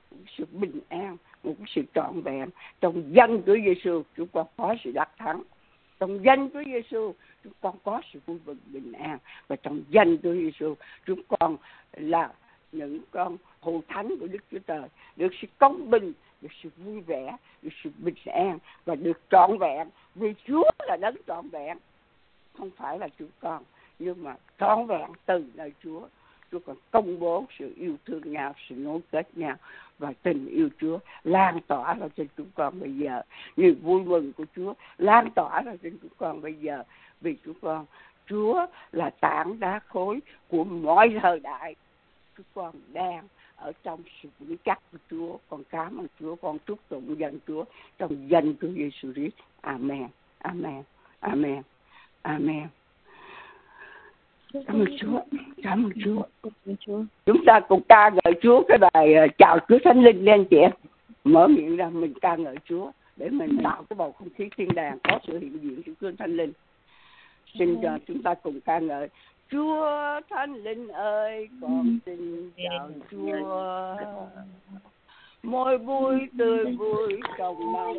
sự bình an, một sự trọn vẹn. Trong danh Chúa Giêsu chúng con có sự đắc thắng. Trong danh Chúa Giêsu chúng con có sự vui mừng bình an, và trong danh Chúa Giêsu chúng con là những con hậu thánh của Đức Chúa Trời, được sự công bình, được sự vui vẻ, được sự bình an và được trọn vẹn, vì Chúa là đấng trọn vẹn, không phải là chúng con, nhưng mà trọn vẹn từ nơi Chúa. Chúa còn công bố sự yêu thương nhau, sự nối kết nhau, và tình yêu Chúa lan tỏa ra trên chúng con bây giờ. Niềm vui mừng của Chúa lan tỏa ra trên chúng con bây giờ, vì chúng con, Chúa là tảng đá khối của mọi thời đại. Chúng con đang ở trong sự vững chắc của Chúa. Con cảm ơn Chúa, con chúc tụng danh Chúa trong danh Chúa Giêsu Christ. Amen, amen, amen, amen. Cảm ơn Chúa, cảm ơn Chúa. Chúng ta cùng ca ngợi Chúa cái bài chào Chúa Thánh Linh lên chị em. Mở miệng ra mình ca ngợi Chúa để mình tạo cái bầu không khí thiên đàng có sự hiện diện của Chúa Thánh Linh. Xin cho chúng ta cùng ca ngợi Chúa Thánh Linh ơi, con xin chào Chúa. Môi vui tươi vui trong năm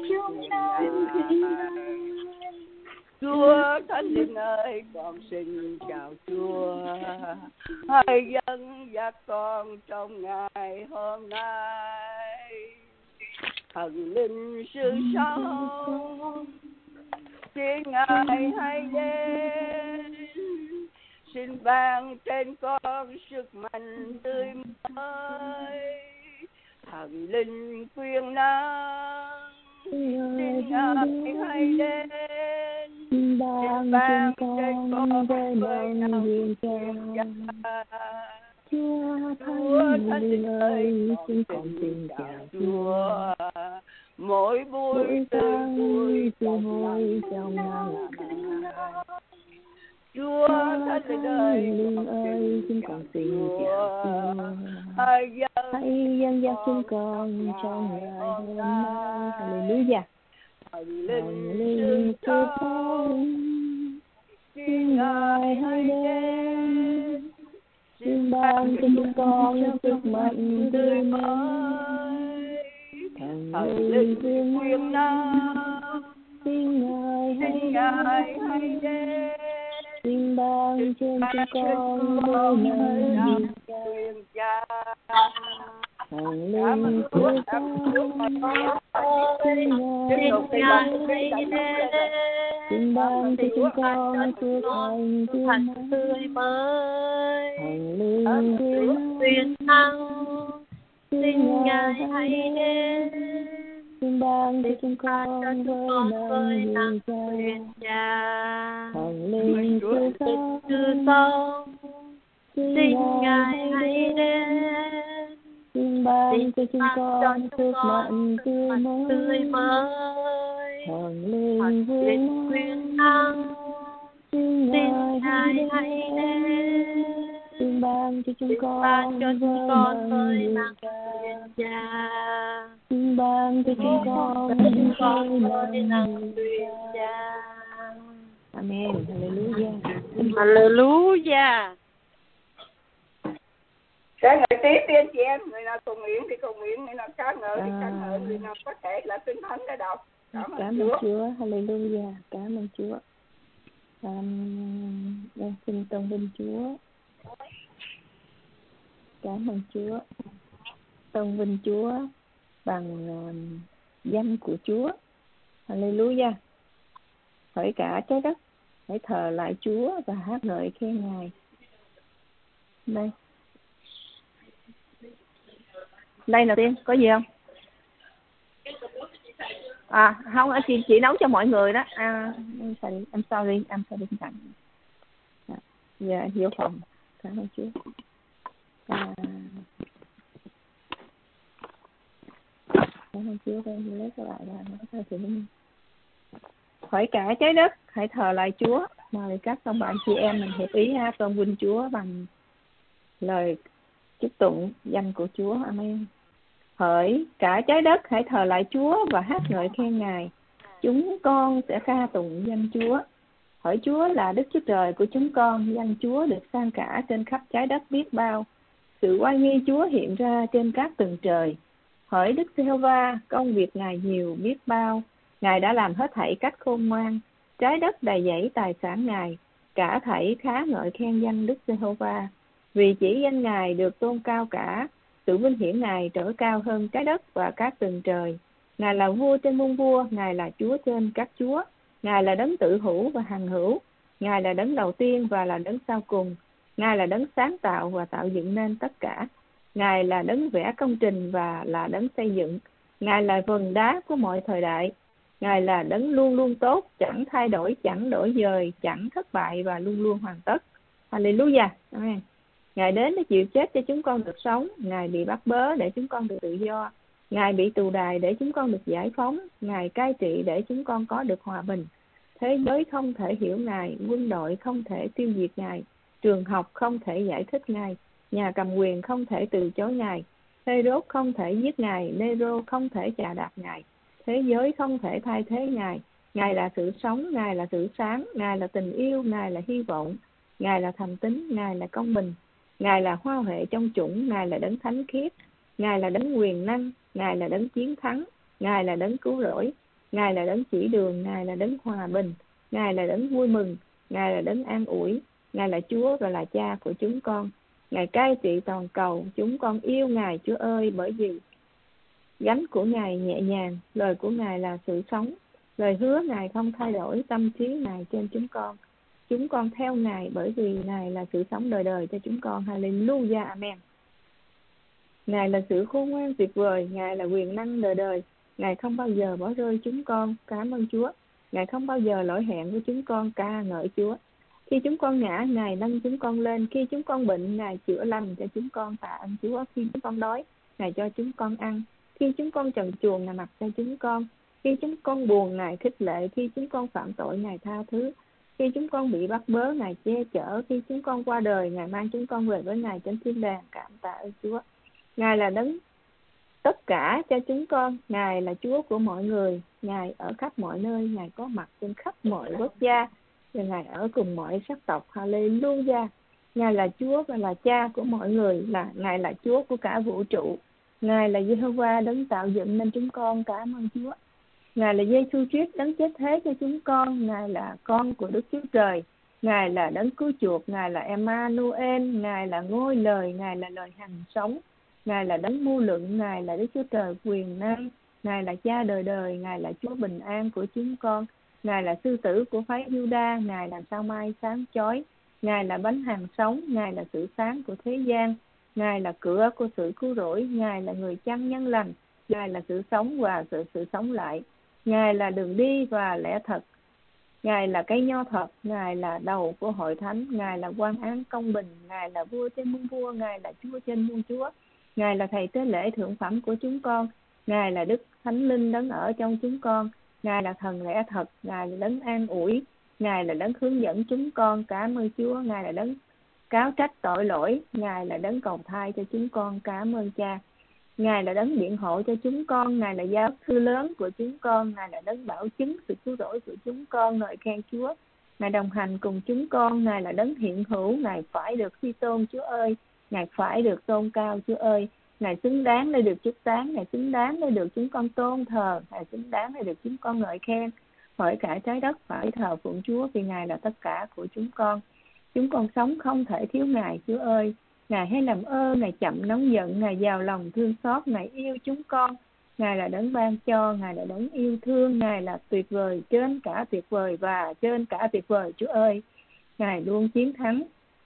Chúa Thánh Linh ơi, con xin chào Chúa. Hãy dẫn dắt con trong ngày hôm nay. Thần linh sự sống, xin Ngài hãy đến. Xin ban trên con sức mạnh tươi mới. Thần linh quyền năng, xin Ngài hãy đến. Xin ban trên con với lòng hiền cha. Chúa Thánh Linh ơi, xin con xin chào Chúa. Mỗi buổi vui hồi trong năm. Chúa Thánh Linh ơi, xin con xin chào Chúa. Hãy dẫn dắt chúng con trong ngày hôm nay. Hallelujah. Thần linh sự sống, xin Ngài hãy đến. Xin ban cho chúng con sức mạnh tươi mới. Thần linh quyền năng, xin Ngài hãy đến. Xin ban cho chúng con với lời quyền cha. Thần linh sự sống, xin Ngài hãy đến. Xin ban cho chúng con sức mạnh tươi mới. Thần linh quyền năng, xin Ngài hãy đến. Xin ban cho chúng con với lòng hiền cha. Thần linh sự sống, xin Ngài hãy đến. Xin ban cho chúng con sức mạnh tươi mới. Thần linh quyền năng, xin Ngài hãy đến. Xin ban cho chúng con với lòng cha. Xin ban cho chúng con với lòng cha. Amen. Hallelujah. Hallelujah. Sẽ ngợi tiếp đi anh chị em. Người nào cầu nguyện thì cầu nguyện, người nào ca ngợi thì ca ngợi, người nào có thể là tinh thánh để đọc. Cảm ơn Chúa. Hallelujah. Cảm ơn Chúa. Xin tôn vinh Chúa. Cảm ơn Chúa. Tôn vinh Chúa bằng danh của Chúa. Hallelujah. Hỡi cả trái đất, hãy thờ lại Chúa và hát ngợi khen Ngài. Đây đầu tiên có gì không? Không, chị nấu cho mọi người đó. I'm sorry. Dạ, vô phòng. Cảm ơn Chúa. Cảm ơn Chúa. Lấy cái lại ra. Hỡi cả trái đất, hãy thờ lại Chúa. Mời các ông bạn chị em mình hiệp ý hát tôn vinh Chúa bằng lời chúc tụng danh của Chúa. Amen. Hỡi cả trái đất, hãy thờ lại Chúa và hát ngợi khen Ngài. Chúng con sẽ ca tụng danh Chúa. Hỡi Chúa là Đức Chúa Trời của chúng con, danh Chúa được san cả trên khắp trái đất biết bao. Sự oai nghi Chúa hiện ra trên các tầng trời. Hỡi Đức Giê-hô-va, công việc Ngài nhiều biết bao, Ngài đã làm hết thảy cách khôn ngoan, trái đất đầy dẫy tài sản Ngài, cả thảy khá ngợi khen danh Đức Giê-hô-va. Vì chỉ danh Ngài được tôn cao cả, sự vinh hiển Ngài trở cao hơn trái đất và các tầng trời. Ngài là vua trên muôn vua, Ngài là Chúa trên các chúa, Ngài là đấng tự hữu và hằng hữu, Ngài là đấng đầu tiên và là đấng sau cùng, Ngài là đấng sáng tạo và tạo dựng nên tất cả. Ngài là đấng vẽ công trình và là đấng xây dựng. Ngài là vườn đá của mọi thời đại. Ngài là đấng luôn luôn tốt, chẳng thay đổi, chẳng đổi dời, chẳng thất bại và luôn luôn hoàn tất. Hallelujah. Amen. Ngài đến để chịu chết cho chúng con được sống. Ngài bị bắt bớ để chúng con được tự do. Ngài bị tù đày để chúng con được giải phóng. Ngài cai trị để chúng con có được hòa bình. Thế giới không thể hiểu Ngài, quân đội không thể tiêu diệt Ngài, trường học không thể giải thích Ngài, nhà cầm quyền không thể từ chối Ngài, Hê-rốt không thể giết Ngài, Nê-rô không thể chà đạp Ngài, thế giới không thể thay thế Ngài. Ngài là sự sống, Ngài là sự sáng, Ngài là tình yêu, Ngài là hy vọng, Ngài là thành tín, Ngài là công bình, Ngài là hoa huệ trong chủng, Ngài là đấng thánh khiết, Ngài là đấng quyền năng, Ngài là đấng chiến thắng, Ngài là đấng cứu rỗi, Ngài là đấng chỉ đường, Ngài là đấng hòa bình, Ngài là đấng vui mừng, Ngài là đấng an ủi, Ngài là Chúa và là Cha của chúng con. Ngài cai trị toàn cầu, chúng con yêu Ngài Chúa ơi, bởi vì gánh của Ngài nhẹ nhàng, lời của Ngài là sự sống, lời hứa Ngài không thay đổi, tâm trí Ngài trên chúng con. Chúng con theo Ngài bởi vì Ngài là sự sống đời đời cho chúng con. Hallelujah, Amen. Ngài là sự khôn ngoan tuyệt vời, Ngài là quyền năng đời đời. Ngài không bao giờ bỏ rơi chúng con, cảm ơn Chúa. Ngài không bao giờ lỗi hẹn với chúng con, ca ngợi Chúa. Khi chúng con ngã, Ngài nâng chúng con lên. Khi chúng con bệnh, Ngài chữa lành cho chúng con, tạ ơn Chúa. Khi chúng con đói, Ngài cho chúng con ăn. Khi chúng con trần truồng, Ngài mặc cho chúng con. Khi chúng con buồn, Ngài khích lệ. Khi chúng con phạm tội, Ngài tha thứ. Khi chúng con bị bắt bớ, Ngài che chở. Khi chúng con qua đời, Ngài mang chúng con về với Ngài trên thiên đàng, cảm tạ ơn Chúa. Ngài là đấng tất cả cho chúng con. Ngài là Chúa của mọi người. Ngài ở khắp mọi nơi. Ngài có mặt trên khắp mọi quốc gia. Và Ngài ở cùng mọi sắc tộc. Hallelujah. Ngài là Chúa và là Cha của mọi người. Ngài là Chúa của cả vũ trụ. Ngài là Giê-hô-va đấng tạo dựng nên chúng con. Cảm ơn Chúa. Ngài là Giê-xu Christ đấng chết thế cho chúng con. Ngài là con của Đức Chúa Trời. Ngài là đấng cứu chuộc. Ngài là Emmanuel. Ngài là ngôi lời. Ngài là lời hằng sống. Ngài là đấng mưu luận. Ngài là Đức Chúa Trời quyền năng. Ngài là Cha đời đời. Ngài là Chúa bình an của chúng con. Ngài là sư tử của phái Giu-đa. Ngài là sao mai sáng chói. Ngài là bánh hằng sống. Ngài là sự sáng của thế gian. Ngài là cửa của sự cứu rỗi. Ngài là người chăn nhân lành. Ngài là sự sống và sự sống lại. Ngài là đường đi và lẽ thật. Ngài là cây nho thật. Ngài là đầu của hội thánh. Ngài là quan án công bình. Ngài là vua trên muôn vua. Ngài là Chúa trên muôn chúa. Ngài là thầy tế lễ thượng phẩm của chúng con. Ngài là Đức Thánh Linh đấng ở trong chúng con. Ngài là thần lẽ thật. Ngài là đấng an ủi. Ngài là đấng hướng dẫn chúng con. Cảm ơn Chúa. Ngài là đấng cáo trách tội lỗi. Ngài là đấng cầu thai cho chúng con. Cảm ơn Cha. Ngài là đấng biện hộ cho chúng con. Ngài là giáo sư lớn của chúng con. Ngài là đấng bảo chứng sự cứu rỗi của chúng con. Ngợi khen Chúa. Ngài đồng hành cùng chúng con. Ngài là đấng hiện hữu. Ngài phải được suy tôn Chúa ơi. Ngài phải được tôn cao Chúa ơi. Ngài xứng đáng để được chúc tán. Ngài xứng đáng để được chúng con tôn thờ. Ngài xứng đáng để được chúng con ngợi khen. Bởi cả trái đất phải thờ phượng Chúa vì Ngài là tất cả của chúng con. Chúng con sống không thể thiếu Ngài Chúa ơi. Ngài hay làm ơn, Ngài chậm nóng giận, Ngài giàu lòng thương xót, Ngài yêu chúng con. Ngài là đấng ban cho, Ngài là đấng yêu thương, Ngài là tuyệt vời, trên cả tuyệt vời và trên cả tuyệt vời Chúa ơi. Ngài luôn chiến thắng.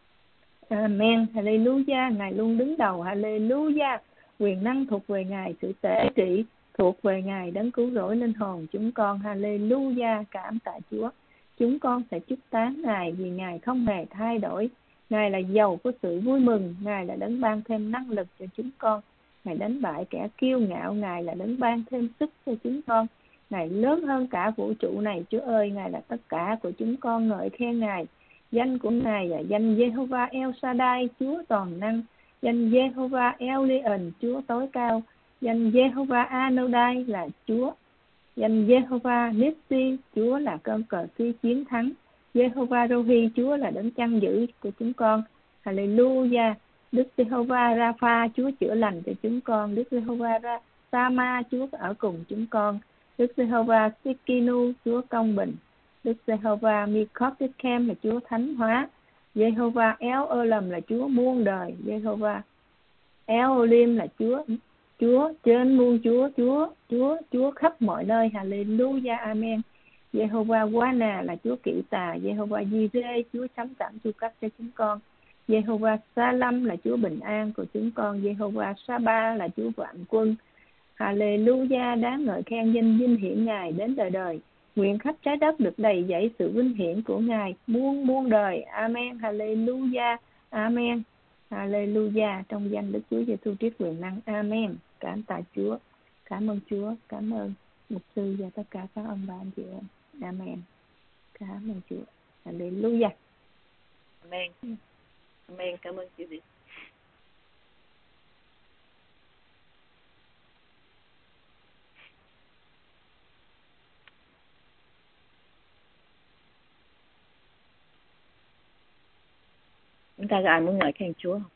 Amen. Hallelujah. Ngài luôn đứng đầu. Hallelujah. Quyền năng thuộc về Ngài, sự tể trị thuộc về Ngài, đấng cứu rỗi linh hồn chúng con. Hallelujah. Cảm tạ Chúa. Chúng con sẽ chúc tán Ngài vì Ngài không hề thay đổi. Ngài là giàu của sự vui mừng. Ngài là đấng ban thêm năng lực cho chúng con. Ngài đánh bại kẻ kiêu ngạo. Ngài là đấng ban thêm sức cho chúng con. Ngài lớn hơn cả vũ trụ này Chúa ơi. Ngài là tất cả của chúng con. Ngợi khen Ngài. Danh của Ngài là danh Jehovah El Shaddai, Chúa toàn năng. Danh Jehovah Elion, Chúa tối cao. Danh Jehovah Anodai là Chúa. Danh Jehovah Nissi, Chúa là cơn cờ sĩ chiến thắng. Jehovah Rohi, Chúa là đấng chăn giữ của chúng con. Hallelujah. Đức Jehovah Rapha, Chúa chữa lành cho chúng con. Đức Jehovah Sama, Chúa ở cùng chúng con. Đức Giê-hô-va Sikinu, Chúa công bình. Đức Giê-hô-va Mikotikem là Chúa thánh hóa. Giê-hô-va El-Olam là Chúa muôn đời. Giê-hô-va El-Olim là Chúa trên muôn Chúa khắp mọi nơi. Hallelujah, amen. Giê-hô-va Wana là Chúa kỵ tà. Giê-hô-va Jireh, Chúa sắm sẵn chu cấp cho chúng con. Giê-hô-va Salam là Chúa bình an của chúng con. Giê-hô-va Sa-ba là Chúa vạn quân. Hallelujah, đáng ngợi khen danh vinh hiển Ngài đến đời đời. Nguyện khắp trái đất được đầy dẫy sự vinh hiển của Ngài muôn đời. Amen. Hallelujah, amen. Hallelujah, trong danh Đức Chúa Giêsu Christ quyền năng. Amen. Cảm tạ Chúa. Cảm ơn Chúa. Cảm ơn mục sư và tất cả các ông bà anh chị em. Amen. Cảm ơn Chúa. Hallelujah. Amen. Amen. Cảm ơn chị. Chúng ta có ai muốn ngợi khen Chúa không?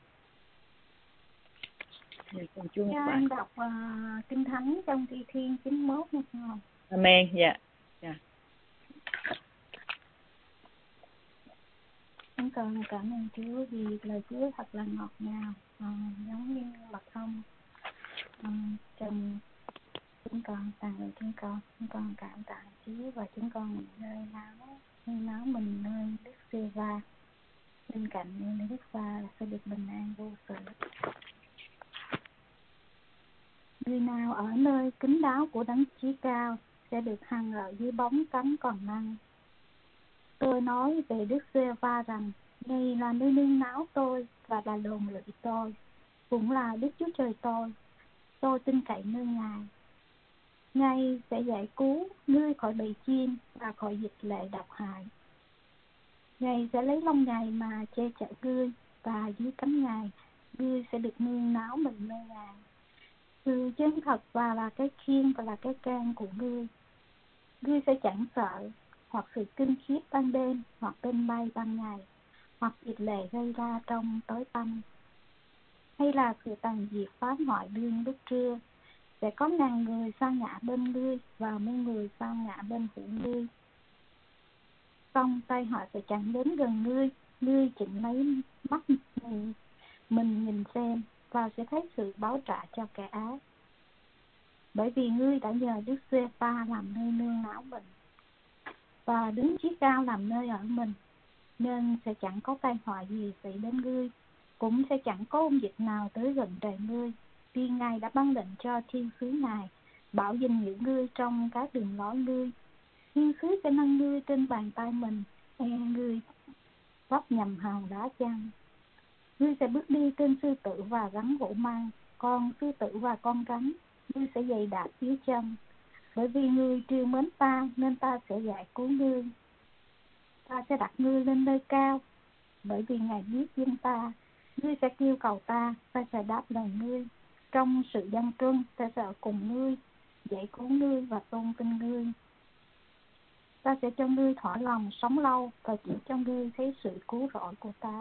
Khen Chúa một bài. Em đọc Kinh Thánh trong Thi Thiên 91 nha không? Amen. Dạ. Yeah. Chúng con cảm ơn Chúa vì lời Chúa thật là ngọt ngào, giống như mật ong trong chúng con, chúng con cảm tạ Chúa và chúng con nơi náo mình nơi Đức Giê-hô-va, bên cạnh nơi Đức Va sẽ được bình an vô sự. Người nào ở nơi kín đáo của Đấng Chí Cao sẽ được hằng ở dưới bóng cánh còn năng. Tôi nói về Đức Giê-hô-va rằng, Ngài là nơi nương náu tôi và là đồn lụy tôi, cũng là Đức Chúa Trời tôi. Tôi tin cậy nơi Ngài. Ngài sẽ giải cứu ngươi khỏi bầy chiên và khỏi dịch lệ độc hại. Ngài sẽ lấy lông Ngài mà che chở ngươi, và dưới cánh Ngài, ngươi sẽ được nương náu mình nơi Ngài. Sự chân thật và là cái khiên và là cái can của ngươi. Ngươi sẽ chẳng sợ, hoặc sự kinh khiếp ban đêm, hoặc tên bay ban ngày, hoặc dịch lệ gây ra trong tối tăm, hay là sự tàn diệt phá hoại đương lúc trưa. Sẽ có ngàn người sa ngã bên ngươi và muôn người sa ngã bên hữu ngươi. Xong tay họ sẽ chẳng đến gần ngươi, ngươi chỉnh lấy mắt mình nhìn xem và sẽ thấy sự báo trả cho kẻ ác. Bởi vì ngươi đã nhờ Đức Giê-hô-va làm nơi nương náu mình, và Đấng Chí Cao làm nơi ở mình, nên sẽ chẳng có tai họa gì xảy đến ngươi, cũng sẽ chẳng có ôn dịch nào tới gần trời ngươi, vì Ngài đã ban lệnh cho thiên sứ Ngài bảo gìn giữ ngươi trong các đường lối ngươi. Thiên sứ sẽ nâng ngươi trên bàn tay mình, ngươi vấp nhầm hòn đá chăng. Ngươi sẽ bước đi trên sư tử và rắn hổ mang, con sư tử và con rắn ngươi sẽ giày đạp dưới chân. Bởi vì ngươi trìu mến ta nên ta sẽ giải cứu ngươi. Ta sẽ đặt ngươi lên nơi cao, bởi vì Ngài biết dân ta. Ngươi sẽ kêu cầu ta sẽ đáp lời ngươi. Trong sự dân truân ta sẽ ở cùng ngươi, giải cứu ngươi và tôn vinh ngươi. Ta sẽ cho ngươi thỏa lòng sống lâu và chỉ cho ngươi thấy sự cứu rỗi của ta.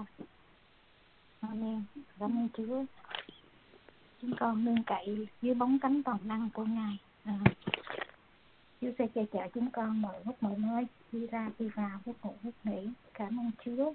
Amen. Cảm ơn Chúa. Chúng con nương cậy dưới bóng cánh toàn năng của Ngài. Chúa sẽ che chở chúng con mọi lúc mọi nơi, đi ra đi vào, lúc ngủ lúc nghỉ. Cảm ơn Chúa.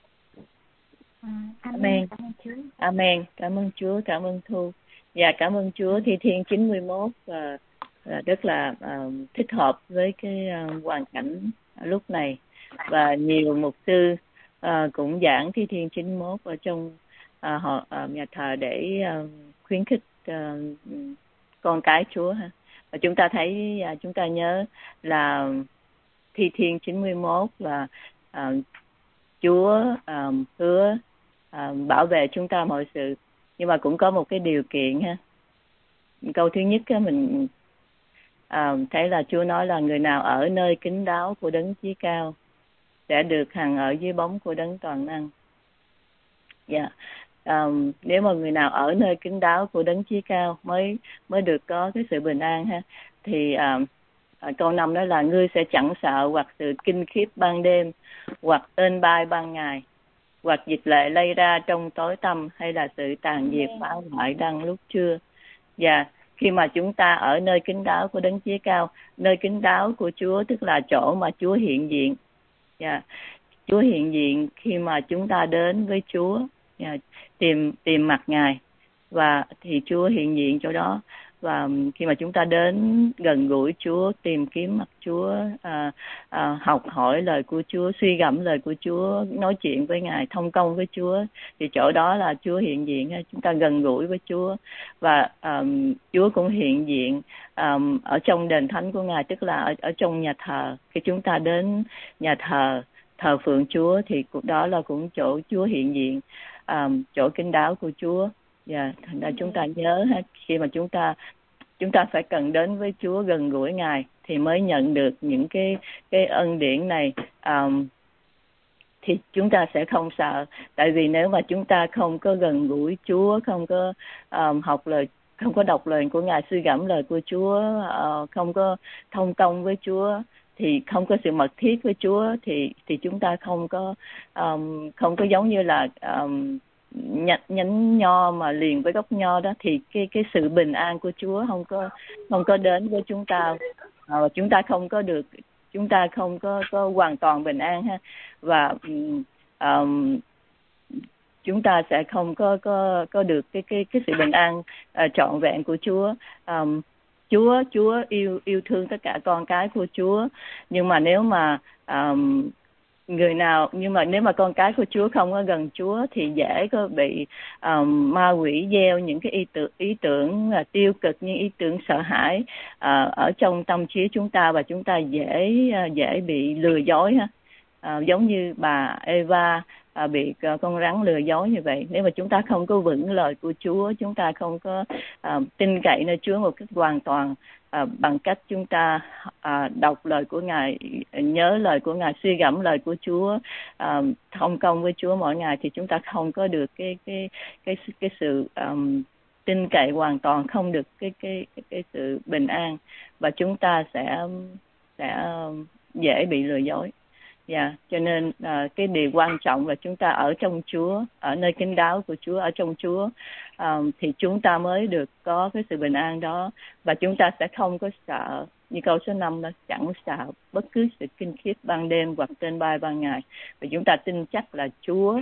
Amen. Cảm ơn Chúa. Amen. Cảm ơn Chúa. Cảm ơn Thu. Và cảm ơn Chúa. Thi Thiên 91 rất là thích hợp với cái hoàn cảnh lúc này, và nhiều mục sư cũng giảng Thi Thiên 91 ở trong nhà thờ để khuyến khích con cái Chúa ha. Và chúng ta thấy, chúng ta nhớ là Thi Thiên 91 là Chúa hứa bảo vệ chúng ta mọi sự, nhưng mà cũng có một cái điều kiện ha. Câu thứ nhất mình thấy là Chúa nói là người nào ở nơi kín đáo của Đấng Chí Cao sẽ được hằng ở dưới bóng của Đấng toàn năng. Nếu mà người nào ở nơi kín đáo của Đấng Chí Cao mới được có cái sự bình an ha. Thì câu 5 đó là ngươi sẽ chẳng sợ hoặc sự kinh khiếp ban đêm, hoặc tên bay ban ngày, hoặc dịch lệ lây ra trong tối tăm, hay là sự tàn diệt phá hoại đang lúc trưa. Và khi mà chúng ta ở nơi kín đáo của Đấng Chí Cao, nơi kín đáo của Chúa tức là chỗ mà Chúa hiện diện. Chúa hiện diện khi mà chúng ta đến với Chúa, tìm mặt Ngài, và thì Chúa hiện diện chỗ đó. Và khi mà chúng ta đến gần gũi Chúa, tìm kiếm mặt Chúa, học hỏi lời của Chúa, suy gẫm lời của Chúa, nói chuyện với Ngài, thông công với Chúa, thì chỗ đó là Chúa hiện diện. Chúng ta gần gũi với Chúa, và Chúa cũng hiện diện ở trong đền thánh của Ngài, tức là ở trong nhà thờ. Khi chúng ta đến nhà thờ, thờ phượng Chúa, thì đó là cũng chỗ Chúa hiện diện, chỗ kín đáo của Chúa. Thành ra chúng ta nhớ khi mà chúng ta phải cần đến với Chúa, gần gũi Ngài thì mới nhận được những cái ân điển này. Thì chúng ta sẽ không sợ, tại vì nếu mà chúng ta không có gần gũi Chúa, không có học lời, không có đọc lời của Ngài, suy gẫm lời của Chúa, không có thông công với Chúa, thì không có sự mật thiết với Chúa, thì chúng ta không có giống như là nhánh nho mà liền với gốc nho đó, thì cái sự bình an của Chúa không có đến với chúng ta, chúng ta không có được, chúng ta không có hoàn toàn bình an ha. Và chúng ta sẽ không có được cái sự bình an trọn vẹn của Chúa. Chúa yêu thương tất cả con cái của Chúa, nhưng mà nếu mà nếu mà con cái của Chúa không có gần Chúa thì dễ có bị ma quỷ gieo những cái ý tưởng tiêu cực, những ý tưởng sợ hãi ở trong tâm trí chúng ta, và chúng ta dễ bị lừa dối ha. Giống như bà Eva bị con rắn lừa dối như vậy. Nếu mà chúng ta không có vững lời của Chúa, chúng ta không có tin cậy nơi Chúa một cách hoàn toàn, bằng cách chúng ta đọc lời của Ngài, nhớ lời của Ngài, suy gẫm lời của Chúa, thông công với Chúa mỗi ngày, thì chúng ta không có được cái sự tin cậy hoàn toàn, không được cái sự bình an, và chúng ta sẽ dễ bị lừa dối. Cho nên cái điều quan trọng là chúng ta ở trong Chúa, ở nơi kín đáo của Chúa, ở trong Chúa, thì chúng ta mới được có cái sự bình an đó, và chúng ta sẽ không có sợ. Như câu số 5 là chẳng sợ bất cứ sự kinh khiếp ban đêm hoặc trên bay ban ngày, và chúng ta tin chắc là Chúa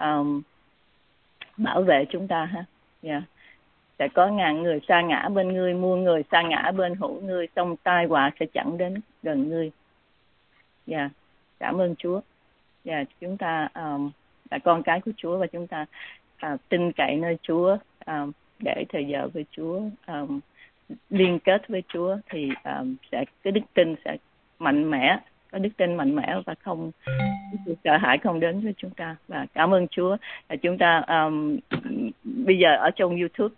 bảo vệ chúng ta ha. Sẽ có ngàn người sa ngã bên ngươi, muôn người sa ngã bên hữu ngươi, song tai họa sẽ chẳng đến gần ngươi. Cảm ơn Chúa. Chúng ta là con cái của Chúa, và chúng ta tin cậy nơi Chúa, để thời giờ với Chúa, liên kết với Chúa, thì cái đức tin sẽ mạnh mẽ, có đức tin mạnh mẽ, và không sợ hãi không đến với chúng ta. Và cảm ơn Chúa. Chúng ta bây giờ ở trong YouTube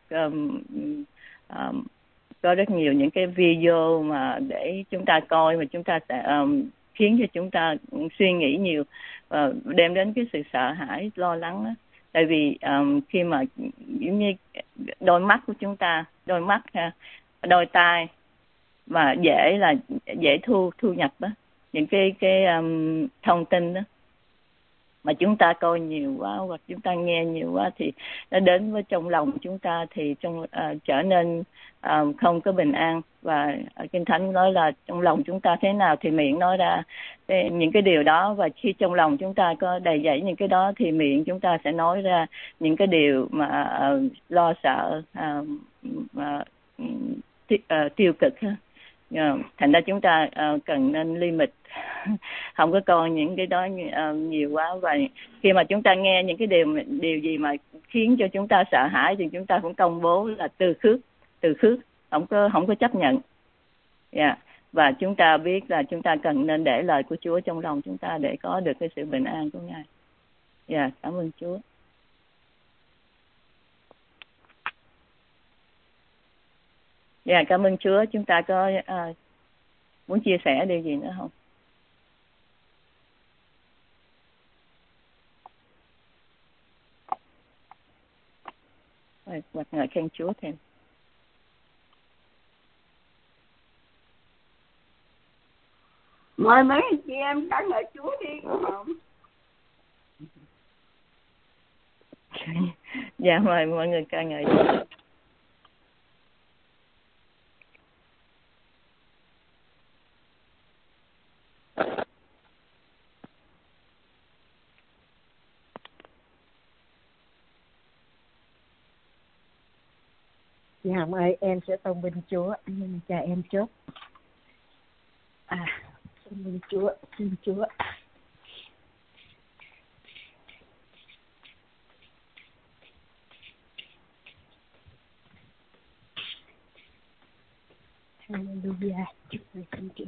có rất nhiều những cái video mà để chúng ta coi, mà chúng ta sẽ khiến cho chúng ta suy nghĩ nhiều, đem đến cái sự sợ hãi, lo lắng đó. Tại vì khi mà giống như đôi mắt của chúng ta, đôi mắt ha, đôi tai mà dễ thu nhập đó, những cái thông tin đó, mà chúng ta coi nhiều quá hoặc chúng ta nghe nhiều quá, thì nó đến với trong lòng chúng ta, thì trở nên không có bình an. Và Kinh Thánh nói là trong lòng chúng ta thế nào thì miệng nói ra những cái điều đó, và khi trong lòng chúng ta có đầy dẫy những cái đó thì miệng chúng ta sẽ nói ra những cái điều mà lo sợ, tiêu cực ha. Thành ra chúng ta cần nên limit, không có coi những cái đó nhiều quá. Và khi mà chúng ta nghe những cái điều gì mà khiến cho chúng ta sợ hãi, thì chúng ta cũng công bố là từ khước, không có chấp nhận. Và chúng ta biết là chúng ta cần nên để lời của Chúa trong lòng chúng ta để có được cái sự bình an của Ngài. Cảm ơn Chúa. Cảm ơn Chúa. Chúng ta có muốn chia sẻ điều gì nữa không? Hoặc ngợi khen Chúa thêm. Mời mấy anh chị em ca ngợi Chúa đi. Mời mọi người ca ngợi Chúa. Chị Hồng ơi, em sẽ tôn vinh Chúa, nhưng cha em chốt. Tôn vinh Chúa, xin Chúa. Hallelujah, xin Chúa.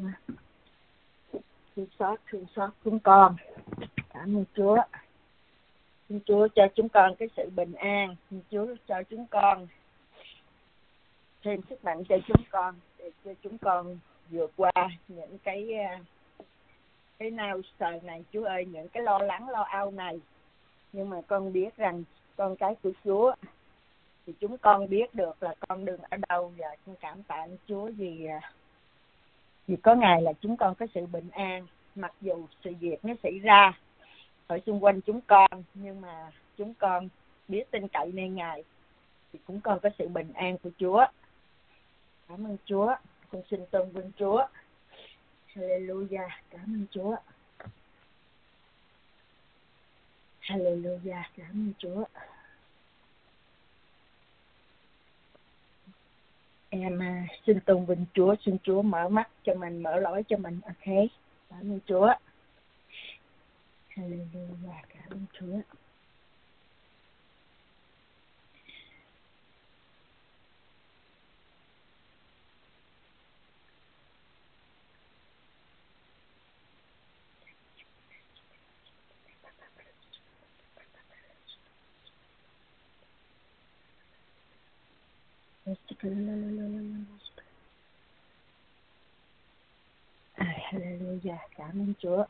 Thương xót chúng con. Cảm ơn Chúa. Xin Chúa cho chúng con cái sự bình an. Xin Chúa cho chúng con thêm sức mạnh cho chúng con, để cho chúng con vượt qua những cái nao sợ này, Chúa ơi, những cái lo lắng lo âu này. Nhưng mà con biết rằng con cái của Chúa thì chúng con biết được là con đường ở đâu, và con cảm tạ ơn Chúa vì có Ngài là chúng con có sự bình an. Mặc dù sự việc nó xảy ra ở xung quanh chúng con, nhưng mà chúng con biết tin cậy nơi Ngài thì chúng con có sự bình an của Chúa. Cảm ơn Chúa, con xin tôn vinh Chúa. Hallelujah, cảm ơn Chúa. Hallelujah, cảm ơn Chúa. Em xin tôn vinh Chúa, xin Chúa mở mắt cho mình, mở lối cho mình. Ok, cảm ơn Chúa. Hallelujah, cảm ơn Chúa. Hallelujah, cảm ơn Chúa.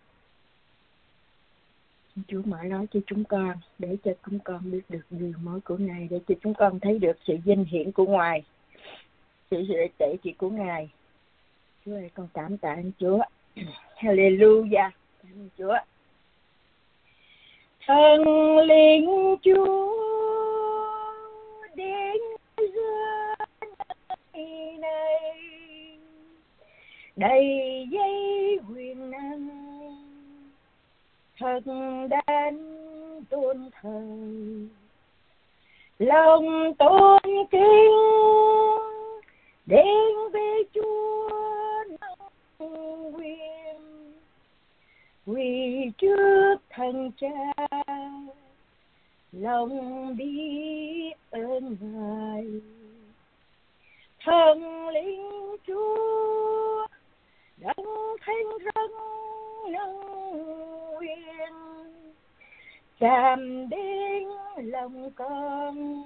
Xin Chúa mở lối cho chúng con, để cho chúng con biết được điều mới của Ngài, để cho chúng con thấy được sự vinh hiển của Ngài, sự tệ trị của Ngài. Chúa ơi, con cảm tạ ơn Chúa. Hallelujah, cảm ơn Chúa. Thần linh Chúa đến giữa nơi này, đầy dây quyền năng, thật đáng tôn thờ, lòng tôn kính đến với Chúa nồng quyền, quỳ trước thần Cha, lòng biết ơn Ngài. Thần linh Chúa đấng thánh rất nồng quyền, chạm đến lòng con,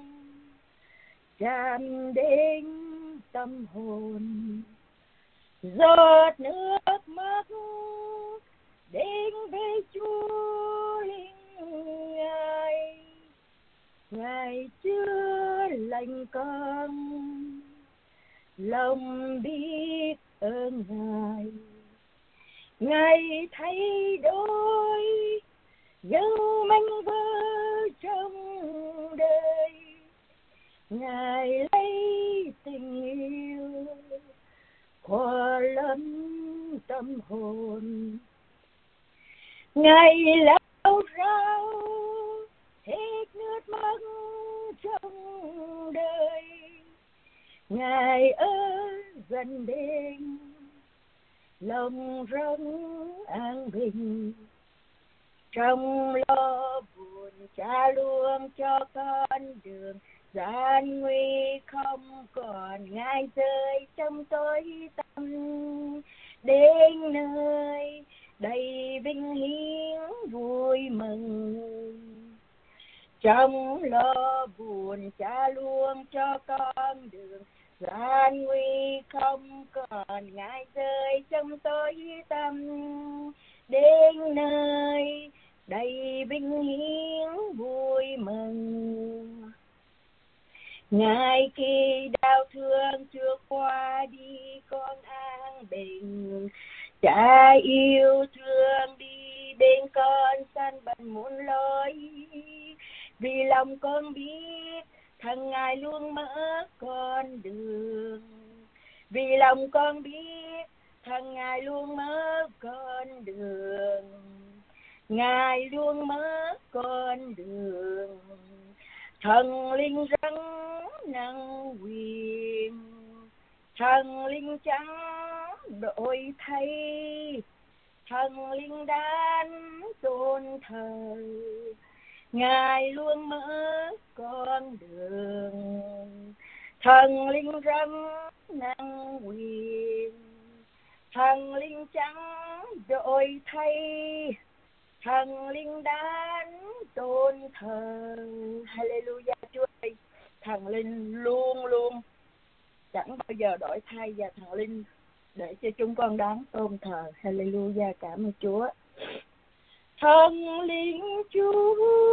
chạm đến tâm hồn, giọt nước mắt đến với Chúa Ngài. Ngài chữa lành con, lòng biết ơn Ngài. Ngài thay đổi những manh vỡ trong đời, Ngài lấy tình yêu hòa lẫn tâm hồn. Ngài lau rao hết nước mắt trong đời, Ngài ở gần bên, lòng rỗng an bình. Trong lo buồn Cha luôn cho con đường gian nguy không còn, Ngài rơi trong tối tăm đến nơi đầy vinh hiển vui mừng. Trong lo buồn Cha luôn cho con đường gian nguy không còn, Ngài rơi trong tối tăm đến nơi đầy vinh hiển vui mừng. Ngài khi đau thương chưa qua đi con an bình, Cha yêu thương đi bên con san bằng muôn lối. Vì lòng con biết thằng Ngài luôn mở con đường, vì lòng con biết thằng Ngài luôn mở con đường, Ngài luôn mở con đường. thần linh rắn năng quyền, thần linh trắng đổi thay, thần linh đan tôn thờ, Ngài luôn mở con đường. Thần linh rắn năng quyền, thần linh trắng đổi thay, thần linh đan tôn thờ. Hallelujah Chúa ơi, thần linh luôn luôn chẳng bao giờ đổi thay, và thần linh để cho chúng con đáng tôn thờ. Hallelujah, cảm ơn Chúa. Thần linh Chúa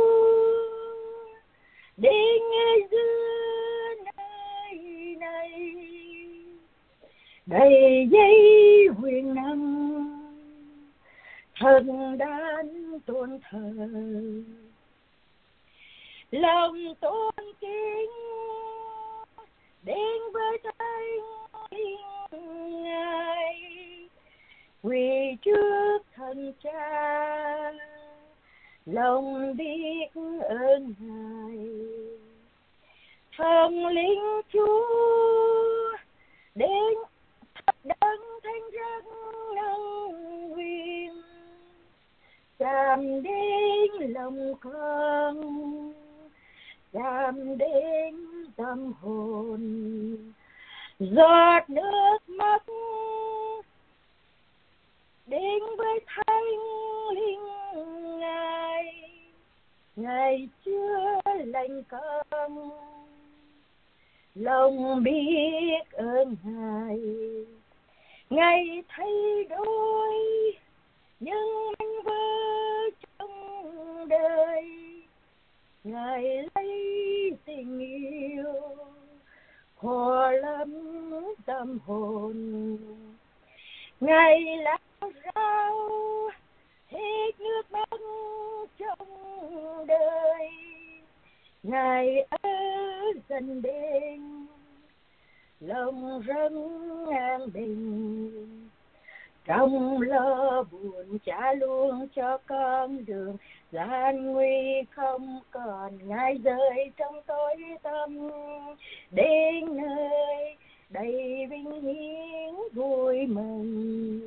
đến giữa nơi này, đầy dây quyền năng, thần đan tôn thờ, lòng tôn kính đến với thánh Ngài, quỳ trước thần Cha, lòng biết ơn Ngài. Thần linh Chúa đến đấng thánh rất năng quyền, chạm đến lòng con, chạm đến tâm hồn, giọt nước mắt đến với thánh linh Ngài, Ngài chữa lành con, lòng biết ơn Ngài. Ngài thay đổi những mảnh vỡ trong đời, Ngài lấy tình yêu hòa lẫn tâm hồn, Ngài làm rao hết nước mắt trong đời, Ngài ở gần bên lòng rất an bình. Trong lo buồn Cha luôn cho con đường, gian nguy không còn, Ngài rơi trong tối tăm, đến nơi đầy vinh hiển vui mừng.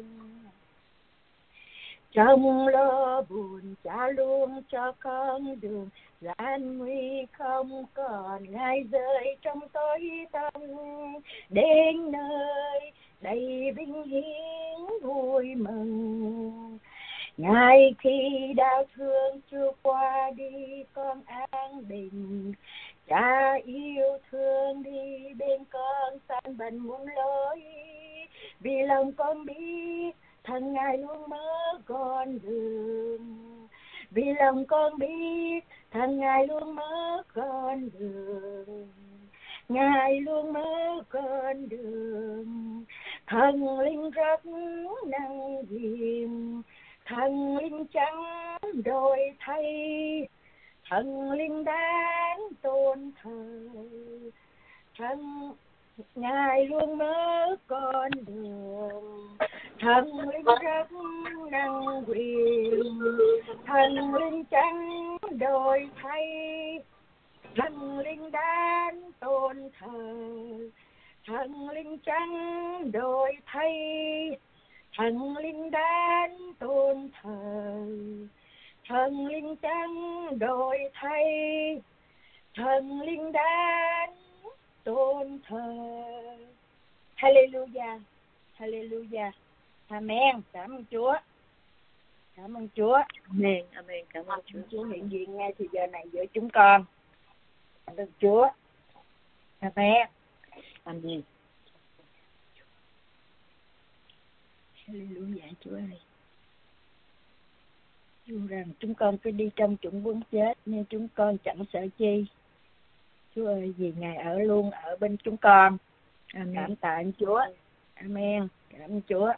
Trong lo buồn Cha luôn cho con đường, gian nguy không còn, Ngài rơi trong tối tăm, đến nơi đầy vinh hiển vui mừng. Ngài khi đau thương chưa qua đi con an bình, Cha yêu thương đi bên con san bằng muôn lối, vì lòng con biết thần Ngài luôn mở con đường, vì lòng con biết thần Ngài luôn mở con đường, Ngài luôn mở con đường. Thần linh rất năng quyền, thần linh trắng đổi thay, thần linh đáng tôn thờ, thần Ngài luôn mở con đường. Thần linh rất năng quyền, thần linh trắng đổi thay, thần linh đáng tôn thờ, thần linh trắng đổi thay, thần linh đáng tôn thờ, thần linh trắng đổi thay, thần linh đáng tôn thờ. Hallelujah, hallelujah, amen. Cảm ơn Chúa, cảm ơn Chúa. Amen, amen, cảm ơn Chúa. Chúa hiện diện ngay thì giờ này giữa chúng con. Cảm ơn Chúa, amen, amen. Hallelujah Chúa ơi. Chúa rằng chúng con cứ đi trong chủng quân chết, nhưng chúng con chẳng sợ chi. Chúa ơi, vì Ngài ở luôn ở bên chúng con. Amen. Cảm tạ anh Chúa. Amen. Cảm ơn Chúa.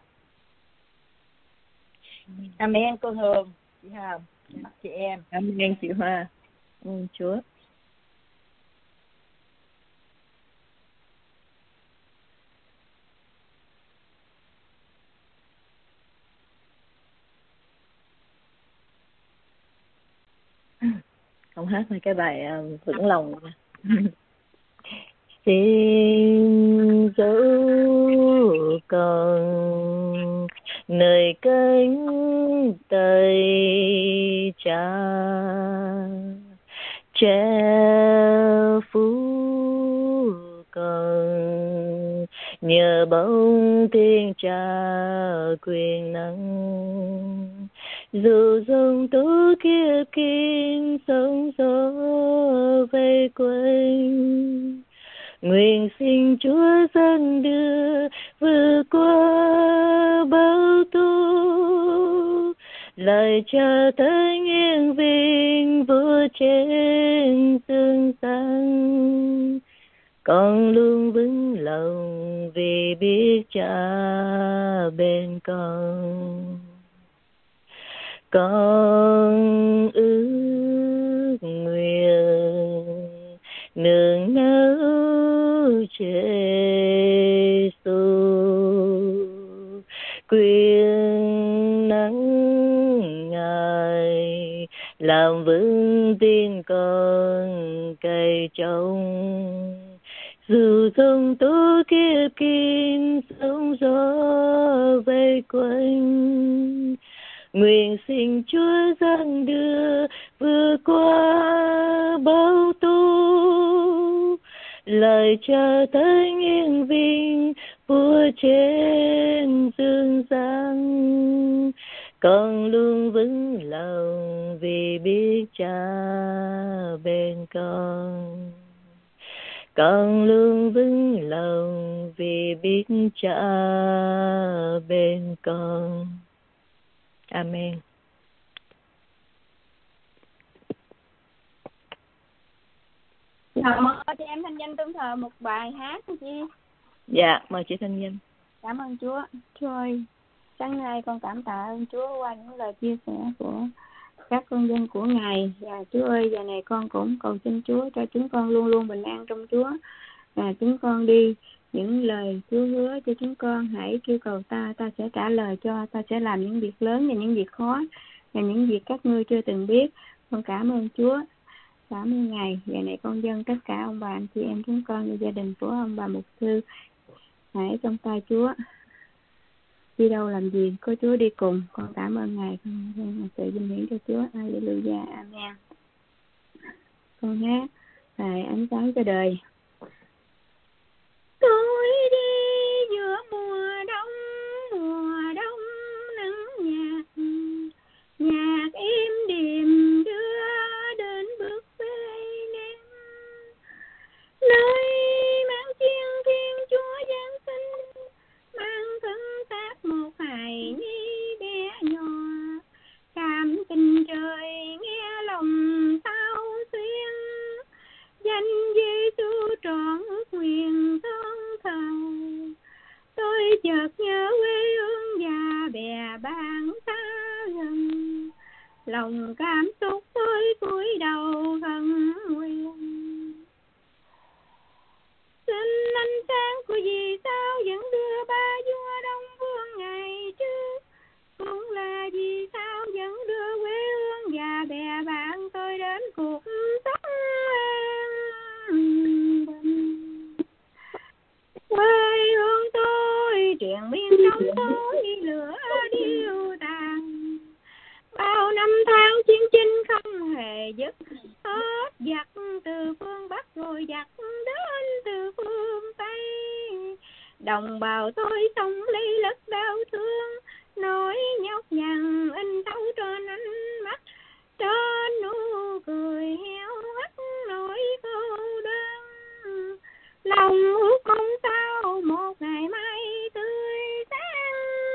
Amen cô Hường, chị Hồng, chị em. Amen chị Hoa. Cảm ơn Chúa. Không hát mấy cái bài vững lòng. Xin dấu còn nơi cánh tay cha, che phủ còn nhờ bóng thiên cha quyền năng. Dù dòng tố kiếp kín sóng gió vây quanh, nguyện xin Chúa dẫn đưa vượt qua bao tố, lại cho thánh yên vinh vua trên dương gian. Con luôn vững lòng vì biết cha bên con. Con ước nguyện nương náu Giê-xu, quyền năng Ngài làm vững tin con cậy trông. Dù dòng tố kiếp kín sóng gió vây quanh, nguyện xin Chúa dẫn đưa vượt qua bao tố, lại cho thánh yên vinh vua trên dương gian. Con luôn vững lòng vì biết cha bên con. Con luôn vững lòng vì biết cha bên con. Amen. Mời chị em Thanh Danh tôn thờ một bài hát chị. Dạ, mời chị Thanh Danh. Cảm ơn Chúa. Chúa ơi, sáng nay con cảm tạ ơn Chúa qua những lời chia sẻ của các con dân của Ngài. Và Chúa ơi, giờ này con cũng cầu xin Chúa cho chúng con luôn luôn bình an trong Chúa. Và chúng con đi những lời Chúa hứa cho chúng con, hãy kêu cầu ta, ta sẽ trả lời cho, ta sẽ làm những việc lớn và những việc khó và những việc các ngươi chưa từng biết. Con cảm ơn Chúa, cảm ơn Ngài. Giờ này con dâng tất cả ông bà anh chị em chúng con và gia đình của ông bà mục sư hãy trong tay Chúa. Đi đâu làm gì có Chúa đi cùng. Con cảm ơn Ngài, con dâng sự vinh hiển cho Chúa. Hallelujah, amen. Con hát bài ánh sáng cho đời. Tôi đi giữa mùa đông nắng nhạt, nhạc im đềm đưa đến bước về em, nơi mang chiên thiên Chúa giáng sinh, mang thân xác một hài nhi bé nhỏ, cảm tình trời nghe lòng sao xuyên, danh Giê-xu trọn ước nguyện thân thầu. Tôi chợt nhớ quê hương và bè bạn xa gần, lòng cảm xúc tôi cúi đầu khẩn nguyện. Xin ánh sáng của vì sao vẫn đưa ba vua Đông Vương ngày trước, cũng là vì sao vẫn đưa quê hương và bè bạn tôi đến cuộc sống an bình. Quê hương tôi triền miên trong tối lửa điêu tàn, bao năm tháng chiến tranh không hề dứt, hết giặc từ phương Bắc rồi giặc đến từ phương Tây. Đồng bào tôi sống ly lất đau thương, nỗi nhọc nhằn in thấu trên ánh mắt, trên nụ cười heo hắt nỗi cô đơn. Lòng ước không sao một ngày mai tươi sáng.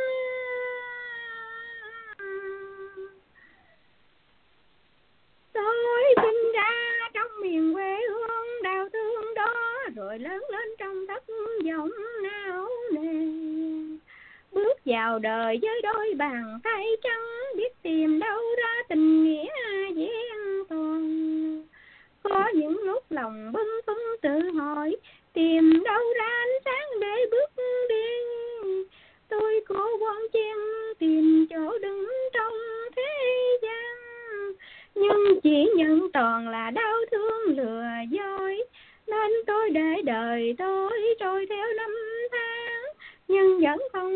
Tôi sinh ra trong miền quê hương đau thương đó, rồi lớn lên trong thất vọng não nề. Bước vào đời với đôi bàn tay trắng, biết tìm đâu ra tình nghĩa vẹn toàn. Có những lúc lòng bâng khuâng tự hỏi, tìm đâu ra ánh sáng để bước đi. Tôi cố quan chen tìm chỗ đứng trong thế gian, nhưng chỉ những toàn là đau thương lừa dối, nên tôi để đời tôi trôi theo năm tháng, nhưng vẫn không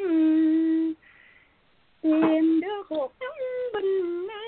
tìm được cuộc sống bình an.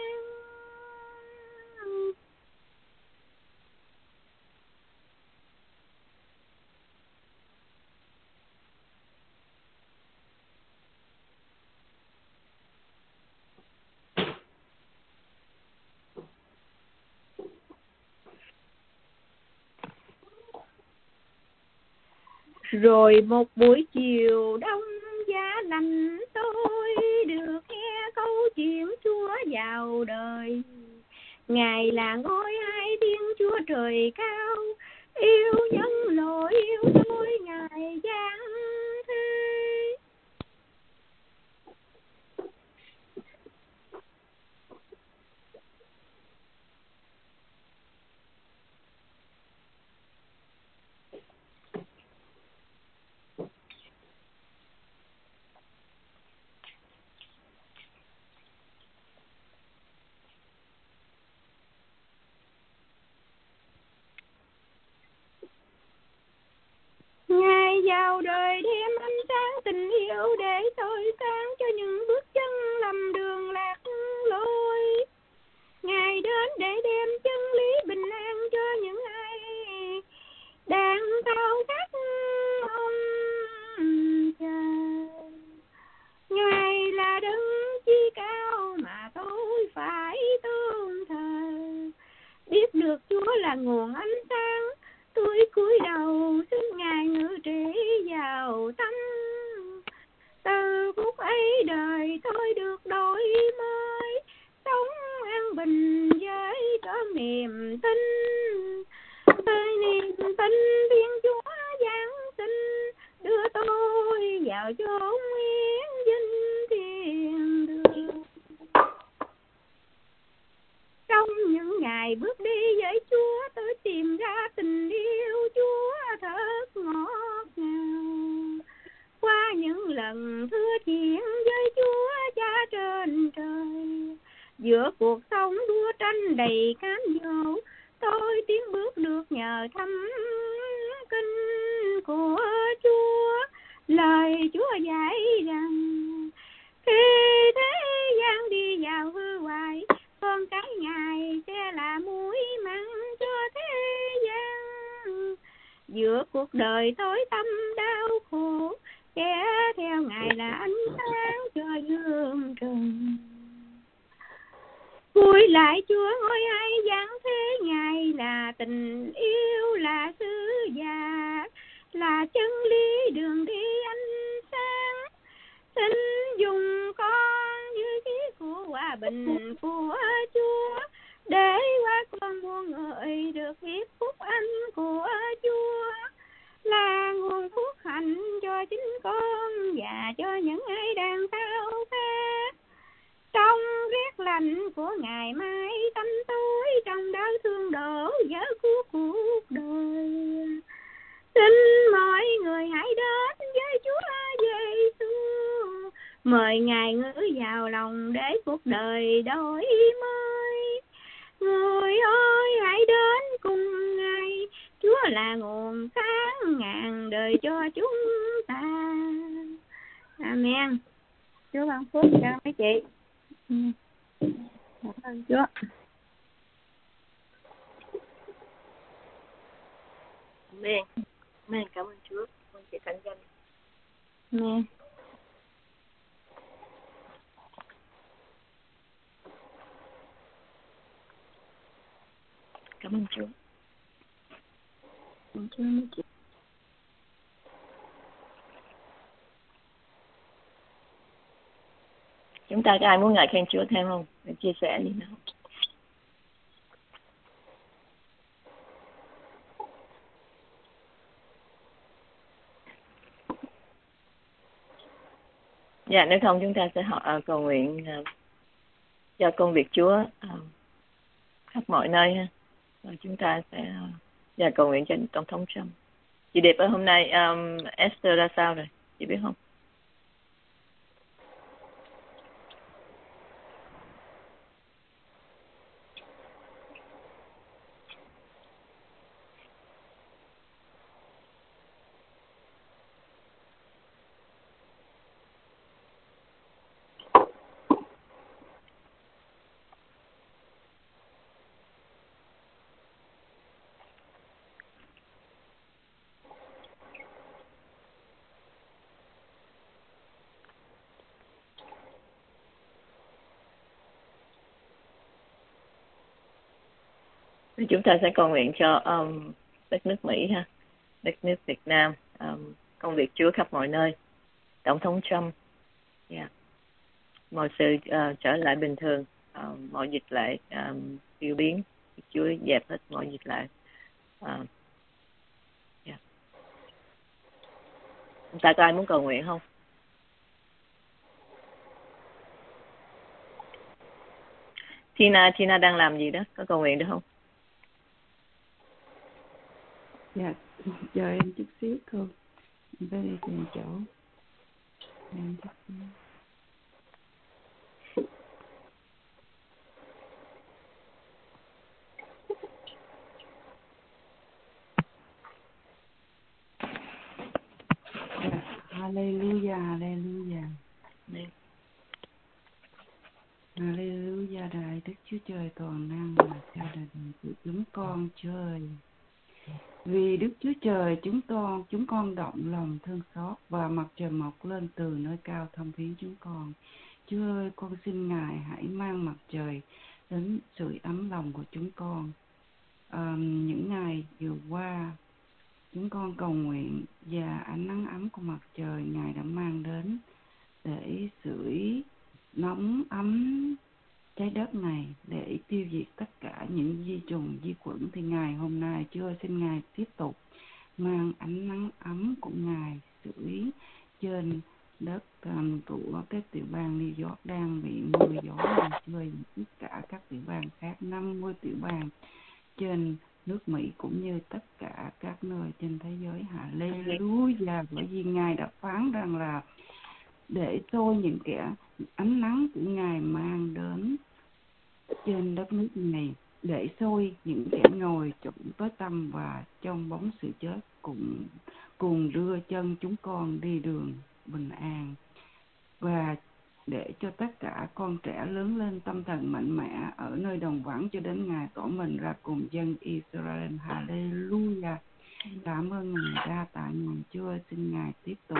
Rồi một buổi chiều đông giá lạnh, tôi được nghe câu chuyện Chúa vào đời. Ngài là ngôi hai Thiên Chúa trời cao, yêu nhân loại yêu tôi Ngài giáng thế. Ngài vào đời đem ánh sáng tình yêu để tôi sáng cho những bước chân lầm đường lạc lối. Ngài đến để đem chân lý bình an cho những ai đang khao khát ông trời. Ngài là đấng chí cao mà tôi phải tôn thờ. Biết được Chúa là nguồn ánh sáng, tôi cúi đầu xin Ngài ngự trị vào tâm. Từ phút ấy đời tôi được đổi mới, sống an bình với có niềm tin. Với niềm tin Thiên Chúa giáng sinh, đưa tôi vào chốn yên vinh thiên đường. Trong những ngày bước đi với Chúa, tôi tìm ra tình yêu Chúa thật ngọt ngào. Qua những lần thưa chuyện với Chúa Cha trên trời, giữa cuộc sống đua tranh đầy cám dỗ, tôi tiến bước được nhờ thâm kinh của Chúa. Lời Chúa dạy rằng khi thế gian đi vào hư hoại, con cái Ngài sẽ là muối mặn cho thế gian. Giữa cuộc đời tối tăm đau khổ, kẻ theo Ngài là ánh sáng cho dương trần. Vui lại Chúa ngôi hai giáng thế, Ngài là tình yêu, là sứ giả, là chân lý đường đi ánh sáng. Xin dùng con như khí của hòa bình của Chúa, để qua con muôn người được biết phúc anh của Chúa, là nguồn phúc hạnh cho chính con và cho những ai đang khao khát. Trong rét lạnh của ngày mai tâm tối, trong đau thương đổ vỡ của cuộc đời, xin mọi người hãy đến với Chúa Giêsu, mời Ngài ngự vào lòng để cuộc đời đổi mới. Người ơi hãy đến cùng Ngài, Chúa là nguồn sáng ngàn đời cho chúng ta. Amen. Chúa ban phước cho mấy chị. Cảm ơn Chúa. Amen. Amen. Cảm ơn Chúa. Cảm ơn chị Thanh Danh. Amen. Cảm ơn Chúa. Cảm ơn Chúa mấy chị. Chúng ta có ai muốn ngợi khen Chúa thêm không? Để chia sẻ đi nào. Dạ, nếu không chúng ta sẽ cầu nguyện cho công việc Chúa khắp mọi nơi ha. Và chúng ta sẽ cầu nguyện cho Tổng thống Trump. Chị Điệp ở hôm nay Esther ra sao rồi? Chị biết không? Chúng ta sẽ cầu nguyện cho đất nước Mỹ ha, đất nước Việt Nam, công việc Chúa khắp mọi nơi, Tổng thống Trump, mọi sự trở lại bình thường, mọi dịch lệ tiêu biến, Chúa dẹp hết mọi dịch lệ. Chúng ta có ai muốn cầu nguyện không? Tina đang làm gì đó, có cầu nguyện được không? Dạ, chờ em chút xíu thôi. Em phải đi tìm chỗ. Em chút xíu. Hallelujah, hallelujah. Hallelujah, đại Đức Chúa Trời toàn năng là cha đời của chúng con chơi. Vì Đức Chúa Trời chúng con động lòng thương xót và mặt trời mọc lên từ nơi cao thăm viếng chúng con. Chúa ơi, con xin Ngài hãy mang mặt trời đến sưởi ấm lòng của chúng con. Những ngày vừa qua, chúng con cầu nguyện và ánh nắng ấm của mặt trời Ngài đã mang đến để sưởi nóng ấm trái đất này, để tiêu diệt tất cả những vi trùng vi khuẩn. Thì Ngài hôm nay Chúa xin Ngài tiếp tục mang ánh nắng ấm của Ngài sưởi trên đất của các tiểu bang New York đang bị mưa gió làm chơi, tất cả các tiểu bang khác, 50 tiểu bang trên nước Mỹ cũng như tất cả các nơi trên thế giới. Hallelujah, bởi vì Ngài đã phán rằng là để soi những kẻ ánh nắng của Ngài mang đến trên đất nước này, để soi những kẻ ngồi chỗ tối tăm và trong bóng sự chết, cùng đưa chân chúng con đi đường bình an, và để cho tất cả con trẻ lớn lên tâm thần mạnh mẽ ở nơi đồng vắng cho đến ngày tỏ mình ra cùng dân Israel. Hallelujah. Cảm ơn Ngài, đa tạ Ngài. Chúa xin Ngài tiếp tục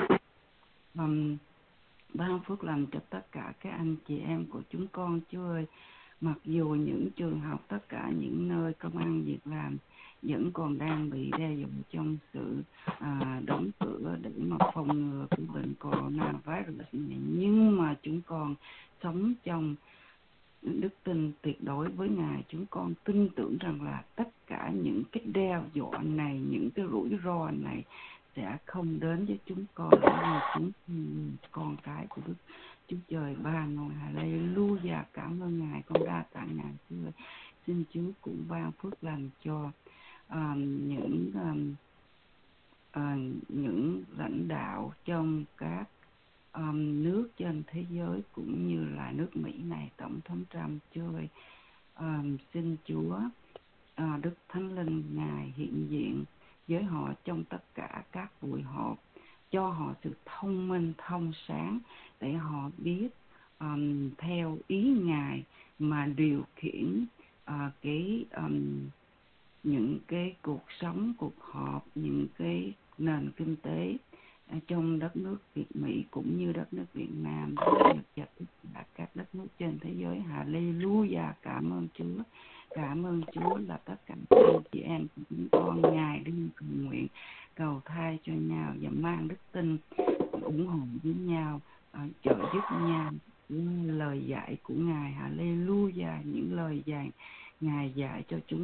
ban phước lành cho tất cả các anh chị em của chúng con. Chúa ơi, mặc dù những trường học, tất cả những nơi công ăn việc làm vẫn còn đang bị đe dọa trong sự đóng cửa để mà phòng ngừa của bệnh coronavirus này, nhưng mà chúng con sống trong đức tin tuyệt đối với Ngài. Chúng con tin tưởng rằng là tất cả những cái đe dọa này, những cái rủi ro này sẽ không đến với chúng con, vì chúng con cái của Đức Chúa Trời ba ngôi. Hallelujah. Cảm ơn Ngài, con đa tạ Ngài. Chúa xin Chúa cũng ban phước lành cho những lãnh đạo trong các nước trên thế giới cũng như là nước Mỹ này, Tổng thống Trump. Chúa ơi, xin Chúa Đức Thánh Linh Ngài hiện diện với họ trong tất cả các buổi họp, cho họ sự thông minh thông sáng để họ biết theo ý Ngài mà điều khiển những cái cuộc sống, cuộc họp, những cái nền kinh tế trong đất nước Việt Mỹ cũng như đất nước Việt Nam, và các đất nước trên thế giới. Hallelujah. Cảm ơn Chúa. Cảm ơn Chúa là tất cả anh chị em của chúng con Ngài đi cầu nguyện, cầu thai cho nhau và mang đức tin, ủng hộ với nhau, trợ giúp nhau lời dạy của Ngài. Hallelujah. Những lời dạy Ngài dạy cho chúng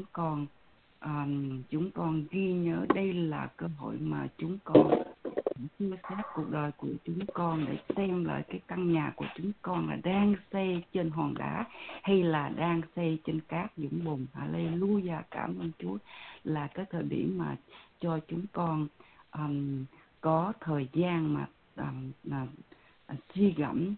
con ghi nhớ. Đây là cơ hội mà chúng con chia sẻ cuộc đời của chúng con để xem lại cái căn nhà của chúng con là đang xây trên hòn đá hay là đang xây trên cát vũng bùn. Hallelujah. Cảm ơn Chúa là cái thời điểm mà cho chúng con có thời gian mà suy gẫm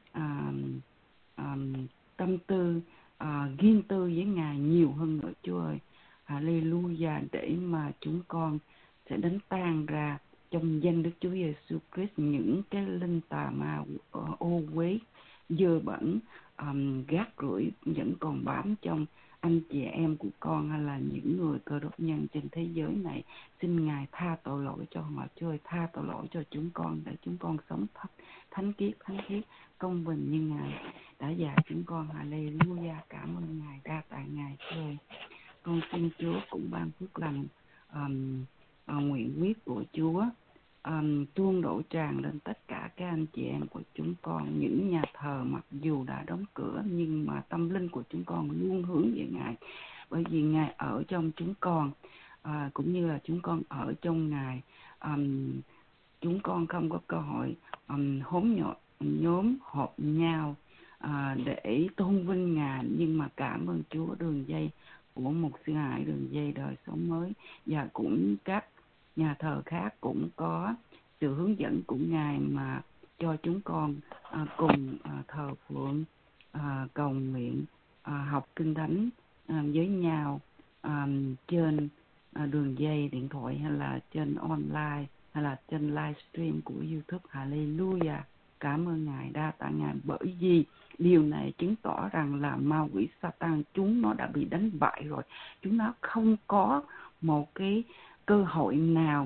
tâm tư, riêng tư với Ngài nhiều hơn nữa. Chúa ơi, hallelujah, để mà chúng con sẽ đánh tan ra trong danh Đức Chúa Giêsu Christ những cái linh tà ma ô uế dơ bẩn, gác rưởi vẫn còn bám trong anh chị em của con hay là những người Cơ Đốc nhân trên thế giới này. Xin Ngài tha tội lỗi cho họ. Chúa ơi, tha tội lỗi cho chúng con để chúng con sống thánh khiết, công bình như Ngài đã dạy chúng con. Hallelujah. Cảm ơn Ngài, đa tạ Ngài. Chúa ơi, Con xin Chúa cũng ban phước lành nguyện quyết của Chúa tuôn đổ tràn lên tất cả các anh chị em của chúng con. Những nhà thờ mặc dù đã đóng cửa nhưng mà tâm linh của chúng con luôn hướng về Ngài, bởi vì Ngài ở trong chúng con, cũng như là chúng con ở trong Ngài. Chúng con không có cơ hội nhóm họp nhau để tôn vinh Ngài, nhưng mà cảm ơn Chúa, đường dây của Mục Sư Hải, đường dây Đời Sống Mới và cũng các nhà thờ khác cũng có sự hướng dẫn của Ngài mà cho chúng con cùng thờ phượng, cầu nguyện, học kinh thánh với nhau trên đường dây điện thoại hay là trên online hay là trên livestream của YouTube. Hallelujah. Cảm ơn Ngài, đa tạ Ngài, bởi vì điều này chứng tỏ rằng là ma quỷ Satan chúng nó đã bị đánh bại rồi. Chúng nó không có một cái cơ hội nào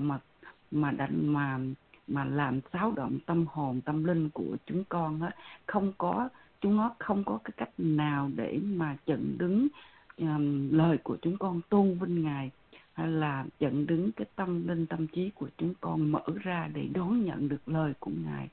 mà làm xáo động tâm hồn, tâm linh của chúng con hết. Chúng nó không có cái cách nào để mà chặn đứng lời của chúng con tôn vinh Ngài, hay là chặn đứng cái tâm linh tâm trí của chúng con mở ra để đón nhận được lời của Ngài.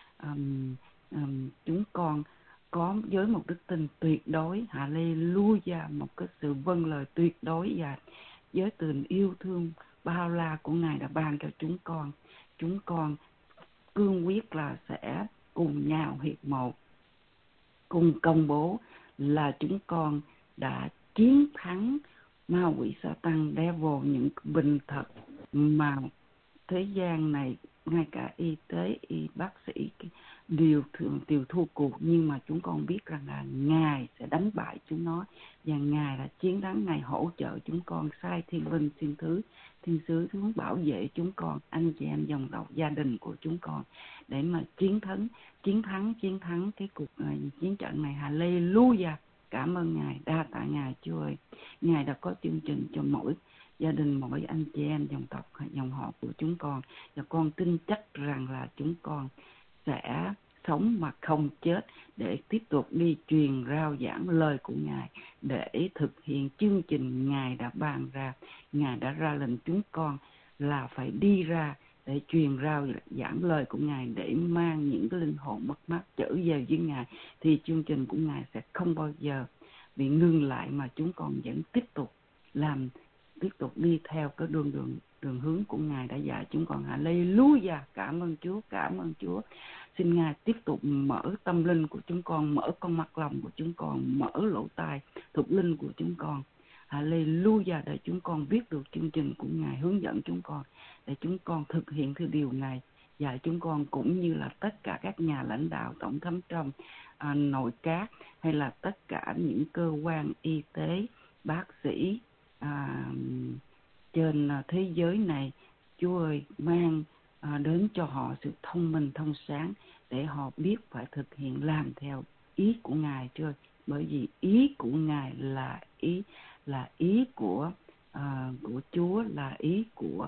Chúng con có với một đức tin tuyệt đối, hallelujah, một cái sự vâng lời tuyệt đối, và với tình yêu thương bao la của Ngài đã ban cho chúng con cương quyết là sẽ cùng nhau hiệp một, cùng công bố là chúng con đã chiến thắng ma quỷ Satan, devil, những bệnh tật mà thế gian này ngay cả y tế, bác sĩ đều thua cuộc, nhưng mà chúng con biết rằng là Ngài sẽ đánh bại chúng nó, và Ngài đã chiến thắng. Ngài hỗ trợ chúng con, sai thiên binh thiên sứ xuống bảo vệ chúng con, anh chị em dòng tộc, gia đình của chúng con, để mà chiến thắng cái cuộc chiến trận này. Hallelujah. Cảm ơn Ngài, đa tạ Ngài Chúa ơi. Ngài đã có chương trình cho mỗi gia đình, mỗi anh chị em dòng tộc, dòng họ của chúng con, và con tin chắc rằng là chúng con sẽ sống mà không chết, để tiếp tục đi truyền rao giảng lời của Ngài, để thực hiện chương trình Ngài đã ban ra. Ngài đã ra lệnh chúng con là phải đi ra để truyền rao giảng lời của Ngài, để mang những cái linh hồn mất mát trở về với Ngài, thì chương trình của Ngài sẽ không bao giờ bị ngưng lại, mà chúng con vẫn tiếp tục đi theo cái đường hướng của Ngài đã dạy chúng con. Hallelujah. Cảm ơn Chúa. Xin Ngài tiếp tục mở tâm linh của chúng con, mở con mắt lòng của chúng con, mở lỗ tai thuộc linh của chúng con. Hallelujah. Để chúng con biết được chương trình của Ngài, hướng dẫn chúng con, để chúng con thực hiện theo điều này dạy chúng con, cũng như là tất cả các nhà lãnh đạo, tổng thống trong nội các, hay là tất cả những cơ quan y tế, bác sĩ trên thế giới này. Chúa ơi, mang đến cho họ sự thông minh, thông sáng, để họ biết phải thực hiện, làm theo ý của Ngài. Chúa ơi, bởi vì ý của Ngài là ý của Chúa, là ý của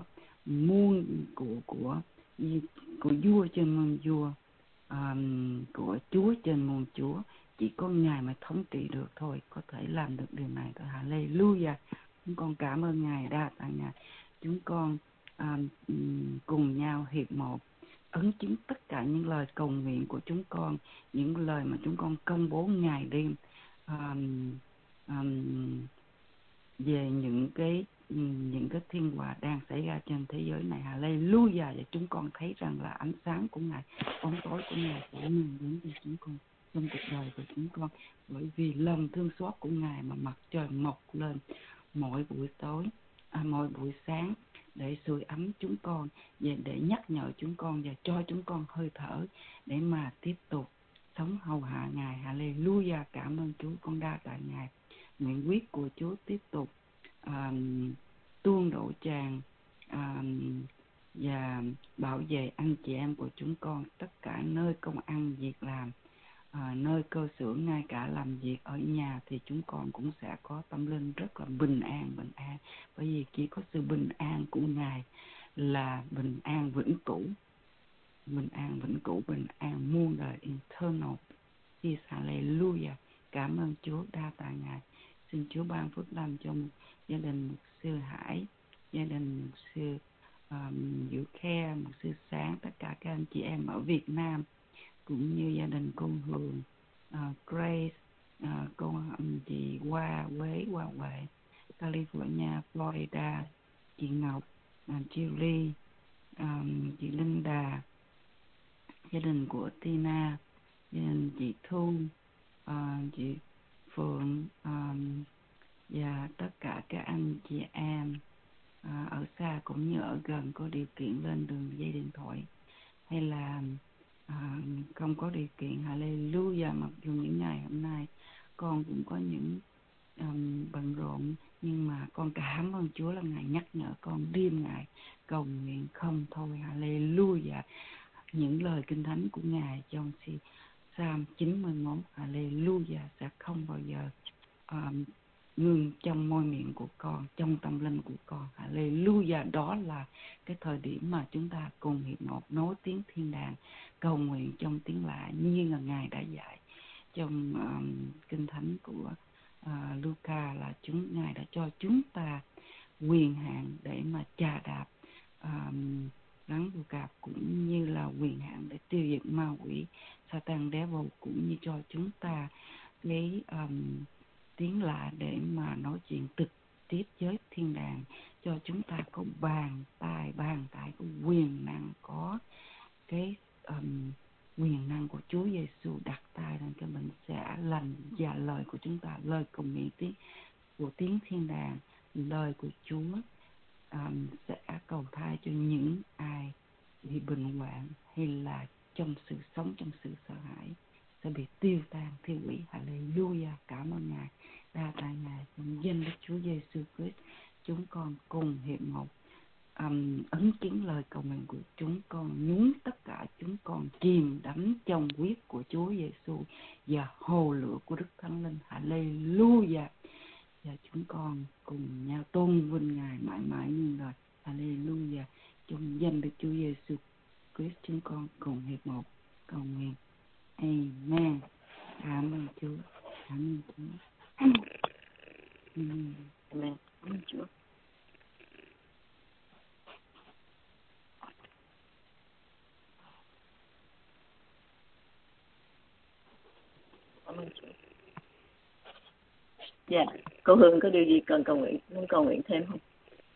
vua trên muôn vua, của Chúa trên muôn Chúa. Chỉ có Ngài mới thống trị được thôi, có thể làm được điều này thôi. Hallelujah. Chúng con cảm ơn Ngài, đa tạ Ngài. Chúng con cùng nhau hiệp một, ấn chứng tất cả những lời cầu nguyện của chúng con, những lời mà chúng con công bố ngày đêm về những cái thiên hòa đang xảy ra trên thế giới này. Hallelujah. Và chúng con thấy rằng là ánh sáng của Ngài, bóng tối của Ngài sẽ mang đến cho chúng con trong cuộc đời của chúng con, bởi vì lòng thương xót của Ngài mà mặt trời mọc lên mỗi buổi tối, mỗi buổi sáng, để sưởi ấm chúng con, và để nhắc nhở chúng con và cho chúng con hơi thở để mà tiếp tục sống hầu hạ Ngài. Hallelujah. Cảm ơn Chúa, con đa tạ Ngài. Nguyện quyết của Chúa tiếp tục tuôn đổ tràn và bảo vệ anh chị em của chúng con, tất cả nơi công ăn việc làm, nơi cơ xưởng, ngay cả làm việc ở nhà, thì chúng con cũng sẽ có tâm linh rất là bình an, bởi vì chỉ có sự bình an của Ngài là bình an vĩnh cửu, bình an muôn đời, eternal peace. Hallelujah. Cảm ơn Chúa, đa tạ Ngài. xin Chúa ban phước lành cho gia đình mục sư Hải, gia đình mục sư Diệu Khe, mục sư Sáng, tất cả các anh chị em ở Việt Nam, cũng như gia đình cô Hường, Grace, cô chị Hoa Quế, Hoa Huệ, California, Florida, chị Ngọc, Julie, chị Linda, gia đình của Tina, gia đình chị Thu, chị Phượng, và tất cả các anh chị em ở xa cũng như ở gần có điều kiện lên đường dây điện thoại hay là không có điều kiện. Hallelujah. Mặc dù những ngày hôm nay con cũng có những bận rộn, nhưng mà con cảm ơn Chúa là Ngài nhắc nhở con đêm ngày cầu nguyện không thôi. Hallelujah. Những lời kinh thánh của Ngài trong Psalm 91, Hallelujah, sẽ không bao giờ ngừng trong môi miệng của con, trong tâm linh của con. Hallelujah. Đó là cái thời điểm mà chúng ta cùng hiệp một nối tiếng thiên đàng, cầu nguyện trong tiếng lạ như là Ngài đã dạy trong kinh thánh của Luca, là Ngài đã cho chúng ta quyền hạn để mà chà đạp rắn bồ cạp, cũng như là quyền hạn để tiêu diệt ma quỷ Satan devil, cũng như cho chúng ta cái tiếng lạ để mà nói chuyện trực tiếp với thiên đàng, cho chúng ta có bàn tay có quyền năng, có cái quyền năng của Chúa Giêsu đặt tay lên cái bệnh sẽ lành, và lời của chúng ta, lời cầu nguyện của tiếng thiên đàng, lời của Chúa sẽ cầu thai cho những ai bị bệnh hoạn hay là trong sự sống trong sự sợ hãi sẽ bị tiêu tan thiêu hủy. Hallelujah. Cảm ơn Ngài, đa tạ Ngài. Trong danh Đức Chúa Giêsu Christ, chúng con cùng hiệp một ấn chứng lời cầu nguyện của chúng con, nhúng tất cả chúng con chìm đắm trong huyết của Chúa Giêsu và hồ lửa của Đức Thánh Linh. Hallelujah. Và chúng con cùng nhau tôn vinh Ngài mãi mãi như lời. Hallelujah. Trong danh Đức Chúa Giêsu Christ, chúng con cùng hiệp một cầu nguyện. Amen. Cảm ơn Chúa. Cảm ơn Chúa. Amen. Amen. Cảm ơn Chúa. Cảm ơn Chúa. Dạ, cô Hương có điều gì cần cầu nguyện, muốn cầu nguyện thêm không?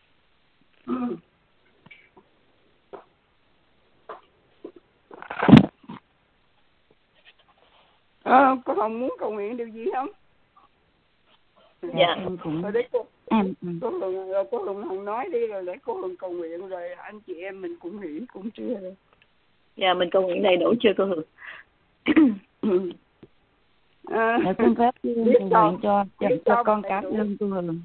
Cô Hồng muốn cầu nguyện điều gì không? Dạ, em cũng cô Hồng nói đi, rồi để cô Hồng cầu nguyện, rồi anh chị em mình cũng nghĩ cũng chưa rồi. Dạ, mình cầu nguyện đầy đủ chưa cô Hương? Dạ, xin phép cầu nguyện cho con cá nhân cô Hương.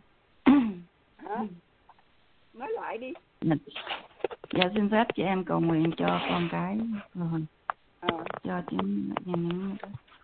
Nói lại đi. Dạ, xin phép chị em cầu nguyện cho con cái cô Hương. Cho chúng những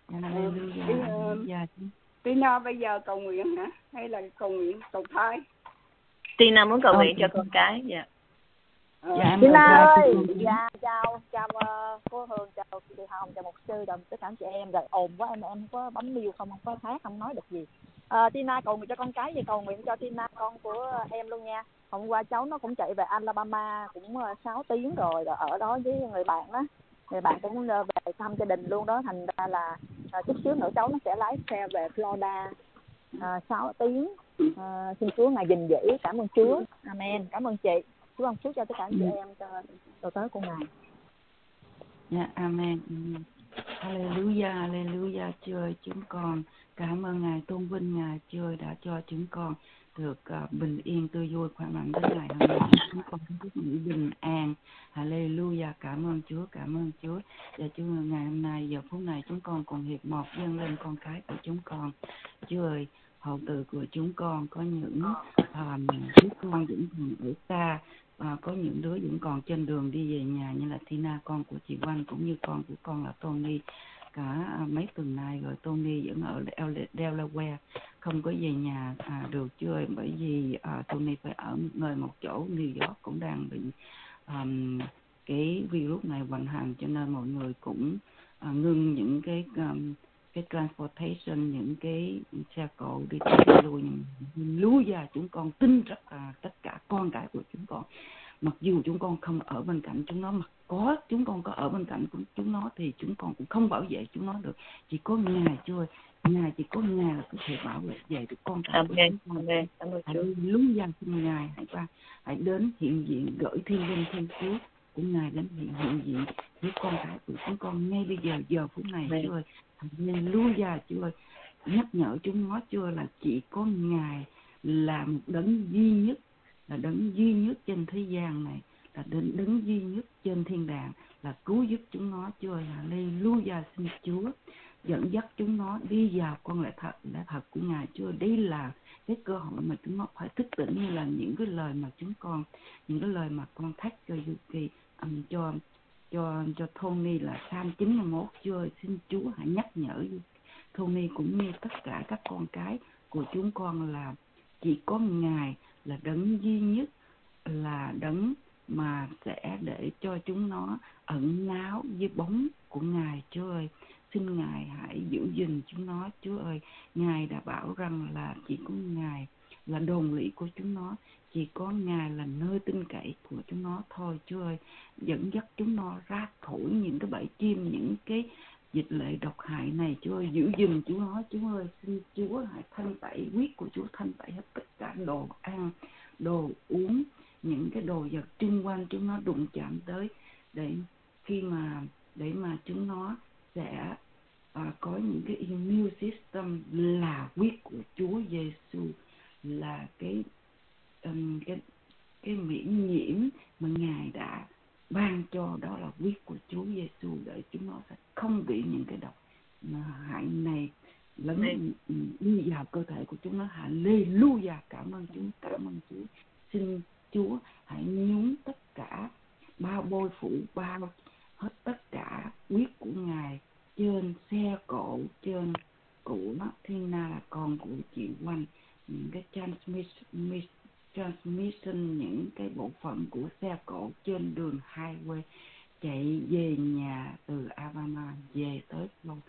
Tina bây giờ cầu nguyện hả? Hay là cầu nguyện cầu thai? Tina muốn cầu nguyện cho con cái. Dạ. Tina ơi, dạ chào cô Hương, chào chị Hồng, chào mục sư, chào tất cả anh chị em. Rồi ồn quá em có bấm mute không có hát, không nói được gì. Tina cầu nguyện cho con cái, thì cầu nguyện cho Tina con của em luôn nha. Hôm qua cháu nó cũng chạy về Alabama cũng 6 tiếng rồi ở đó với người bạn đó. Người bạn cũng về thăm gia đình luôn đó, thành ra là chút xíu nữa cháu nó sẽ lái xe về Florida 6 tiếng. Xin Chúa Ngài gìn giữ, cảm ơn Chúa. Amen. Cảm ơn chị. Chúa ban phước cho tất cả anh chị em cho tới của Ngài. Dạ, amen. Hallelujah, hallelujah. Chúa ơi, chúng con cảm ơn Ngài, tôn vinh Ngài. Chúa ơi, đã cho chúng con được bình yên, tươi vui, khỏe mạnh đến ngày hôm nay. Chúng con có được nghỉ bình an. Hallelujah. Cảm ơn Chúa, cảm ơn Chúa. Và Chúa ơi, ngày hôm nay, giờ phút này chúng con cùng hiệp một dâng lên con cái của chúng con. Chúa ơi, hậu tự của chúng con có những đứa con vẫn còn ở xa, có những đứa vẫn còn trên đường đi về nhà, như là Tina, con của chị Oanh, cũng như con của con là Tony. Cả mấy tuần nay rồi Tony vẫn ở Delaware, không có về nhà được. Chúa ơi, bởi vì Tony phải ở một chỗ. New York cũng đang bị cái virus này hoành hành, cho nên mọi người cũng ngưng những cái cái transportation, những cái xe cộ đi tới đi lui, nhưng lúa già chúng con tin rằng tất cả con cái của chúng con, mặc dù chúng con không ở bên cạnh chúng nó, mà chúng con có ở bên cạnh của chúng nó thì chúng con cũng không bảo vệ chúng nó được. Chỉ có Ngài Chúa ơi, Ngài chỉ có Ngài là có thể bảo vệ được con cái của chúng con. Hãy lúa già xin Ngài, hãy đến hiện diện, gửi thiên linh thiên sứ của Ngài đến hiện diện với con cái của chúng con ngay bây giờ, giờ phút này Chúa ơi. Hallelujah Chúa ơi, nhắc nhở chúng nó Chúa ơi, là chỉ có Ngài là một đấng duy nhất, là đấng duy nhất trên thế gian này, là đấng duy nhất trên thiên đàng, là cứu giúp chúng nó Chúa ơi. Hallelujah, xin Chúa dẫn dắt chúng nó đi vào con lẽ thật của Ngài Chúa ơi. Đây là cái cơ hội mà chúng nó phải thức tỉnh, như là những cái lời mà những cái lời mà con thách cho Yuki, cho Tony là Psalm 91. Chúa ơi, xin Chúa hãy nhắc nhở Tony cũng như tất cả các con cái của chúng con là chỉ có Ngài là đấng duy nhất, là đấng mà sẽ để cho chúng nó ẩn náu dưới bóng của Ngài. Chúa ơi, xin Ngài hãy giữ gìn chúng nó Chúa ơi. Ngài đã bảo rằng là chỉ có Ngài là đồn lỵ của chúng nó, chỉ có Ngài là nơi tin cậy của chúng nó thôi Chúa ơi. Dẫn dắt chúng nó ra khỏi những cái bẫy chim, những cái dịch lệ độc hại này Chúa ơi. Giữ gìn chúng nó Chúa ơi. Xin Chúa hãy thanh tẩy, huyết của Chúa thanh tẩy hết tất cả đồ ăn, đồ uống, những cái đồ vật xung quanh chúng nó đụng chạm tới, để mà chúng nó sẽ có những cái immune system là huyết của Chúa Giêsu, là cái miễn nhiễm mà Ngài đã ban cho, đó là huyết của Chúa Giêsu, để chúng nó sẽ không bị những cái độc hại này lấn đi vào cơ thể của chúng nó. Hallelujah, cảm ơn Chúa. Xin Chúa hãy nhúng tất cả, bao bôi phủ bao hết tất cả huyết của Ngài trên xe cộ, trên của Tina là con của chị Oanh, những cái transmission, những cái bộ phận của xe cộ trên đường highway chạy về nhà từ Alabama về tới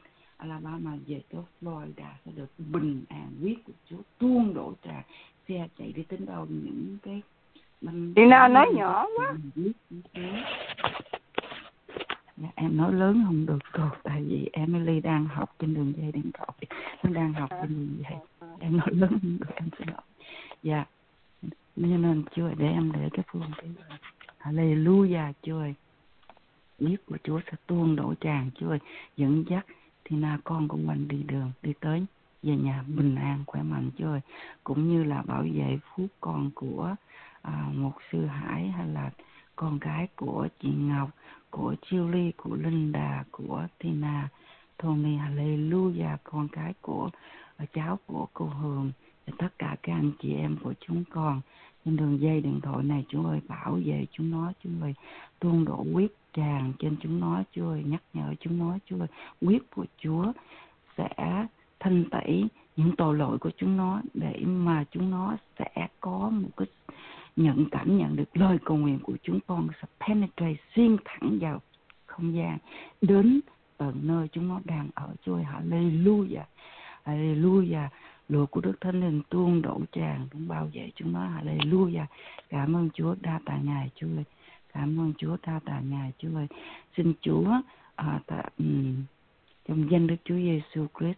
Florida sẽ được bình an. Huyết của Chúa tuôn đổ tràn, xe chạy đi đến đâu, những cái Tina nói nhỏ quá. Dạ, em nói lớn không được rồi, tại vì Emily đang học trên đường dây điện thoại, nó đang học trên đường dây, em nói lớn không được, em xin lỗi. Dạ, nên Chúa để em để cái phương tiện. Hallelujah Chúa ơi, huyết của Chúa sẽ tuôn đổ tràn Chúa ơi, dẫn dắt Tina con của mình đi đường, đi tới về nhà bình an khỏe mạnh Chúa ơi, cũng như là bảo vệ phúc con của một sư Hải, hay là con gái của chị Ngọc, của Julie, của Linda, của Tina, Tony. Hallelujah, con cái của cháu của cô Hường, và tất cả các anh chị em của chúng con trên đường dây điện thoại này Chúa ơi, bảo vệ chúng nó Chúa ơi, tuôn đổ huyết tràn trên chúng nó Chúa ơi, nhắc nhở chúng nó Chúa ơi. Huyết của Chúa sẽ thanh tẩy những tội lỗi của chúng nó, để mà chúng nó sẽ có một cái cảm nhận được lời cầu nguyện của chúng con sẽ penetrate, xuyên thẳng vào không gian đến tận nơi chúng nó đang ở Chúa ơi. Hallelujah, hallelujah, lửa của Đức Thánh Linh tuôn đổ tràn cũng bảo vệ chúng nó. Hallelujah, cảm ơn Chúa, đa tạ Ngài Chúa ơi, cảm ơn Chúa, đa tạ Ngài Chúa ơi. Xin Chúa trong danh Đức Chúa Giêsu Christ,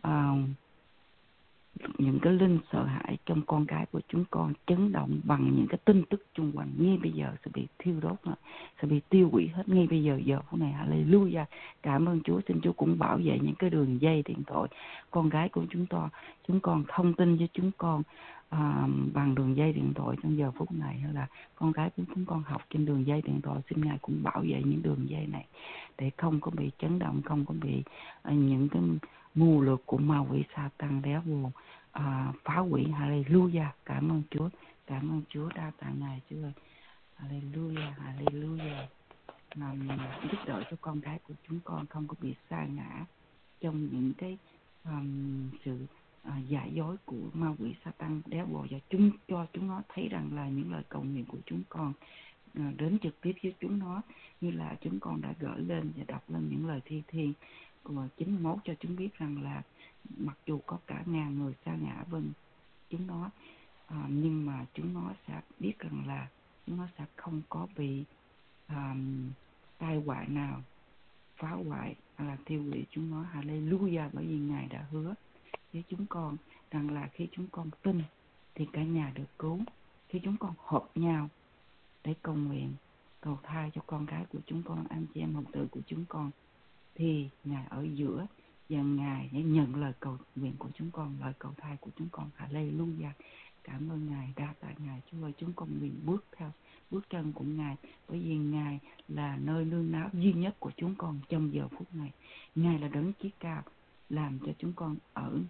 những cái linh sợ hãi trong con cái của chúng con chấn động bằng những cái tin tức xung quanh ngay bây giờ sẽ bị thiêu đốt, sẽ bị tiêu hủy hết ngay bây giờ, giờ phút này. Hallelujah, cảm ơn Chúa. Xin Chúa cũng bảo vệ những cái đường dây điện thoại con gái của chúng con thông tin với chúng con bằng đường dây điện thoại trong giờ phút này, hay là con cái của chúng con học trên đường dây điện thoại. Xin Ngài cũng bảo vệ những đường dây này để không có bị chấn động, không có bị những cái mưu lược của ma quỷ Satan đéo buồn phá hủy. Hallelujah, cảm ơn Chúa, đa tạ Ngài Chúa ơi. Hallelujah, hallelujah. Giúp đỡ cho con cái của chúng con không có bị sa ngã trong những cái sự giả dối của ma quỷ Satan đéo buồn, và cho chúng nó thấy rằng là những lời cầu nguyện của chúng con đến trực tiếp với chúng nó, như là chúng con đã gửi lên và đọc lên những lời thi thiên 91 cho chúng biết rằng là mặc dù có cả ngàn người sa ngã bên chúng nó, nhưng mà chúng nó sẽ biết rằng là chúng nó sẽ không có bị tai họa nào phá hoại hay là tiêu hủy chúng nó. Hallelujah, bởi vì Ngài đã hứa với chúng con rằng là khi chúng con tin thì cả nhà được cứu. Khi chúng con hợp nhau để cầu nguyện, cầu thai cho con gái của chúng con, anh chị em hồng tử của chúng con, thì Ngài ở giữa và Ngài sẽ nhận lời cầu nguyện của chúng con, lời cầu thai của chúng con. Hallelujah. Cảm ơn Ngài, đa tạ Ngài. Chúa ơi, chúng con nguyện bước theo bước chân của Ngài, bởi vì Ngài là nơi nương náu duy nhất của chúng con trong giờ phút này. Ngài là đấng chí cao, làm cho chúng con ở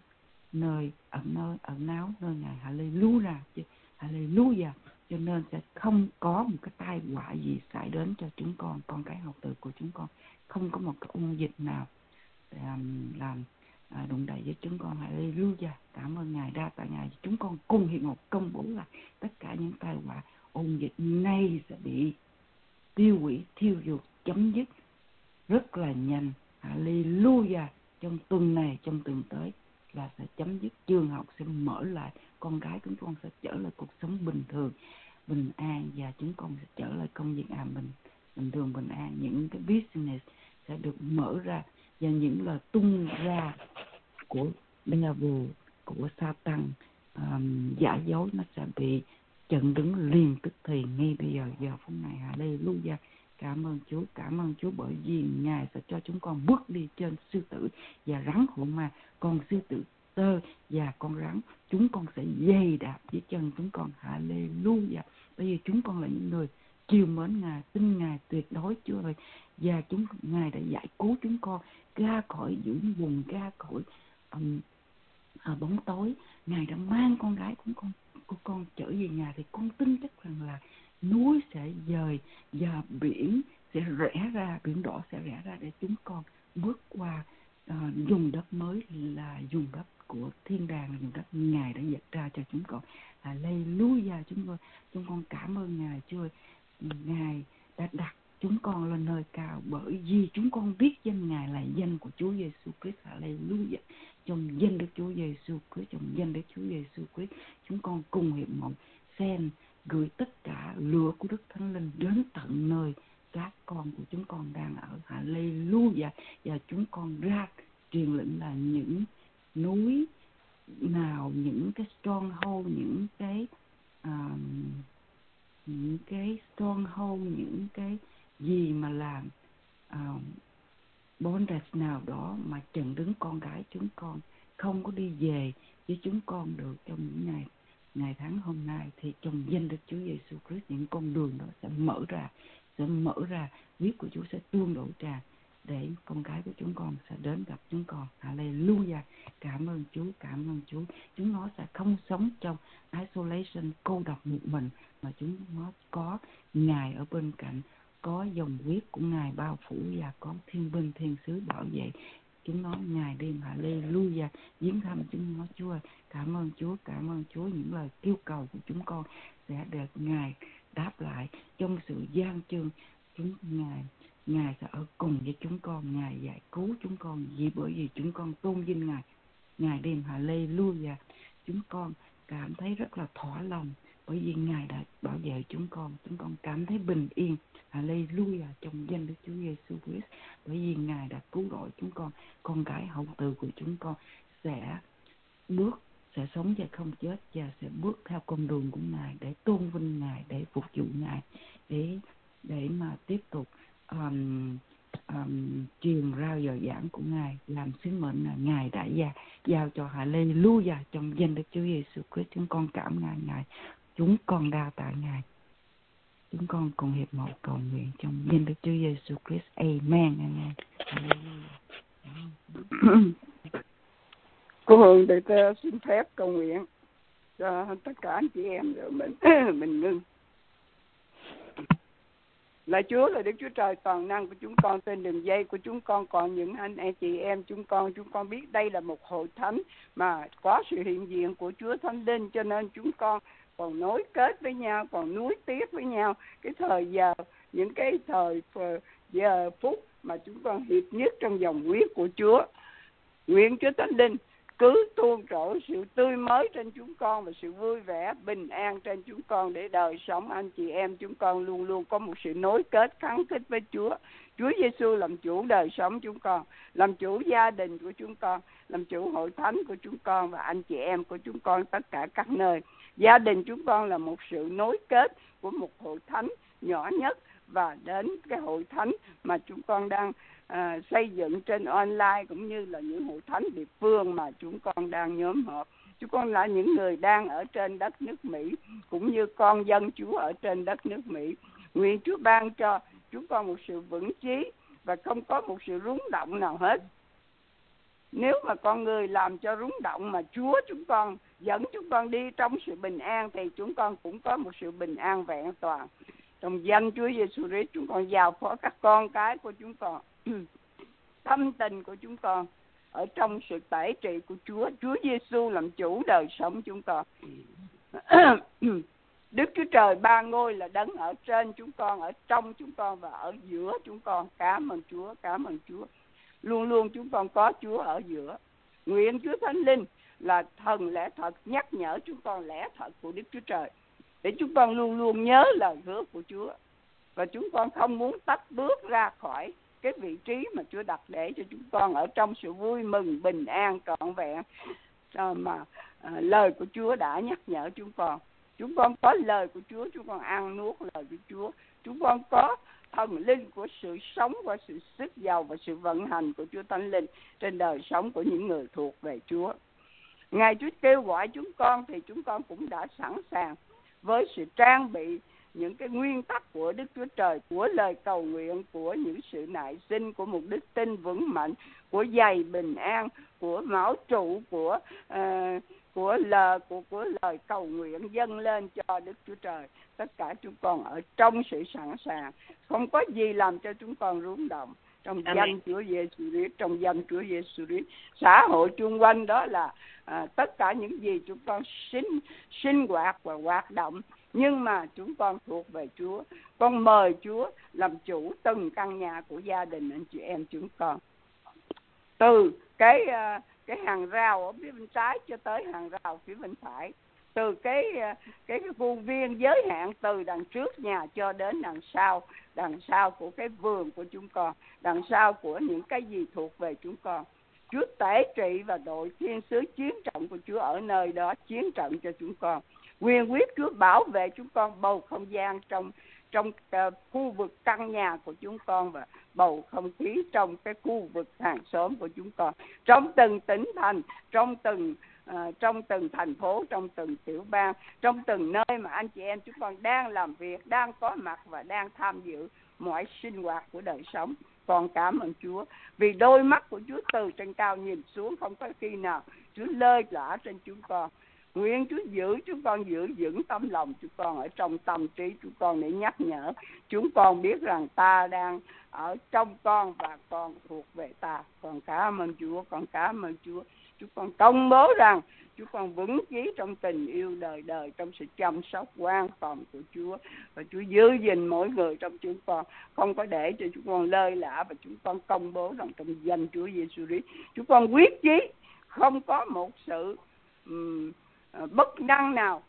náu nơi Ngài. Hallelujah, hallelujah. Cho nên sẽ không có một cái tai họa gì xảy đến cho chúng con cái học tử của chúng con. Không có một cái ung dịch nào để làm đụng đậy với chúng con. Hallelujah. Cảm ơn Ngài, đa tạ Ngài. Chúng con cùng hiệp một công bố là tất cả những tai họa ung dịch này sẽ bị tiêu hủy, thiêu diệt, chấm dứt rất là nhanh. Hallelujah. Trong tuần này, trong tuần tới là sẽ chấm dứt, trường học sẽ mở lại, con gái chúng con sẽ trở lại cuộc sống bình thường, bình an, và chúng con sẽ trở lại công việc bình thường, bình an. Những cái business sẽ được mở ra, và những lời tung ra của devil, của Satan giả dối, nó sẽ bị chặn đứng liền tức thì ngay bây giờ, giờ phút này. Hallelujah. Cảm ơn Chúa bởi vì Ngài sẽ cho chúng con bước đi trên sư tử và rắn hổ ma, con sư tử tơ và con rắn chúng con sẽ dày đạp dưới chân chúng con. Hallelujah. Bởi vì chúng con là những người chiều mến Ngài, tin Ngài tuyệt đối, Chúa ơi, và Ngài đã giải cứu chúng con ra khỏi những vùng, ra khỏi bóng tối. Ngài đã mang con gái của con trở về nhà, thì con tin chắc rằng là núi sẽ dời và biển sẽ rẽ ra, biển đỏ sẽ rẽ ra để chúng con bước qua vùng đất mới, là vùng đất của thiên đàng, là vùng đất Ngài đã dạy ra cho chúng con. Hallelujah. Chúng con cảm ơn Ngài, Chúa ơi. Ngài đã đặt chúng con lên nơi cao, bởi vì chúng con biết danh Ngài là danh của Chúa Giêsu Christ. Hallelujah. Trong danh Đức Chúa Giêsu Christ, trong danh Đức Chúa Giêsu Christ, chúng con cùng hiệp một sen gửi tất cả lửa của Đức Thánh Linh đến tận nơi các con của chúng con đang ở. Hallelujah. Và chúng con ra truyền lệnh là những núi nào, những cái stronghold, những cái stronghold, những cái gì mà làm bondage nào đó mà chặn đứng con gái chúng con không có đi về với chúng con được trong những ngày tháng hôm nay, thì trong danh Đức Chúa Giêsu Christ, những con đường đó sẽ mở ra, huyết của Chúa sẽ tuôn đổ tràn để con gái của chúng con sẽ đến gặp chúng con. Hallelujah. Cảm ơn Chúa. Chúng nó sẽ không sống trong isolation, cô độc một mình, mà chúng nó có Ngài ở bên cạnh, có dòng huyết của Ngài bao phủ, và có thiên binh thiên sứ bảo vệ chúng nó ngày đêm. Hallelujah. Viếng thăm chúng nó, Chúa ơi. Cảm ơn Chúa. Những lời kêu cầu của chúng con sẽ được Ngài đáp lại trong sự gian trưng. Ngài sẽ ở cùng với chúng con, Ngài giải cứu chúng con, bởi vì chúng con tôn vinh Ngài ngày đêm. Hallelujah. Chúng con cảm thấy rất là thỏa lòng, bởi vì Ngài đã bảo vệ chúng con cảm thấy bình yên. Hallelujah. Trong danh Đức Chúa Giêsu Christ, bởi vì Ngài đã cứu rỗi chúng con gái hậu từ của chúng con sẽ sống và không chết, và sẽ bước theo con đường của Ngài để tôn vinh Ngài, để phục vụ Ngài, để mà tiếp tục truyền rao giờ giảng của Ngài, làm sứ mệnh là Ngài đã giao cho. Hallelujah. Trong danh Đức Chúa Giêsu Christ, chúng con cảm ơn Ngài, chúng con đa tạ Ngài. Chúng con cùng hiệp một cầu nguyện trong danh Đức Chúa Giêsu Christ. Amen. Cô Hường thì xin phép cầu nguyện cho tất cả anh chị em, rồi mình ngưng. Là Chúa, là Đức Chúa Trời toàn năng của chúng con, trên đường dây của chúng con còn những anh chị em chúng con biết đây là một hội thánh mà có sự hiện diện của Chúa Thánh Linh, cho nên chúng con còn nối kết với nhau, còn nuối tiếc với nhau cái thời giờ, những cái thời giờ phút mà chúng con hiệp nhất trong dòng huyết của Chúa. Nguyện Chúa Thánh Linh cứ tuôn trổ sự tươi mới trên chúng con và sự vui vẻ, bình an trên chúng con, để đời sống anh chị em chúng con luôn luôn có một sự nối kết khăng khít với Chúa. Chúa Giêsu làm chủ đời sống chúng con, làm chủ gia đình của chúng con, làm chủ hội thánh của chúng con và anh chị em của chúng con tất cả các nơi. Gia đình chúng con là một sự nối kết của một hội thánh nhỏ nhất và đến cái hội thánh mà chúng con đang xây dựng trên online, cũng như là những hội thánh địa phương mà chúng con đang nhóm họp. Chúng con là những người đang ở trên đất nước Mỹ, cũng như con dân Chúa ở trên đất nước Mỹ. Nguyện Chúa ban cho chúng con một sự vững chí và không có một sự rúng động nào hết. Nếu mà con người làm cho rúng động mà Chúa chúng con dẫn chúng con đi trong sự bình an, thì chúng con cũng có một sự bình an vẹn toàn. Trong danh Chúa Giêsu Christ, chúng con giao phó các con cái của chúng con, tâm tình của chúng con ở trong sự tể trị của Chúa. Chúa Giêsu làm chủ đời sống chúng con. Đức Chúa Trời ba ngôi là đấng ở trên chúng con, ở trong chúng con và ở giữa chúng con. Cảm ơn Chúa, cảm ơn Chúa. Luôn luôn chúng con có Chúa ở giữa. Nguyện Chúa Thánh Linh là thần lẽ thật nhắc nhở chúng con lẽ thật của Đức Chúa Trời, để chúng con luôn luôn nhớ lời hứa của Chúa. Và chúng con không muốn tách bước ra khỏi cái vị trí mà Chúa đặt để cho chúng con ở trong sự vui mừng, bình an, trọn vẹn mà lời của Chúa đã nhắc nhở chúng con. Chúng con có lời của Chúa, chúng con ăn nuốt lời của Chúa. Chúng con có thần linh của sự sống và sự sức giàu và sự vận hành của Chúa Thánh Linh trên đời sống của những người thuộc về Chúa. Ngài Chúa kêu gọi chúng con thì chúng con cũng đã sẵn sàng với sự trang bị những cái nguyên tắc của Đức Chúa Trời, của lời cầu nguyện, của những sự nại sinh, của một đức tin vững mạnh, của giày bình an, của mão trụ, của lời cầu nguyện dâng lên cho Đức Chúa Trời. Tất cả chúng con ở trong sự sẵn sàng, không có gì làm cho chúng con rung động. Trong danh Chúa Giêsu Christ, trong danh Chúa Giêsu Christ. Xã hội chung quanh đó là tất cả những gì chúng con sinh hoạt và hoạt động, nhưng mà chúng con thuộc về Chúa. Con mời Chúa làm chủ từng căn nhà của gia đình anh chị em chúng con. Từ cái hàng rào ở phía bên trái cho tới hàng rào phía bên phải, từ cái khuôn viên giới hạn từ đằng trước nhà cho đến đằng sau của cái vườn của chúng con, đằng sau của những cái gì thuộc về chúng con. Chúa tể trị và đội thiên sứ chiến trận của Chúa ở nơi đó chiến trận cho chúng con. Quyền quyết Chúa bảo vệ chúng con, bầu không gian trong khu vực căn nhà của chúng con và bầu không khí trong cái khu vực hàng xóm của chúng con, trong từng tỉnh thành, trong từng thành phố, trong từng tiểu bang, trong từng nơi mà anh chị em chúng con đang làm việc, đang có mặt và đang tham dự mọi sinh hoạt của đời sống. Con cảm ơn Chúa vì đôi mắt của Chúa từ trên cao nhìn xuống, không có khi nào Chúa lơi lả trên chúng con. Nguyện Chúa giữ chúng con, giữ vững tâm lòng chúng con ở trong tâm trí chúng con, để nhắc nhở chúng con biết rằng ta đang ở trong con và con thuộc về ta. Con cảm ơn Chúa, con cảm ơn Chúa. Chúng con công bố rằng chúng con vững chí trong tình yêu đời đời, trong sự chăm sóc quan phòng của Chúa, và Chúa giữ gìn mỗi người trong chúng con, không có để cho chúng con lơi lả. Và chúng con công bố rằng trong danh Chúa Giêsu Christ, chúng con quyết chí không có một sự bất năng nào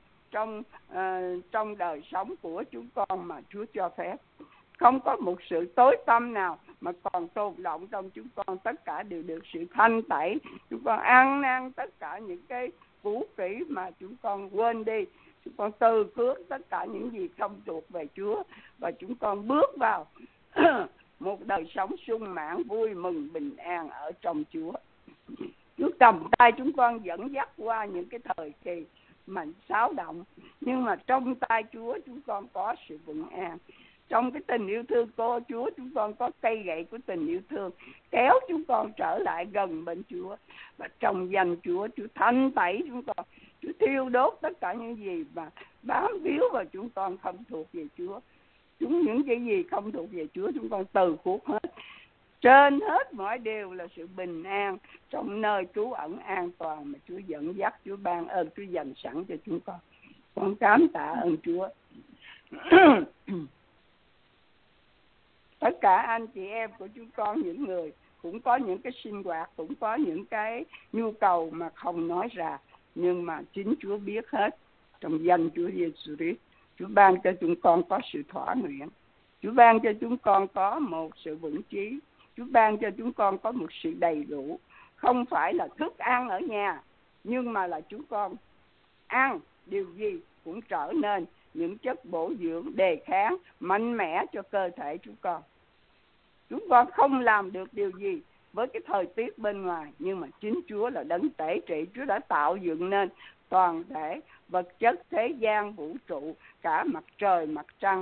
trong đời sống của chúng con mà Chúa cho phép. Không có một sự tối tăm nào mà còn tồn động trong chúng con. Tất cả đều được sự thanh tẩy. Chúng con ăn năn tất cả những cái cũ kỹ mà chúng con quên đi. Chúng con từ khước tất cả những gì không thuộc về Chúa, và chúng con bước vào một đời sống sung mãn, vui mừng, bình an ở trong Chúa. Chúa cầm tay chúng con dẫn dắt qua những cái thời kỳ mà xáo động, nhưng mà trong tay Chúa chúng con có sự vững an. Trong cái tình yêu thương của Chúa, chúng con có cây gậy của tình yêu thương kéo chúng con trở lại gần bên Chúa. Và trong danh Chúa, Chúa thanh tẩy chúng con, Chúa thiêu đốt tất cả những gì mà bám víu vào chúng con không thuộc về Chúa. Những cái gì không thuộc về Chúa chúng con từ khuất hết. Trên hết mọi điều là sự bình an trong nơi trú ẩn an toàn mà Chúa dẫn dắt, Chúa ban ơn, Chúa dành sẵn cho chúng con. Con cảm tạ ơn Chúa. Tất cả anh chị em của chúng con, những người cũng có những cái sinh hoạt, cũng có những cái nhu cầu mà không nói ra, nhưng mà chính Chúa biết hết. Trong danh Chúa Giêsu Christ, Chúa ban cho chúng con có sự thỏa nguyện, Chúa ban cho chúng con có một sự vững chí, Chúa ban cho chúng con có một sự đầy đủ, không phải là thức ăn ở nhà, nhưng mà là chúng con ăn điều gì cũng trở nên những chất bổ dưỡng, đề kháng, mạnh mẽ cho cơ thể chúng con. Chúng con không làm được điều gì với cái thời tiết bên ngoài, nhưng mà chính Chúa là đấng tể trị. Chúa đã tạo dựng nên toàn thể vật chất thế gian vũ trụ, cả mặt trời, mặt trăng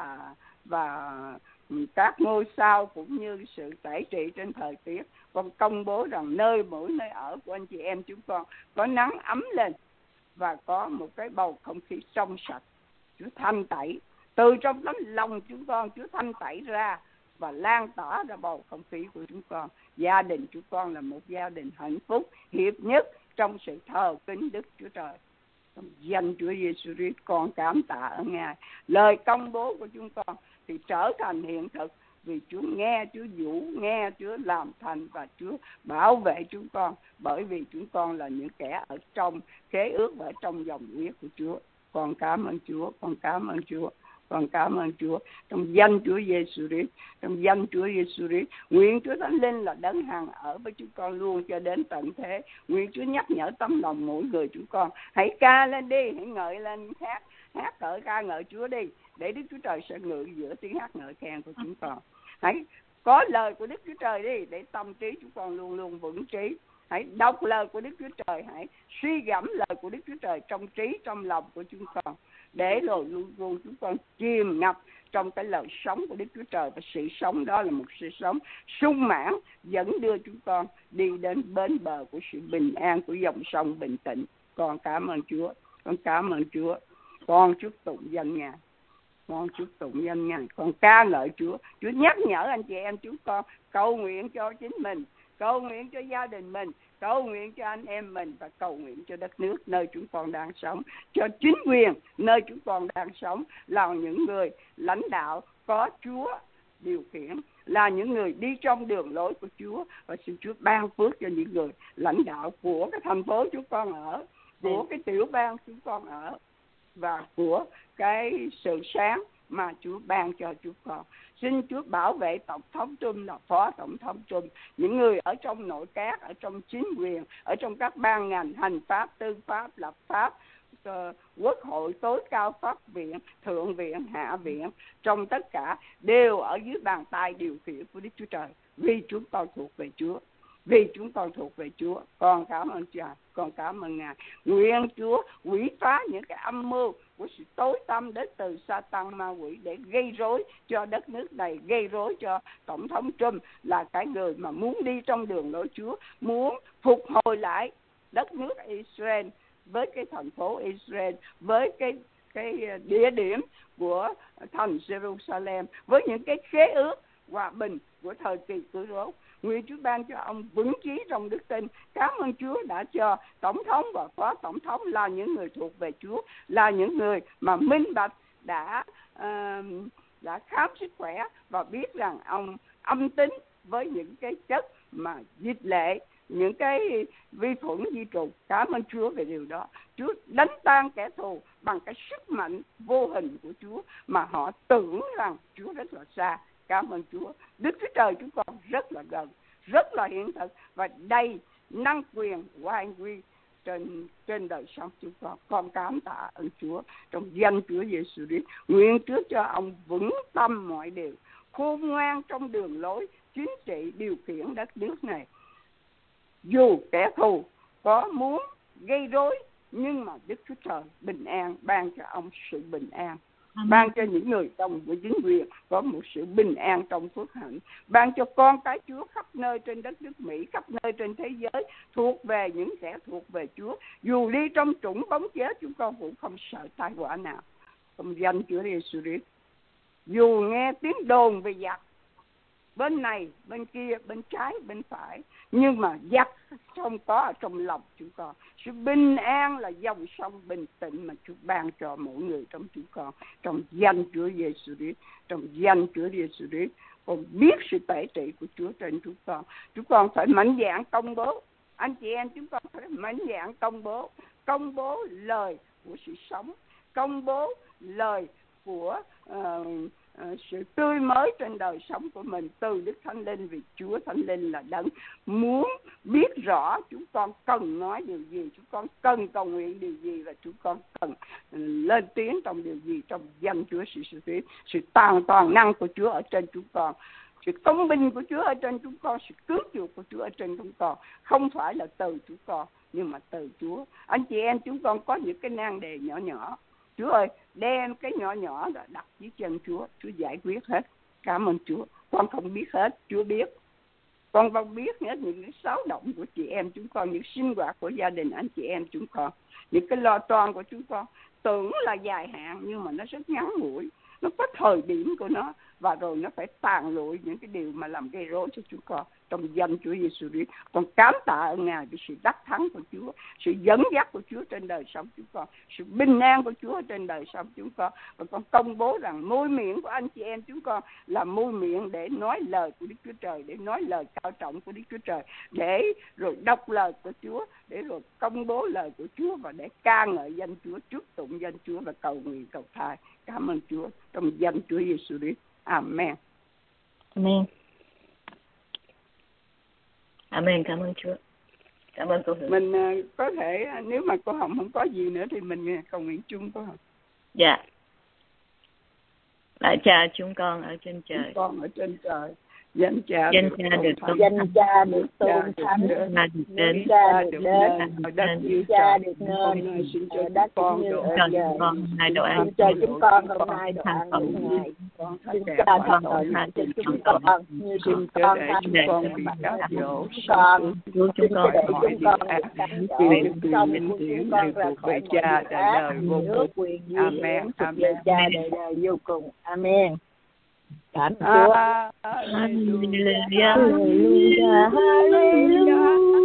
và các ngôi sao, cũng như sự tể trị trên thời tiết. Con công bố rằng mỗi nơi ở của anh chị em chúng con có nắng ấm lên và có một cái bầu không khí trong sạch. Chúa thanh tẩy từ trong tấm lòng chúng con, Chúa thanh tẩy ra và lan tỏa ra bầu không khí của chúng con. Gia đình chúng con là một gia đình hạnh phúc, hiệp nhất trong sự thờ kính Đức Chúa Trời. Trong danh Chúa Giêsu Christ, con cảm tạ ở Ngài. Lời công bố của chúng con thì trở thành hiện thực, vì Chúa nghe, Chúa dụ nghe, Chúa làm thành, và Chúa bảo vệ chúng con, bởi vì chúng con là những kẻ ở trong khế ước và ở trong dòng huyết của Chúa. Con cảm ơn Chúa, con cảm ơn Chúa, con cảm ơn Chúa. Trong danh Chúa Giêsu Christ, trong danh Chúa Giêsu Christ, nguyện Chúa Thánh Linh là đấng hằng ở với chúng con luôn cho đến tận thế. Nguyện Chúa nhắc nhở tấm lòng mỗi người chúng con, hãy ca lên đi, hãy ngợi lên, hát cởi ca ngợi Chúa đi, để Đức Chúa Trời sẽ ngự giữa tiếng hát ngợi khen của chúng con. Hãy có lời của Đức Chúa Trời đi, để tâm trí chúng con luôn luôn vững trí. Hãy đọc lời của Đức Chúa Trời, hãy suy gẫm lời của Đức Chúa Trời trong trí, trong lòng của chúng con, để rồi luôn luôn chúng con chìm ngập trong cái lời sống của Đức Chúa Trời. Và sự sống đó là một sự sống sung mãn, dẫn đưa chúng con đi đến bến bờ của sự bình an, của dòng sông bình tĩnh. Con cảm ơn Chúa, con cảm ơn Chúa, con chúc tụng danh Ngài, con chúc tụng danh Ngài, con ca ngợi Chúa. Chúa nhắc nhở anh chị em chúng con cầu nguyện cho chính mình, cầu nguyện cho gia đình mình, cầu nguyện cho anh em mình, và cầu nguyện cho đất nước nơi chúng con đang sống, cho chính quyền nơi chúng con đang sống, là những người lãnh đạo có Chúa điều khiển, là những người đi trong đường lối của Chúa. Và xin Chúa ban phước cho những người lãnh đạo của cái thành phố chúng con ở, của cái tiểu bang chúng con ở, và của cái sự sáng mà Chúa ban cho chúng con. Xin Chúa bảo vệ Tổng thống Trump, là Phó Tổng thống Trump, những người ở trong nội các, ở trong chính quyền, ở trong các ban ngành hành pháp, tư pháp, lập pháp, quốc hội, tối cao, pháp viện, thượng viện, hạ viện, trong tất cả đều ở dưới bàn tay điều khiển của Đức Chúa Trời, vì chúng con thuộc về Chúa. Vì chúng con thuộc về Chúa. Con cảm ơn Chúa, con cảm ơn Ngài. Nguyện Chúa quỷ phá những cái âm mưu của sự tối tăm đến từ Sa-tan ma quỷ, để gây rối cho đất nước này, gây rối cho Tổng thống Trump, là cái người mà muốn đi trong đường lối Chúa, muốn phục hồi lại đất nước Israel, với cái thành phố Israel, với cái địa điểm của thành Jerusalem, với những cái khế ước hòa bình của thời kỳ cưỡi rốt. Nguyện Chúa ban cho ông vững chí trong đức tin. Cảm ơn Chúa đã cho Tổng thống và Phó Tổng thống là những người thuộc về Chúa, là những người mà minh bạch đã khám sức khỏe và biết rằng ông âm tính với những cái chất mà dịch lệ, những cái vi khuẩn vi trùng. Cảm ơn Chúa về điều đó. Chúa đánh tan kẻ thù bằng cái sức mạnh vô hình của Chúa mà họ tưởng rằng Chúa rất là xa. Cảm ơn Chúa. Đức Chúa Trời chúng con rất là gần, rất là hiện thực và đầy năng quyền oai uy trên đời sống chúng con. Con cảm tạ ơn Chúa trong danh Chúa Giêsu Christ. Nguyện Chúa cho ông vững tâm mọi điều, khôn ngoan trong đường lối chính trị điều khiển đất nước này. Dù kẻ thù có muốn gây rối, nhưng mà Đức Chúa Trời bình an ban cho ông sự bình an. Ban cho những người trong của chính quyền có một sự bình an trong phước hạnh. Ban cho con cái Chúa khắp nơi trên đất nước Mỹ, khắp nơi trên thế giới thuộc về những kẻ thuộc về Chúa. Dù đi trong trũng bóng chết, chúng con cũng không sợ tai họa nào. Trong danh Chúa Giêsu Christ. Dù nghe tiếng đồn về giặc, bên này, bên kia, bên trái, bên phải, nhưng mà giặc không có ở trong lòng chúng con. Sự bình an là dòng sông bình tĩnh mà Chúa ban cho mỗi người trong chúng con, trong danh Chúa Giêsu Christ, trong danh Chúa Giêsu Christ. Con biết sự tể trị của Chúa trên chúng con. Chúng con phải mạnh dạn công bố. Anh chị em chúng con phải mạnh dạn công bố lời của sự sống, công bố lời của sự tươi mới trên đời sống của mình từ Đức Thánh Linh, vì Chúa Thánh Linh là đấng muốn biết rõ chúng con cần nói điều gì, chúng con cần cầu nguyện điều gì, và chúng con cần lên tiếng trong điều gì, trong danh Chúa Giêsu Christ. Sự toàn năng của Chúa ở trên chúng con, sự công bình của Chúa ở trên chúng con, sự cứu chuộc của Chúa ở trên chúng con, không phải là từ chúng con nhưng mà từ Chúa. Anh chị em chúng con có những cái nan đề nhỏ nhỏ, Chúa ơi, đem cái nhỏ nhỏ đó đặt dưới chân Chúa, Chúa giải quyết hết. Cảm ơn Chúa. Con không biết hết, Chúa biết. Con không biết hết những cái xáo động của chị em chúng con, những sinh hoạt của gia đình anh chị em chúng con, những cái lo toan của chúng con tưởng là dài hạn nhưng mà nó rất ngắn ngủi, nó có thời điểm của nó, và rồi nó phải tàn lụi những cái điều mà làm gây rối cho chúng con. Trong danh Chúa Giêsu Christ, con cảm tạ ơn Ngài vì sự đắc thắng của Chúa, sự dẫn dắt của Chúa trên đời sống chúng con, sự bình an của Chúa trên đời sống chúng con. Và con công bố rằng môi miệng của anh chị em chúng con là môi miệng để nói lời của Đức Chúa Trời, để nói lời cao trọng của Đức Chúa Trời, để rồi đọc lời của Chúa, để rồi công bố lời của Chúa, và để ca ngợi danh Chúa, chúc tụng danh Chúa và cầu nguyện cầu thai. Cảm ơn Chúa trong danh Chúa Giêsu Christ. Amen. Amen. Amen. Cảm ơn Chúa. Cảm ơn cô Hường. Mình có thể, nếu mà cô Hồng không có gì nữa thì mình cầu nguyện chung cô Hồng. Dạ. Lại Cha chúng con ở trên trời. Chúng con ở trên trời. Danh Cha được tôn danh Cha được tôn thánh, danh Cha được đến, Cha được nên xin cho đất cũng như ở giờ. Xin cho chúng con hôm nay đồ ăn mỗi ngày. Xin Cha tha tội cho chúng con như chúng con tha tội cho các dỗ con. Xin để chúng con xong chúng con ra khỏi Cha đời vô nước cùng. quyền Amen. Amen. Cha đời đời vô cùng. Amen. Cảm ơn Chúa. Hallelujah. Hallelujah. Hallelujah.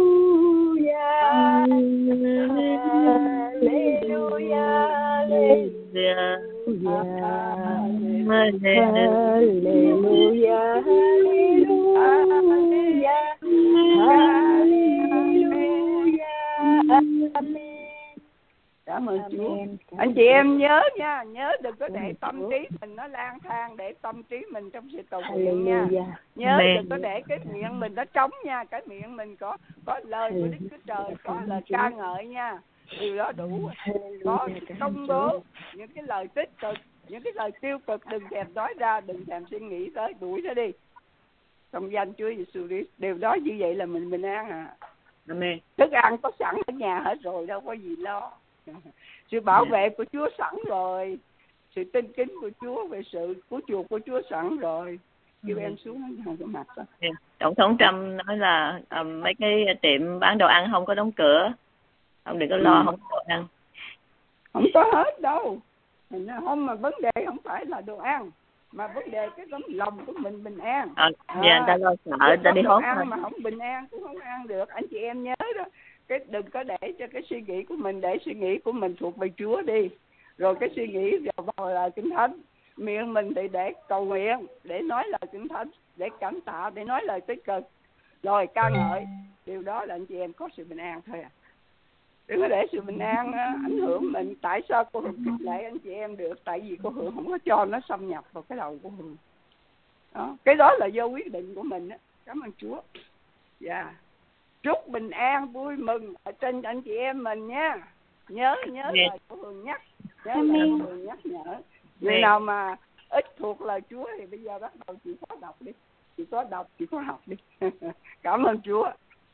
Cảm ơn Chúa. Anh chị em nhớ nha, nhớ đừng có để tâm trí mình nó lang thang, để tâm trí mình trong sự cầu nguyện nha. Nhớ đừng có để cái miệng mình nó trống nha, cái miệng mình có lời của Đức Chúa Trời, có lời ca ngợi nha. Điều đó đủ. Có công bố những cái lời tích cực, những cái lời tiêu cực đừng thèm nói ra, đừng thèm suy nghĩ tới, đuổi nó đi. Trong danh Chúa Giêsu Christ, điều đó như vậy là mình bình an à. Amen. Thức ăn có sẵn ở nhà hết rồi, đâu có gì lo. Sự bảo vệ của Chúa sẵn rồi, sự tin kính của Chúa về sự cứu chuộc của Chúa sẵn rồi. Kêu em xuống cái mặt đó. Tổng thống Trump nói là mấy cái tiệm bán đồ ăn không có đóng cửa, ông đừng có lo không có đồ ăn. Không có hết đâu. Không, mà vấn đề không phải là đồ ăn, mà vấn đề cái tấm lòng của mình bình an. Người ta lo sợ, ta đi hốt ăn mà không bình an cũng không ăn được. Anh chị em nhớ đó, cái đừng có để cho cái suy nghĩ của mình, để suy nghĩ của mình thuộc về Chúa đi, rồi cái suy nghĩ vào lời Kinh Thánh. Miệng mình thì để cầu nguyện, để nói lời Kinh Thánh, để cảm tạ, để nói lời tích cực, rồi ca ngợi. Điều đó là anh chị em có sự bình an thôi à. Đừng có để sự bình an ảnh hưởng mình. Tại sao cô Hường khích lệ anh chị em được? Tại vì cô Hường không có cho nó xâm nhập vào cái đầu của Hường đó. Cái đó là do quyết định của mình đó. Cảm ơn Chúa. Dạ. Chúc bình an vui mừng ở trên anh chị em mình nha. Nhớ lời của Hường nhắc, nhớ lời của Hường nhắc nhở. Người nào mà ít thuộc lời Chúa thì bây giờ bắt đầu chịu khó đọc đi, chịu khó đọc, chịu khó học đi. Cảm ơn Chúa.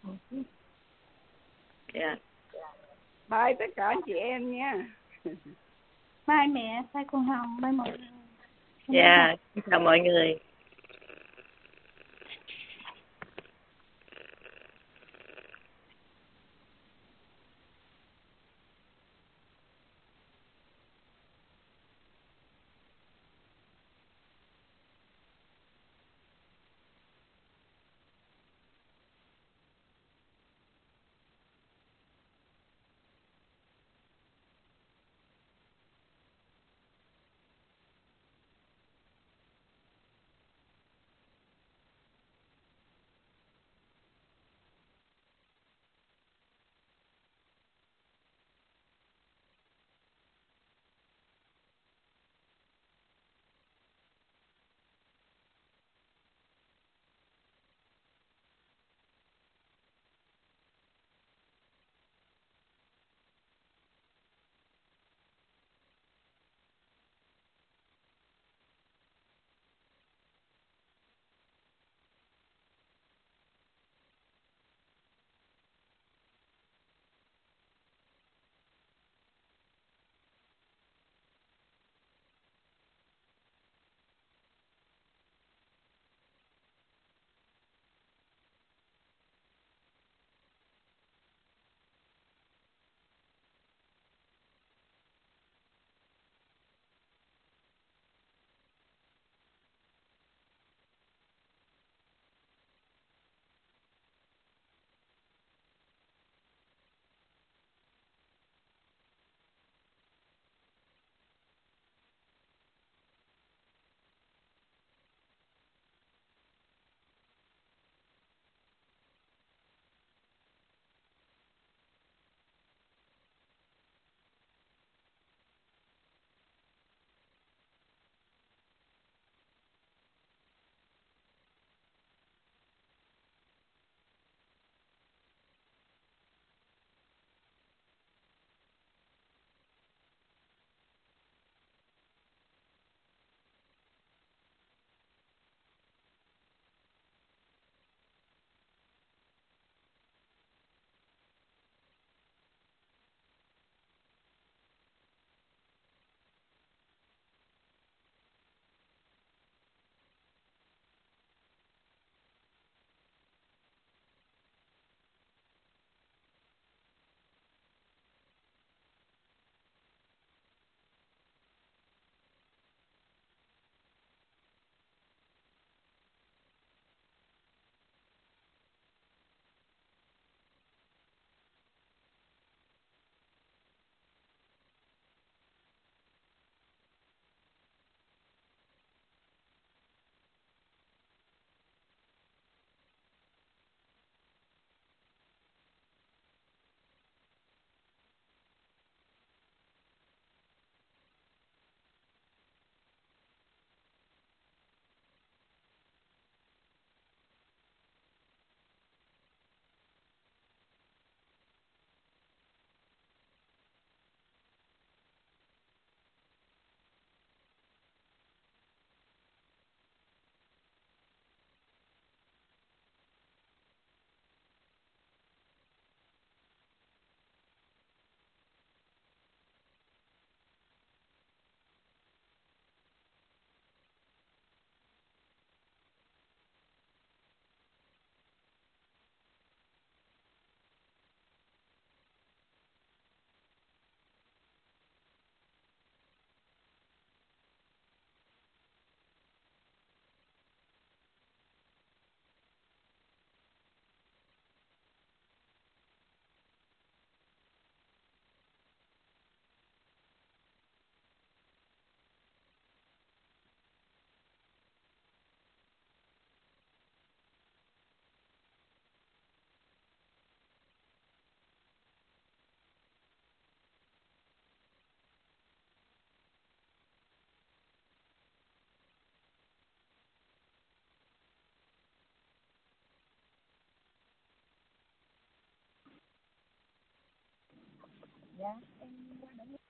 Bye tất cả anh chị em nha. Bye mẹ, bye cô Hồng, bye mọi người. Dạ, chào mọi người. Dạ em qua đỡ